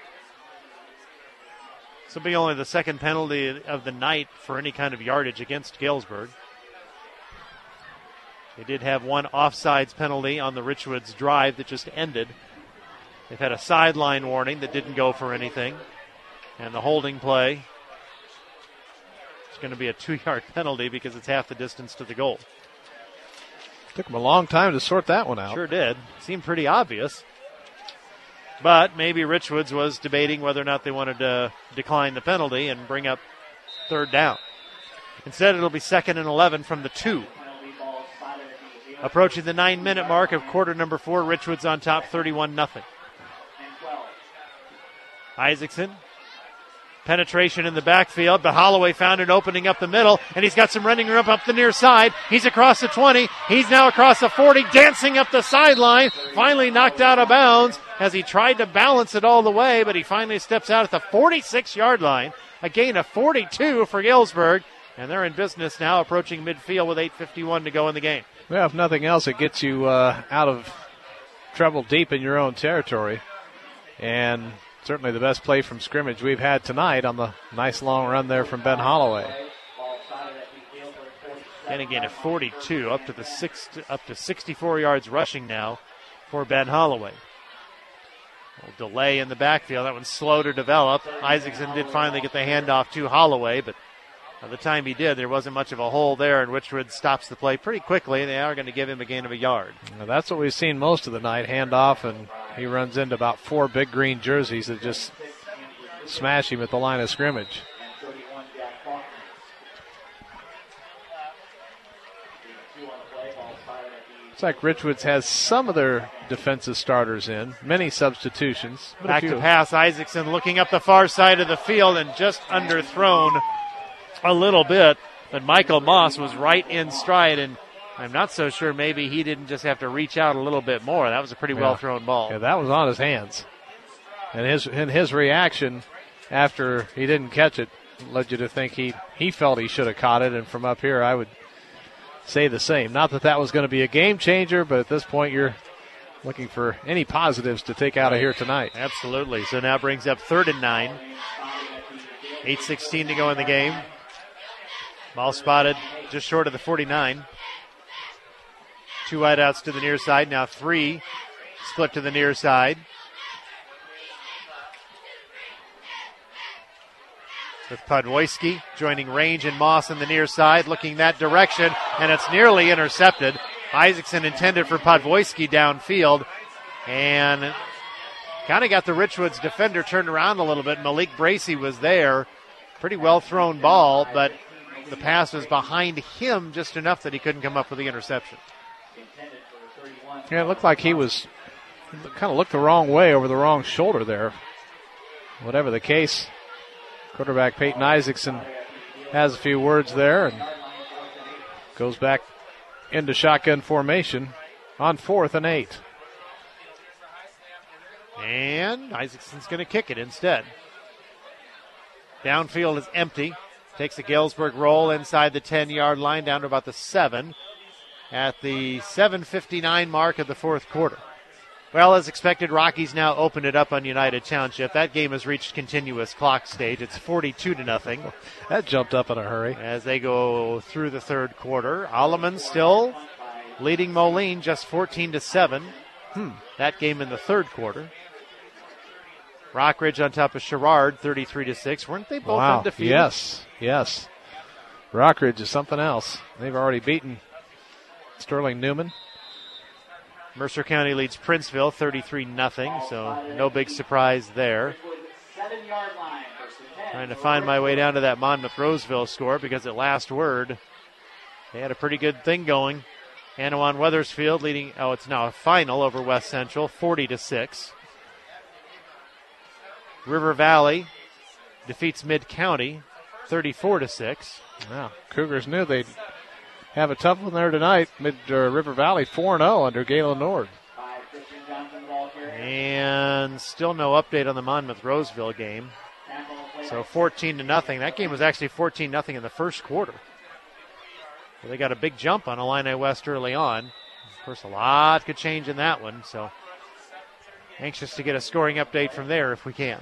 This will be only the second penalty of the night for any kind of yardage against Galesburg. They did have one offsides penalty on the Richwoods drive that just ended. They've had a sideline warning that didn't go for anything. And the holding play is going to be a 2-yard penalty because it's half the distance to the goal. Took them a long time to sort that one out. Sure did. Seemed pretty obvious. But maybe Richwoods was debating whether or not they wanted to decline the penalty and bring up 3rd down. Instead, it'll be 2nd and 11 from the 2. Approaching the 9-minute mark of quarter number 4, Richwoods on top 31-0. Isaacson. Penetration in the backfield, but Holloway found an opening up the middle, and he's got some running room up the near side. He's across the 20. He's now across the 40, dancing up the sideline. Finally knocked out of bounds as he tried to balance it all the way, but he finally steps out at the 46-yard line. A gain of 42 for Galesburg, and they're in business now, approaching midfield with 8:51 to go in the game. Well, if nothing else, it gets you out of trouble deep in your own territory. And certainly the best play from scrimmage we've had tonight on the nice long run there from Ben Holloway. And again, a 42 up to 64 yards rushing now for Ben Holloway. A little delay in the backfield. That one's slow to develop. Isaacson did finally get the handoff to Holloway, but By the time he did, there wasn't much of a hole there, and Richwood stops the play pretty quickly. They are going to give him a gain of a yard. Now that's what we've seen most of the night, handoff, and he runs into about 4 big green jerseys that just smash him at the line of scrimmage. Looks like Richwoods has some of their defensive starters in, many substitutions. Back to pass, Isaacson looking up the far side of the field and just underthrown a little bit. But Michael Moss was right in stride, and I'm not so sure maybe he didn't just have to reach out a little bit more. That was a pretty well-thrown ball. Yeah, that was on his hands. And his reaction after he didn't catch it led you to think he felt he should have caught it, and from up here I would say the same. Not that was going to be a game changer, but at this point you're looking for any positives to take out of here tonight. Absolutely. So now brings up 3rd and 9. 8:16 to go in the game. Ball spotted just short of the 49. 2 wideouts to the near side. Now 3 split to the near side. With Podwojski joining Range and Moss in the near side, looking that direction, and it's nearly intercepted. Isaacson intended for Podwojski downfield, and kind of got the Richwoods defender turned around a little bit. Malik Bracey was there. Pretty well thrown ball, but the pass was behind him just enough that he couldn't come up with the interception. Yeah, it looked like he kind of looked the wrong way over the wrong shoulder there. Whatever the case, quarterback Peyton Isaacson has a few words there and goes back into shotgun formation on 4th and 8. And Isaacson's going to kick it instead. Downfield is empty. Takes a Galesburg roll inside the 10-yard line down to about the 7 at the 7:59 mark of the 4th quarter. Well, as expected, Rockies now open it up on United Township. That game has reached continuous clock stage. It's 42-0. That jumped up in a hurry. As they go through the 3rd quarter. Alleman still leading Moline just 14-7. That game in the 3rd quarter. Rockridge on top of Sherrard, 33-6. Weren't they both undefeated? Yes. Rockridge is something else. They've already beaten Sterling Newman. Mercer County leads Princeville 33-0, so no big surprise there. Trying to find my way down to that Monmouth-Roseville score because at last word, they had a pretty good thing going. Anawan Wethersfield leading, it's now a final over West Central, 40-6. River Valley defeats Mid-County, 34-6. Wow, Cougars knew they'd have a tough one there tonight. River Valley 4-0 under Galen Nord. And still no update on the Monmouth-Roseville game. So 14-0. That game was actually 14-0 in the 1st quarter. Well, they got a big jump on Illini West early on. Of course, a lot could change in that one. So anxious to get a scoring update from there if we can.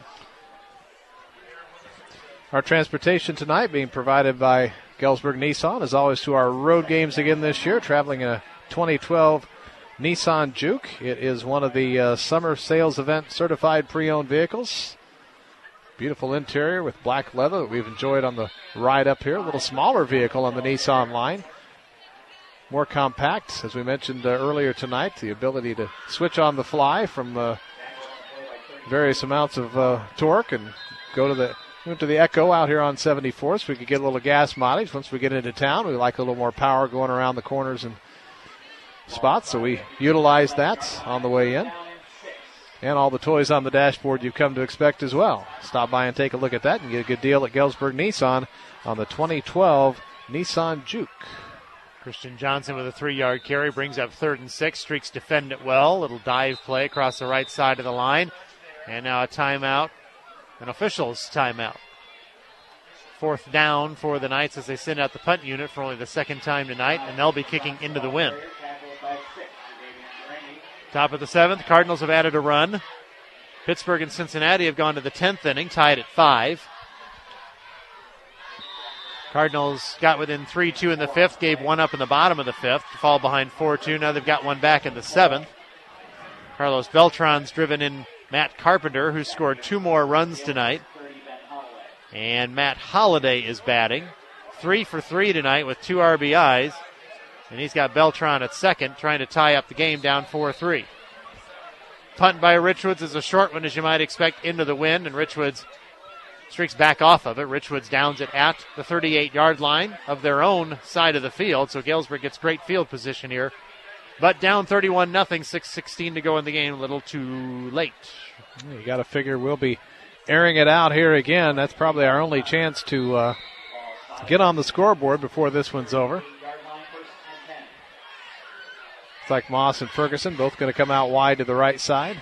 Our transportation tonight being provided by Galesburg Nissan, as always, to our road games again this year, traveling in a 2012 Nissan Juke. It is one of the summer sales event certified pre-owned vehicles. Beautiful interior with black leather that we've enjoyed on the ride up here. A little smaller vehicle on the Nissan line. More compact, as we mentioned earlier tonight, the ability to switch on the fly from various amounts of torque and go to the went to the Echo out here on 74th, so we could get a little gas mileage. Once we get into town, we like a little more power going around the corners and spots, so we utilize that on the way in. And all the toys on the dashboard you've come to expect as well. Stop by and take a look at that and get a good deal at Galesburg Nissan on the 2012 Nissan Juke. Christian Johnson with a 3-yard carry brings up 3rd and 6. Streaks defend it well. Little dive play across the right side of the line. And now a timeout. An official's timeout. 4th down for the Knights as they send out the punt unit for only the 2nd time tonight, and they'll be kicking into the wind. Top of the 7th, Cardinals have added a run. Pittsburgh and Cincinnati have gone to the 10th inning, tied at 5. Cardinals got within 3-2 in the 5th, gave one up in the bottom of the 5th to fall behind 4-2. Now they've got one back in the 7th. Carlos Beltran's driven in Matt Carpenter, who scored 2 more runs tonight. And Matt Holliday is batting. 3 for 3 tonight with 2 RBIs. And he's got Beltran at second, trying to tie up the game down 4-3. Punt by Richwoods is a short one, as you might expect, into the wind, and Richwoods streaks back off of it. Richwoods downs it at the 38-yard line of their own side of the field, so Galesburg gets great field position here. But down 31-0, 6:16 to go in the game, a little too late. You got to figure we'll be airing it out here again. That's probably our only chance to get on the scoreboard before this one's over. It's like Moss and Ferguson both going to come out wide to the right side.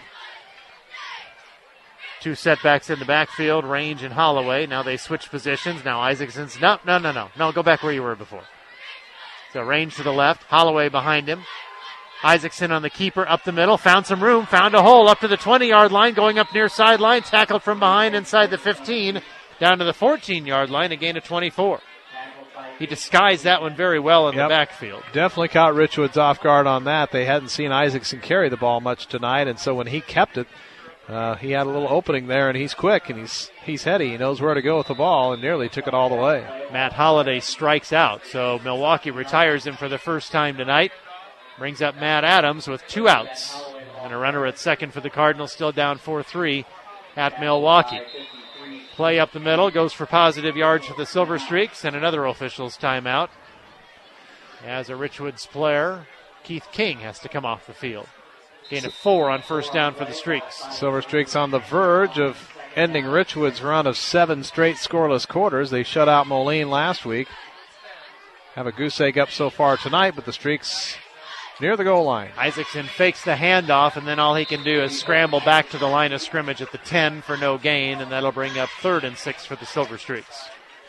2 setbacks in the backfield, Range and Holloway. Now they switch positions. Now Isaacson's, no, go back where you were before. So Range to the left, Holloway behind him. Isaacson on the keeper up the middle, found some room, found a hole up to the 20-yard line, going up near sideline, tackled from behind inside the 15, down to the 14-yard line, a gain of 24. He disguised that one very well in the backfield. Definitely caught Richwoods off guard on that. They hadn't seen Isaacson carry the ball much tonight, and so when he kept it, he had a little opening there, and he's quick, and he's heady. He knows where to go with the ball, and nearly took it all the way. Matt Holliday strikes out, so Milwaukee retires him for the first time tonight. Brings up Matt Adams with 2 outs. And a runner at second for the Cardinals, still down 4-3 at Milwaukee. Play up the middle, goes for positive yards for the Silver Streaks, and another official's timeout. As a Richwoods player, Keith King has to come off the field. Gain of 4 on first down for the Streaks. Silver Streaks on the verge of ending Richwoods' run of 7 straight scoreless quarters. They shut out Moline last week. Have a goose egg up so far tonight, but the Streaks near the goal line. Isaacson fakes the handoff, and then all he can do is scramble back to the line of scrimmage at the 10 for no gain, and that'll bring up 3rd and 6 for the Silver Streaks.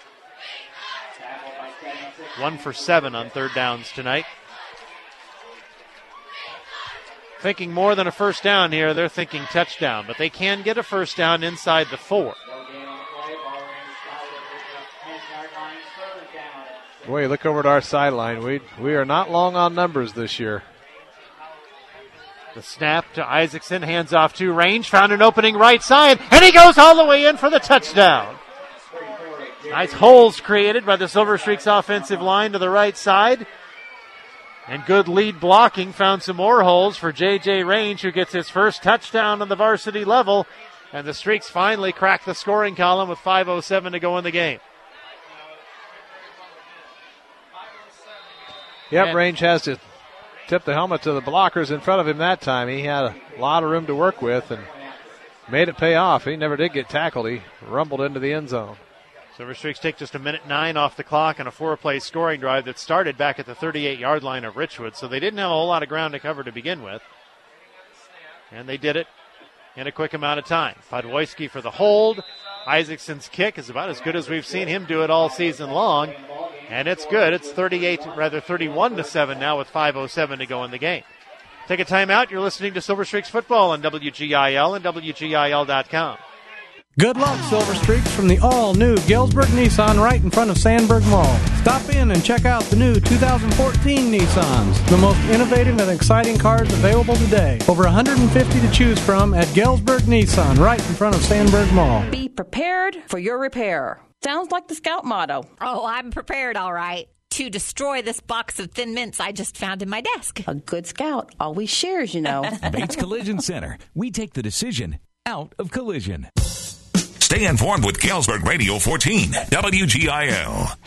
1 for 7 on third downs tonight. Thinking more than a first down here, they're thinking touchdown, but they can get a first down inside the 4. Boy, you look over at our sideline. We are not long on numbers this year. The snap to Isaacson, hands off to Range, found an opening right side, and he goes all the way in for the touchdown. Nice holes created by the Silver Streaks offensive line to the right side. And good lead blocking, found some more holes for J.J. Range, who gets his first touchdown on the varsity level. And the Streaks finally crack the scoring column with 5:07 to go in the game. Yep, Range has to tip the helmet to the blockers in front of him that time. He had a lot of room to work with and made it pay off. He never did get tackled. He rumbled into the end zone. Silver Streaks take just 1:09 off the clock on a 4-play scoring drive that started back at the 38-yard line of Richwood, so they didn't have a whole lot of ground to cover to begin with. And they did it in a quick amount of time. Podwojski for the hold. Isaacson's kick is about as good as we've seen him do it all season long. And it's good. It's 31-7 now with 5:07 to go in the game. Take a timeout. You're listening to Silver Streaks football on WGIL and WGIL.com. Good luck, Silver Streaks, from the all-new Galesburg Nissan right in front of Sandburg Mall. Stop in and check out the new 2014 Nissans, the most innovative and exciting cars available today. Over 150 to choose from at Galesburg Nissan right in front of Sandburg Mall. Be prepared for your repair. Sounds like the Scout motto. Oh, I'm prepared, all right, to destroy this box of Thin Mints I just found in my desk. A good Scout always shares, you know. Bates Collision Center. We take the decision out of collision. Stay informed with Galesburg Radio 14, WGIL.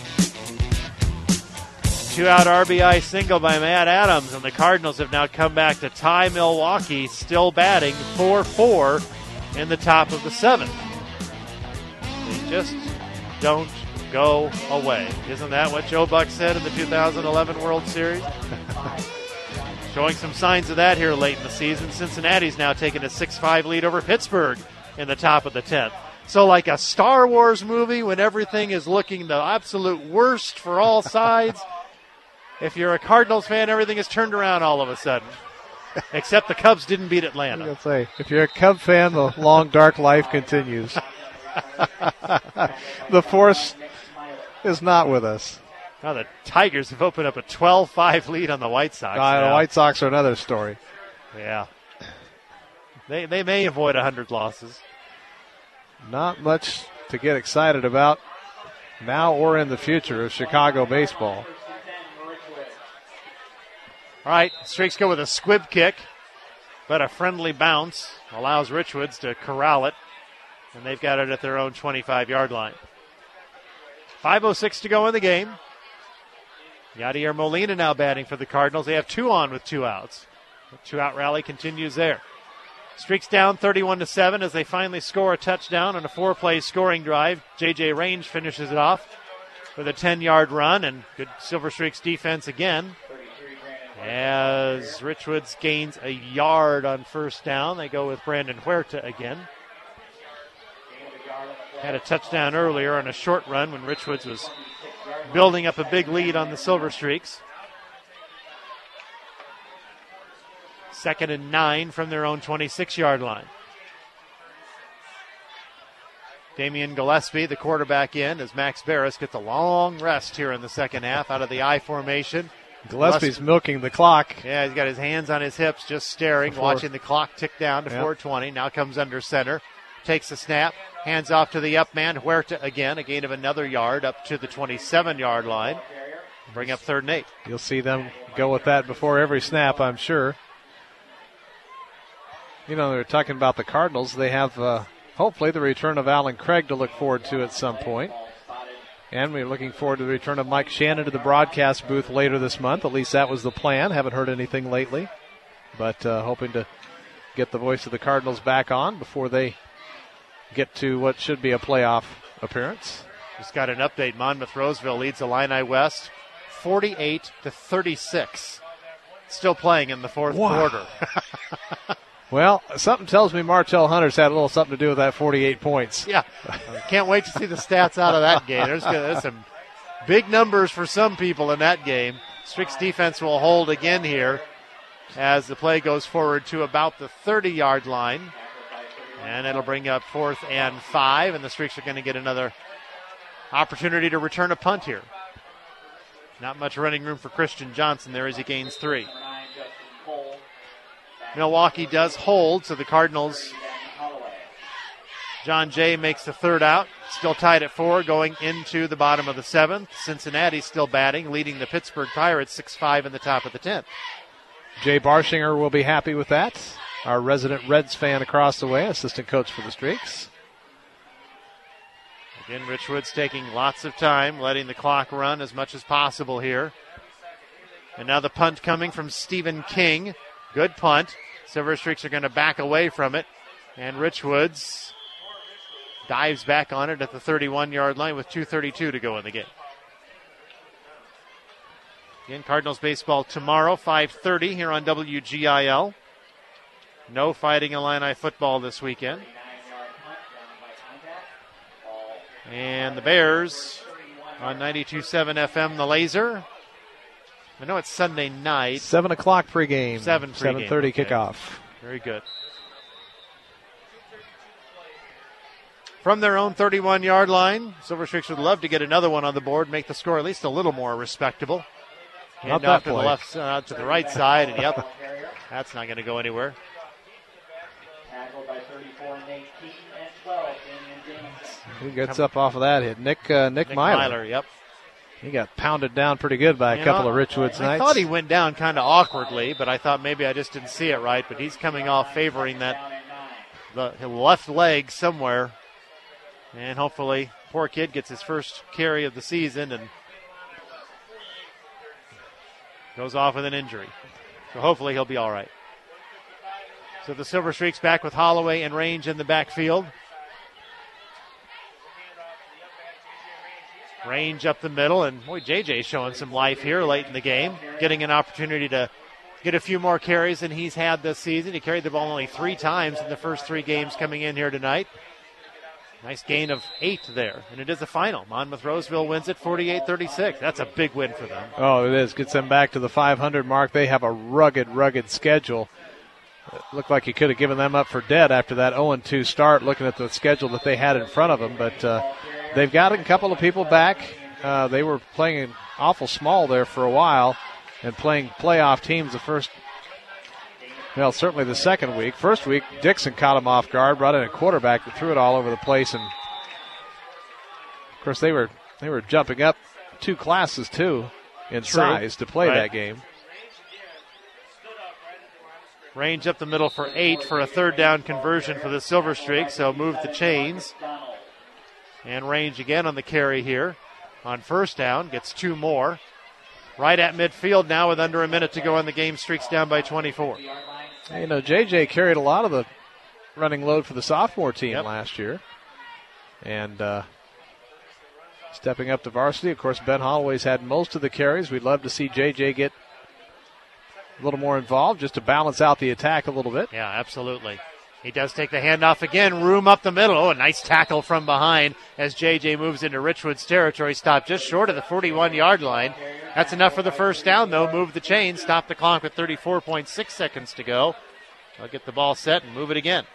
2-out RBI single by Matt Adams, and the Cardinals have now come back to tie Milwaukee, still batting 4-4 in the top of the 7th. They just don't go away. Isn't that what Joe Buck said in the 2011 World Series? Showing some signs of that here late in the season. Cincinnati's now taking a 6-5 lead over Pittsburgh in the top of the 10th. So like a Star Wars movie when everything is looking the absolute worst for all sides, if you're a Cardinals fan, everything is turned around all of a sudden. Except the Cubs didn't beat Atlanta. I was gonna say, if you're a Cub fan, the long, dark life continues. The force is not with us. Now the Tigers have opened up a 12-5 lead on the White Sox. The White Sox are another story. Yeah. They may avoid 100 losses. Not much to get excited about now or in the future of Chicago baseball. All right, Streaks go with a squib kick, but a friendly bounce allows Richwoods to corral it, and they've got it at their own 25-yard line. 5:06 to go in the game. Yadier Molina now batting for the Cardinals. They have 2 on with 2 outs. The 2-out rally continues there. Streaks down 31-7 as they finally score a touchdown on a 4-play scoring drive. J.J. Range finishes it off with a 10-yard run, and good Silver Streaks defense again. As Richwoods gains a yard on first down, they go with Brandon Huerta again. Had a touchdown earlier on a short run when Richwoods was building up a big lead on the Silver Streaks. 2nd and 9 from their own 26-yard line. Damian Gillespie, the quarterback, in as Max Barris gets a long rest here in the second half out of the I formation. Gillespie's milking the clock. Yeah, he's got his hands on his hips, just staring, watching the clock tick down to 4:20. Now comes under center, takes the snap, hands off to the up man, Huerta again, a gain of another yard up to the 27-yard line. Bring up 3rd and 8. You'll see them go with that before every snap, I'm sure. You know, they're talking about the Cardinals. They have hopefully the return of Alan Craig to look forward to at some point. And we're looking forward to the return of Mike Shannon to the broadcast booth later this month. At least that was the plan. Haven't heard anything lately. But hoping to get the voice of the Cardinals back on before they get to what should be a playoff appearance. Just got an update. Monmouth Roseville leads Illini West 48-36. Still playing in the 4th quarter. Well, something tells me Martell Hunter's had a little something to do with that 48 points. Yeah. Can't wait to see the stats out of that game. There's some big numbers for some people in that game. Streaks defense will hold again here as the play goes forward to about the 30-yard line. And it'll bring up 4th and 5, and the Streaks are going to get another opportunity to return a punt here. Not much running room for Christian Johnson there as he gains 3. Milwaukee does hold, so the Cardinals, John Jay makes the 3rd out. Still tied at 4 going into the bottom of the 7th. Cincinnati still batting, leading the Pittsburgh Pirates 6-5 in the top of the 10th. Jay Barshinger will be happy with that. Our resident Reds fan across the way, assistant coach for the Streaks. Again, Richwoods taking lots of time, letting the clock run as much as possible here. And now the punt coming from Stephen King. Good punt. Silver Streaks are going to back away from it. And Richwoods dives back on it at the 31-yard line with 2:32 to go in the game. Again, Cardinals baseball tomorrow, 5:30 here on WGIL. No Fighting Illini football this weekend. And the Bears on 92.7 FM, the Laser. I know it's Sunday night. 7 o'clock pregame. 7:30 kickoff. Very good. From their own 31-yard line, Silver Streaks would love to get another one on the board, make the score at least a little more respectable. Not Hand off that to play. the left, to the right side, and yep, that's not going to go anywhere. Who gets up off of that hit? Nick Myler. Yep. He got pounded down pretty good by a couple of Richwoods I nights. thought he went down kind of awkwardly, but I thought maybe I just didn't see it right. But he's coming off favoring the left leg somewhere. And hopefully, poor kid gets his first carry of the season and goes off with an injury. So hopefully he'll be all right. So the Silver Streaks back with Holloway and Range in the backfield. Range up the middle, and boy, JJ's showing some life here late in the game, getting an opportunity to get a few more carries than he's had this season. He carried the ball only 3 times in the first 3 games coming in here tonight. Nice gain of 8 there, and it is a final. Monmouth Roseville wins it 48-36. That's a big win for them. Oh, it is. Gets them back to the 500 mark. They have a rugged schedule. It looked like he could have given them up for dead after that 0-2 start, looking at the schedule that they had in front of them, but they've got a couple of people back. They were playing awful small there for a while and playing playoff teams certainly the second week. First week, Dixon caught him off guard, brought in a quarterback that threw it all over the place. And, of course, they They were jumping up 2 classes, too, in size to play that game. Range up the middle for 8 for a third down conversion for the Silver Streaks, so move the chains. And Range again on the carry here. On first down, gets 2 more. Right at midfield now with under a minute to go in the game. Streaks down by 24. You know, J.J. carried a lot of the running load for the sophomore team last year. And stepping up to varsity, of course, Ben Holloway's had most of the carries. We'd love to see J.J. get a little more involved just to balance out the attack a little bit. Yeah, absolutely. He does take the handoff again, room up the middle. Oh, a nice tackle from behind as J.J. moves into Richwood's territory. Stopped just short of the 41-yard line. That's enough for the first down, though. Move the chain, stop the clock with 34.6 seconds to go. They'll get the ball set and move it again.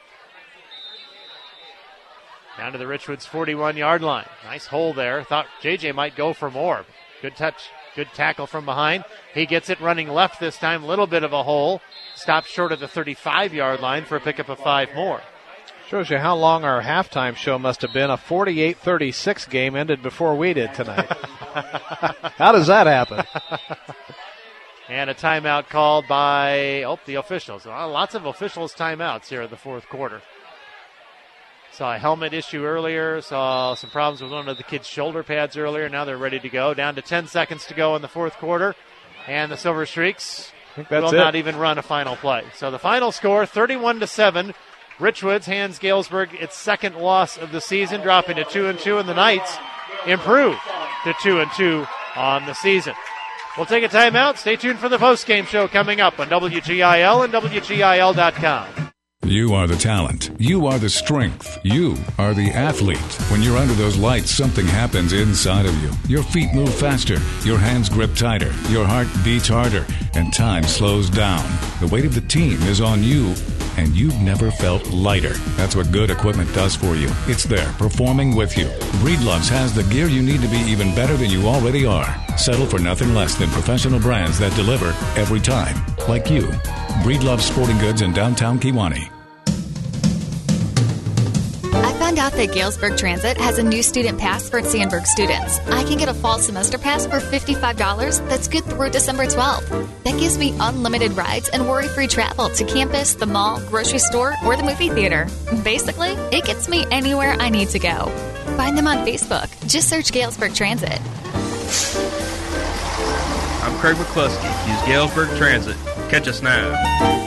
Down to the Richwoods' 41-yard line. Nice hole there. Thought J.J. might go for more. Good touch. Good tackle from behind. He gets it running left this time. Little bit of a hole. Stopped short of the 35-yard line for a pickup of 5 more. Shows you how long our halftime show must have been. A 48-36 game ended before we did tonight. How does that happen? And a timeout called by the officials. Lots of officials' timeouts here in the fourth quarter. Saw a helmet issue earlier. Saw some problems with one of the kids' shoulder pads earlier. Now they're ready to go. Down to 10 seconds to go in the fourth quarter. And the Silver Streaks will not even run a final play. So the final score, 31-7. Richwoods hands Galesburg its second loss of the season, dropping to 2-2, and the Knights improve to 2-2 on the season. We'll take a timeout. Stay tuned for the postgame show coming up on WGIL and WGIL.com. You are the talent. You are the strength. You are the athlete. When you're under those lights, something happens inside of you. Your feet move faster. Your hands grip tighter. Your heart beats harder. And time slows down. The weight of the team is on you, and you've never felt lighter. That's what good equipment does for you. It's there, performing with you. Breedloves has the gear you need to be even better than you already are. Settle for nothing less than professional brands that deliver every time. Like you. Breedlove Sporting Goods in downtown Kewanee. I found out that Galesburg Transit has a new student pass for Sandburg students. I can get a fall semester pass for $55 that's good through December 12th. That gives me unlimited rides and worry-free travel to campus, the mall, grocery store, or the movie theater. Basically, it gets me anywhere I need to go. Find them on Facebook. Just search Galesburg Transit. I'm Craig McCluskey. Use Galesburg Transit. Catch us now.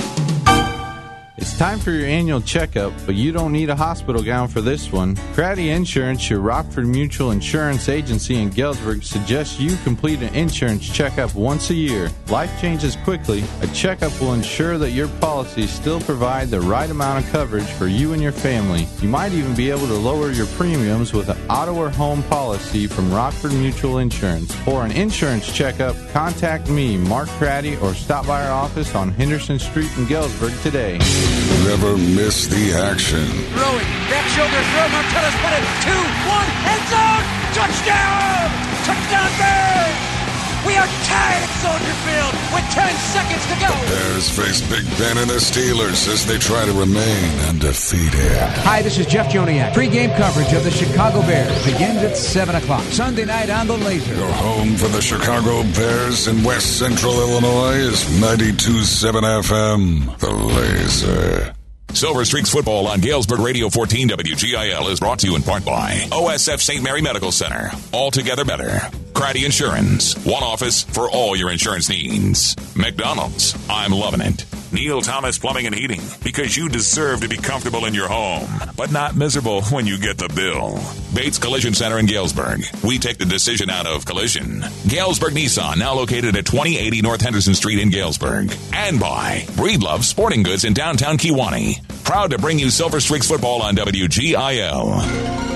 It's time for your annual checkup, but you don't need a hospital gown for this one. Craddy Insurance, your Rockford Mutual Insurance Agency in Galesburg, suggests you complete an insurance checkup once a year. Life changes quickly. A checkup will ensure that your policies still provide the right amount of coverage for you and your family. You might even be able to lower your premiums with an auto or home policy from Rockford Mutual Insurance. For an insurance checkup, contact me, Mark Craddy, or stop by our office on Henderson Street in Galesburg today. Never miss the action. Throwing, back shoulder throw, Martellus got it, 2-1, end zone, touchdown! Touchdown Bears! We are tied at Soldier Field with 10 seconds to go. Bears face Big Ben and the Steelers as they try to remain undefeated. Hi, this is Jeff Joniak. Pre-game coverage of the Chicago Bears begins at 7 o'clock. Sunday night on the Laser. Your home for the Chicago Bears in West Central Illinois is 92.7 FM. The Laser. Silver Streaks football on Galesburg Radio 14 WGIL is brought to you in part by OSF St. Mary Medical Center. All together better. Craddy Insurance. One office for all your insurance needs. McDonald's. I'm loving it. Neil Thomas Plumbing and Heating. Because you deserve to be comfortable in your home, but not miserable when you get the bill. Bates Collision Center in Galesburg. We take the decision out of collision. Galesburg Nissan, now located at 2080 North Henderson Street in Galesburg. And by Breedlove Sporting Goods in downtown Kewanee. Proud to bring you Silver Streaks football on WGIL.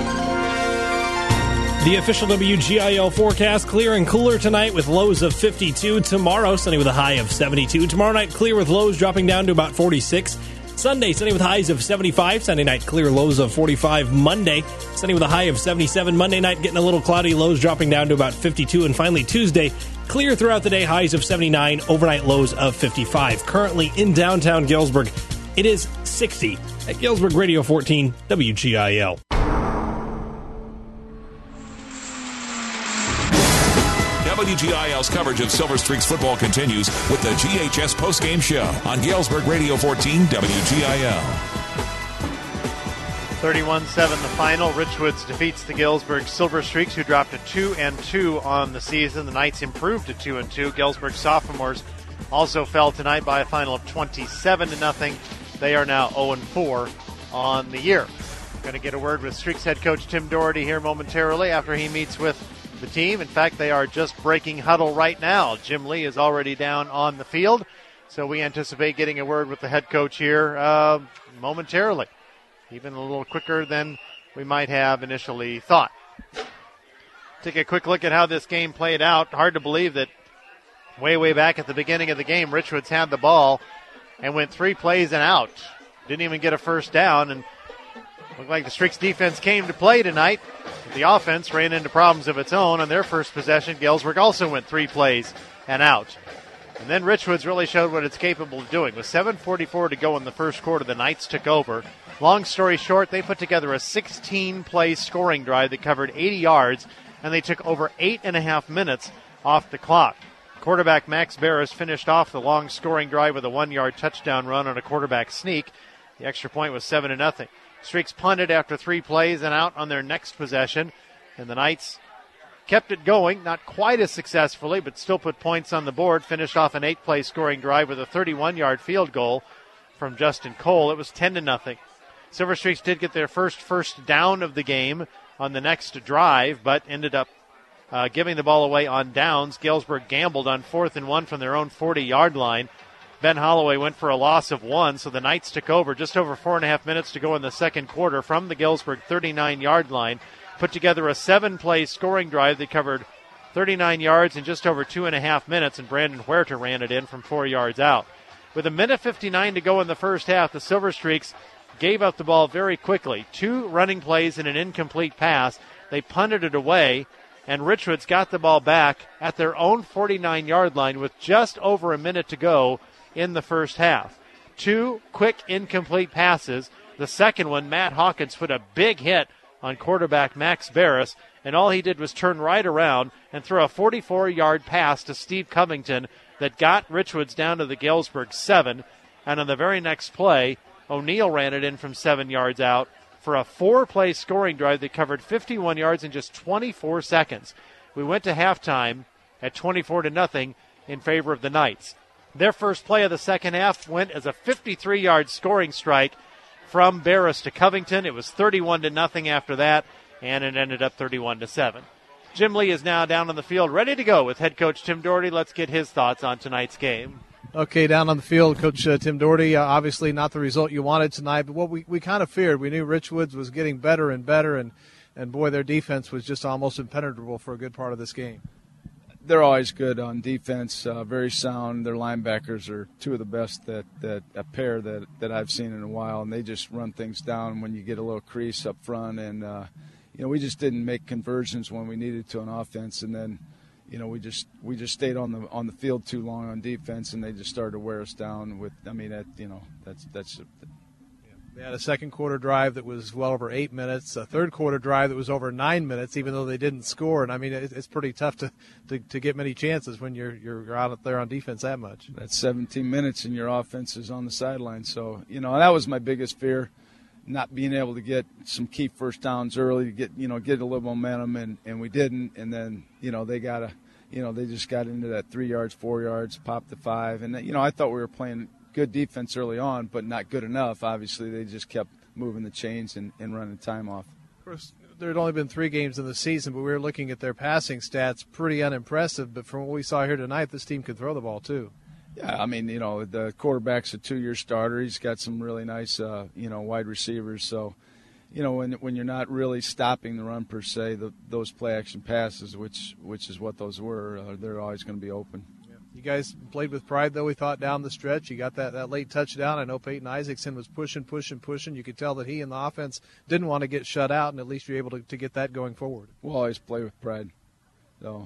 The official WGIL forecast, clear and cooler tonight with lows of 52. Tomorrow, sunny with a high of 72. Tomorrow night, clear with lows dropping down to about 46. Sunday, sunny with highs of 75. Sunday night, clear, lows of 45. Monday, sunny with a high of 77. Monday night, getting a little cloudy, lows dropping down to about 52. And finally, Tuesday, clear throughout the day, highs of 79. Overnight lows of 55. Currently in downtown Galesburg, it is 60 at Galesburg Radio 14 WGIL. WGIL's coverage of Silver Streaks football continues with the GHS postgame show on Galesburg Radio 14 WGIL. 31-7 the final. Richwoods defeats the Galesburg Silver Streaks, who dropped to 2-2 on the season. The Knights improved to 2-2. Galesburg sophomores also fell tonight by a final of 27-0. They are now 0-4 on the year. Going to get a word with Streaks head coach Tim Doherty here momentarily after he meets with the team. In fact, they are just breaking huddle right now. Jim Lee is already down on the field, so we anticipate getting a word with the head coach here momentarily, even a little quicker than we might have initially thought. Take a quick look at how this game played out. Hard to believe that way back at the beginning of the game, Richwoods had the ball and went 3 plays and out. Didn't even get a first down, and looked like the Streaks defense came to play tonight. The offense ran into problems of its own on their first possession. Galesburg also went 3 plays and out. And then Richwoods really showed what it's capable of doing. With 7:44 to go in the first quarter, the Knights took over. Long story short, they put together a 16-play scoring drive that covered 80 yards, and they took over 8.5 minutes off the clock. Quarterback Max Barris finished off the long scoring drive with a 1-yard touchdown run on a quarterback sneak. The extra point was 7-0. Streaks punted after 3 plays and out on their next possession, and the Knights kept it going, not quite as successfully, but still put points on the board. Finished off an 8-play scoring drive with a 31-yard field goal from Justin Cole. It was 10-0. Silver Streaks did get their first down of the game on the next drive, but ended up giving the ball away on downs. Galesburg gambled on 4th and 1 from their own 40-yard line. Ben Holloway went for a loss of 1, so the Knights took over just over 4.5 minutes to go in the second quarter from the Galesburg 39-yard line. Put together a 7-play scoring drive that covered 39 yards in just over 2.5 minutes, and Brandon Huerta ran it in from 4 yards out. With 1:59 to go in the first half, the Silver Streaks gave up the ball very quickly. 2 running plays and an incomplete pass. They punted it away, and Richwoods got the ball back at their own 49-yard line with just over a minute to go in the first half. 2 quick incomplete passes. The second one, Matt Hawkins put a big hit on quarterback Max Barris, and all he did was turn right around and throw a 44-yard pass to Steve Covington that got Richwoods down to the Galesburg 7, and on the very next play, O'Neill ran it in from 7 yards out for a 4-play scoring drive that covered 51 yards in just 24 seconds. We went to halftime at 24-0 in favor of the Knights. Their first play of the second half went as a 53-yard scoring strike from Barris to Covington. It was 31-0 after that, and it ended up 31-7. Jim Lee is now down on the field, ready to go with head coach Tim Doherty. Let's get his thoughts on tonight's game. Okay, down on the field, Coach Tim Doherty, obviously not the result you wanted tonight, but what we kind of feared. We knew Richwoods was getting better and better, and boy, their defense was just almost impenetrable for a good part of this game. They're always good on defense, very sound. Their linebackers are 2 of the best that a pair that I've seen in a while, and they just run things down when you get a little crease up front. And we just didn't make conversions when we needed to on offense, and then we just stayed on the field too long on defense, and they just started to wear us down. That's. They had a second quarter drive that was well over 8 minutes, a third quarter drive that was over 9 minutes, even though they didn't score. And I mean, it's pretty tough to get many chances when you're out there on defense that much. That's 17 minutes, and your offense is on the sideline. So that was my biggest fear, not being able to get some key first downs early to get a little momentum, and we didn't. And then they just got into that 3 yards, 4 yards, popped to 5, and I thought we were playing good defense early on, but not good enough. Obviously, they just kept moving the chains and running time off. Of course, there had only been 3 games in the season, but we were looking at their passing stats, pretty unimpressive. But from what we saw here tonight, this team could throw the ball too. Yeah, I mean, the quarterback's a 2-year starter. He's got some really nice, wide receivers. So, when you're not really stopping the run per se, those play action passes, which is what those were, they're always going to be open. You guys played with pride, though, we thought, down the stretch. You got that late touchdown. I know Peyton Isaacson was pushing. You could tell that he and the offense didn't want to get shut out, and at least you're able to get that going forward. We'll always play with pride. So,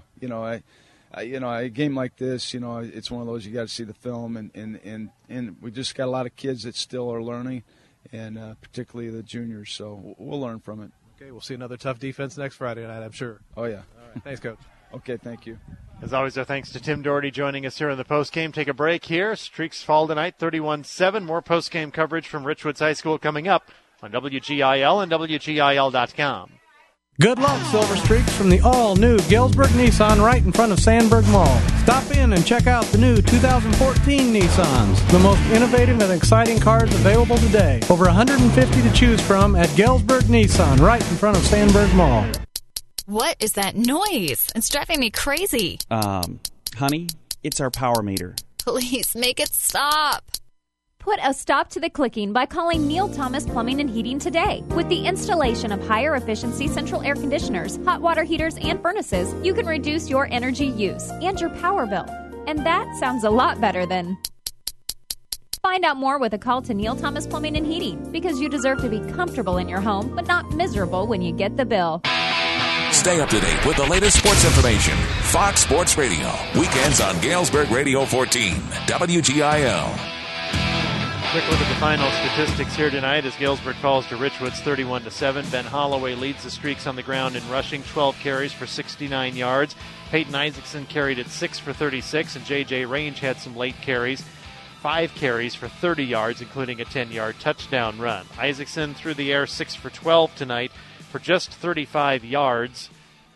a game like this, it's one of those you got to see the film, and we just got a lot of kids that still are learning, and particularly the juniors. So we'll learn from it. Okay, we'll see another tough defense next Friday night, I'm sure. Oh, yeah. All right, thanks, Coach. Okay, thank you. As always, our thanks to Tim Doherty joining us here in the postgame. Take a break here. Streaks fall tonight, 31-7. More postgame coverage from Richwoods High School coming up on WGIL and WGIL.com. Good luck, Silver Streaks, from the all-new Galesburg Nissan right in front of Sandburg Mall. Stop in and check out the new 2014 Nissans, the most innovative and exciting cars available today. Over 150 to choose from at Galesburg Nissan right in front of Sandburg Mall. What is that noise? It's driving me crazy. Honey, it's our power meter. Please make it stop. Put a stop to the clicking by calling Neil Thomas Plumbing and Heating today. With the installation of higher efficiency central air conditioners, hot water heaters, and furnaces, you can reduce your energy use and your power bill. And that sounds a lot better than... Find out more with a call to Neil Thomas Plumbing and Heating, because you deserve to be comfortable in your home, but not miserable when you get the bill. Stay up to date with the latest sports information. Fox Sports Radio. Weekends on Galesburg Radio 14. WGIL. Quick look at the final statistics here tonight as Galesburg falls to Richwoods 31-7. Ben Holloway leads the Streaks on the ground in rushing, 12 carries for 69 yards. Peyton Isaacson carried it 6 for 36, and J.J. Range had some late carries, 5 carries for 30 yards, including a 10-yard touchdown run. Isaacson threw the air 6 for 12 tonight for just 35 yards.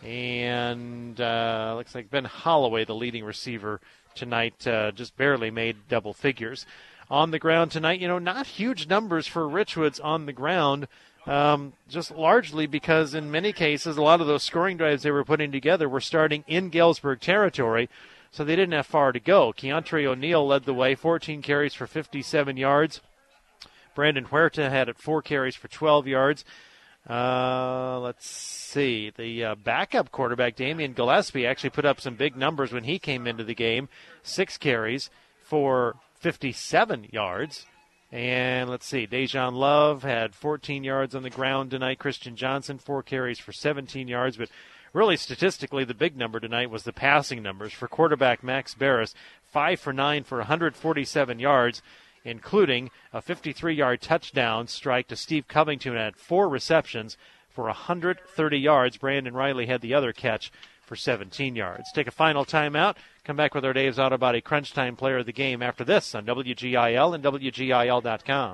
And looks like Ben Holloway, the leading receiver tonight, just barely made double figures. On the ground tonight, not huge numbers for Richwoods on the ground, just largely because in many cases, a lot of those scoring drives they were putting together were starting in Galesburg territory, so they didn't have far to go. Keontre O'Neill led the way, 14 carries for 57 yards. Brandon Huerta had 4 carries for 12 yards. Let's see. The backup quarterback, Damian Gillespie, actually put up some big numbers when he came into the game. 6 carries for 57 yards. And let's see, Dejan Love had 14 yards on the ground tonight. Christian Johnson, 4 carries for 17 yards. But really, statistically, the big number tonight was the passing numbers. For quarterback Max Barris, 5 for 9 for 147 yards, including a 53-yard touchdown strike to Steve Covington at 4 receptions for 130 yards. Brandon Riley had the other catch for 17 yards. Take a final timeout. Come back with our Dave's Auto Body Crunch Time Player of the Game after this on WGIL and WGIL.com.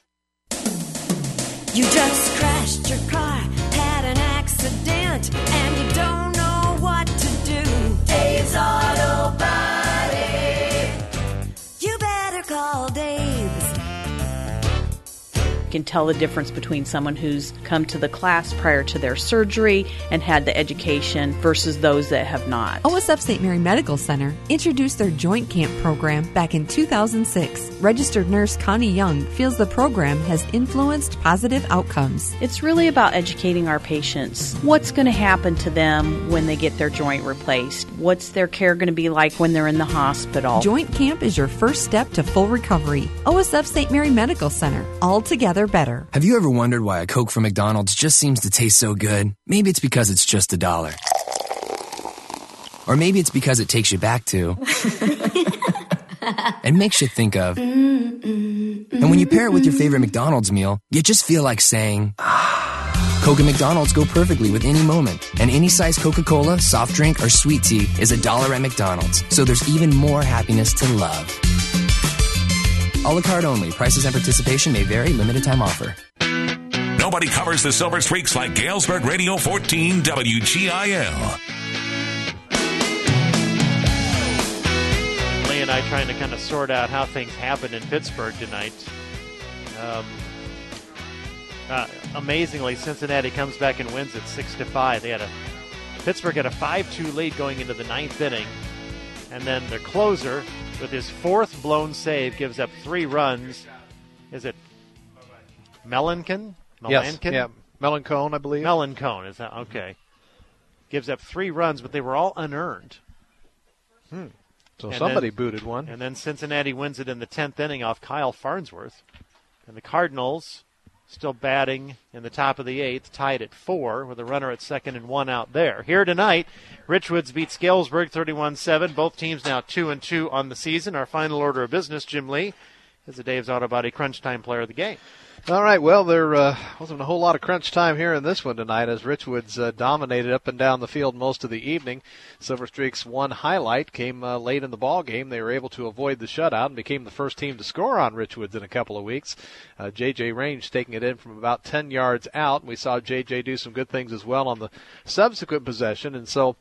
You just crashed your car, had an accident, and you don't know what to do. Dave's Auto Body. You better call Dave's. Can tell the difference between someone who's come to the class prior to their surgery and had the education versus those that have not. OSF St. Mary Medical Center introduced their Joint Camp program back in 2006. Registered nurse Connie Young feels the program has influenced positive outcomes. It's really about educating our patients. What's going to happen to them when they get their joint replaced? What's their care going to be like when they're in the hospital? Joint Camp is your first step to full recovery. OSF St. Mary Medical Center. All together better. Have you ever wondered why a Coke from McDonald's just seems to taste so good? Maybe it's because it's just $1. Or maybe it's because it takes you back to and makes you think of. And when you pair it with your favorite McDonald's meal, you just feel like saying, Coke and McDonald's go perfectly with any moment. And any size Coca-Cola, soft drink, or sweet tea is $1 at McDonald's. So there's even more happiness to love. A la carte only. Prices and participation may vary. Limited time offer. Nobody covers the Silver Streaks like Galesburg Radio 14 WGIL. Lee and I trying to kind of sort out how things happened in Pittsburgh tonight. Amazingly, Cincinnati comes back and wins it 6-5. Pittsburgh had a 5-2 lead going into the 9th inning, and then their closer, with his 4th blown save, gives up 3 runs. Is it Melancon? Yes, yeah, Melancon, I believe. Melancon, is that okay? Gives up 3 runs, but they were all unearned. So somebody booted one. And then Cincinnati wins it in the 10th inning off Kyle Farnsworth. And the Cardinals, still batting in the top of the 8th, tied at 4 with a runner at second and 1 out there. Here tonight, Richwoods beats Galesburg 31-7. Both teams now 2-2 on the season. Our final order of business, Jim Lee. is the Dave's Auto Body Crunch Time Player of the game. All right, well, there wasn't a whole lot of crunch time here in this one tonight as Richwoods dominated up and down the field most of the evening. Silver Streak's one highlight came late in the ball game. They were able to avoid the shutout and became the first team to score on Richwoods in a couple of weeks. J.J. Range taking it in from about 10 yards out. We saw J.J. do some good things as well on the subsequent possession, and so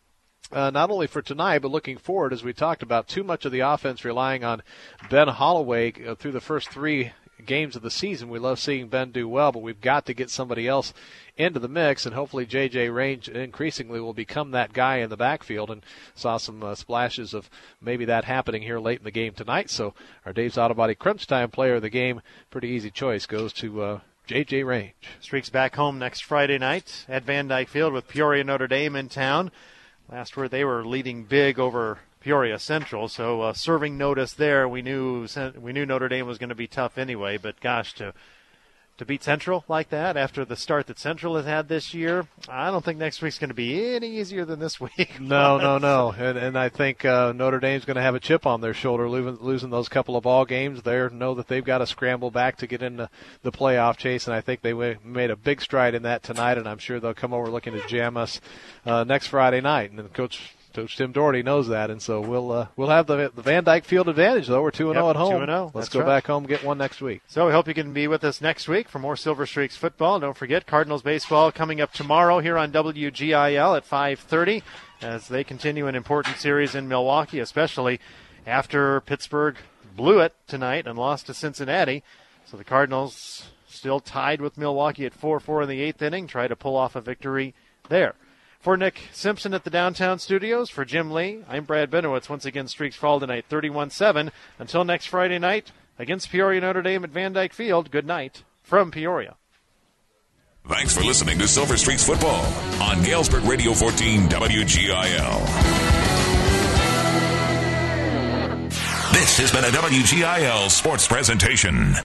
not only for tonight, but looking forward, as we talked about, too much of the offense relying on Ben Holloway through the first 3 games of the season. We love seeing Ben do well, but we've got to get somebody else into the mix, and hopefully J.J. Range increasingly will become that guy in the backfield, and saw some splashes of maybe that happening here late in the game tonight. So our Dave's Auto Body Crunch Time Player of the game, pretty easy choice, goes to J.J. Range. Streaks back home next Friday night at Van Dyke Field with Peoria Notre Dame in town. Last word, they were leading big over Peoria Central, so serving notice there. We knew Notre Dame was going to be tough anyway, but gosh, to beat Central like that after the start that Central has had this year, I don't think next week's going to be any easier than this week. No. And I think Notre Dame's going to have a chip on their shoulder losing those couple of ball games. They know that they've got to scramble back to get into the playoff chase, and I think they made a big stride in that tonight, and I'm sure they'll come over looking to jam us next Friday night. And Coach Tim Doherty knows that, and so we'll have the Van Dyke Field advantage, though. We're 2-0 at home. 2-0. Let's go back home and get one next week. So we hope you can be with us next week for more Silver Streaks football. Don't forget, Cardinals baseball coming up tomorrow here on WGIL at 5:30 as they continue an important series in Milwaukee, especially after Pittsburgh blew it tonight and lost to Cincinnati. So the Cardinals still tied with Milwaukee at 4-4 in the 8th inning, try to pull off a victory there. For Nick Simpson at the downtown studios, for Jim Lee, I'm Brad Benowitz. Once again, Streaks fall tonight, 31-7. Until next Friday night against Peoria Notre Dame at Van Dyke Field, good night from Peoria. Thanks for listening to Silver Streaks Football on Galesburg Radio 14 WGIL. This has been a WGIL sports presentation.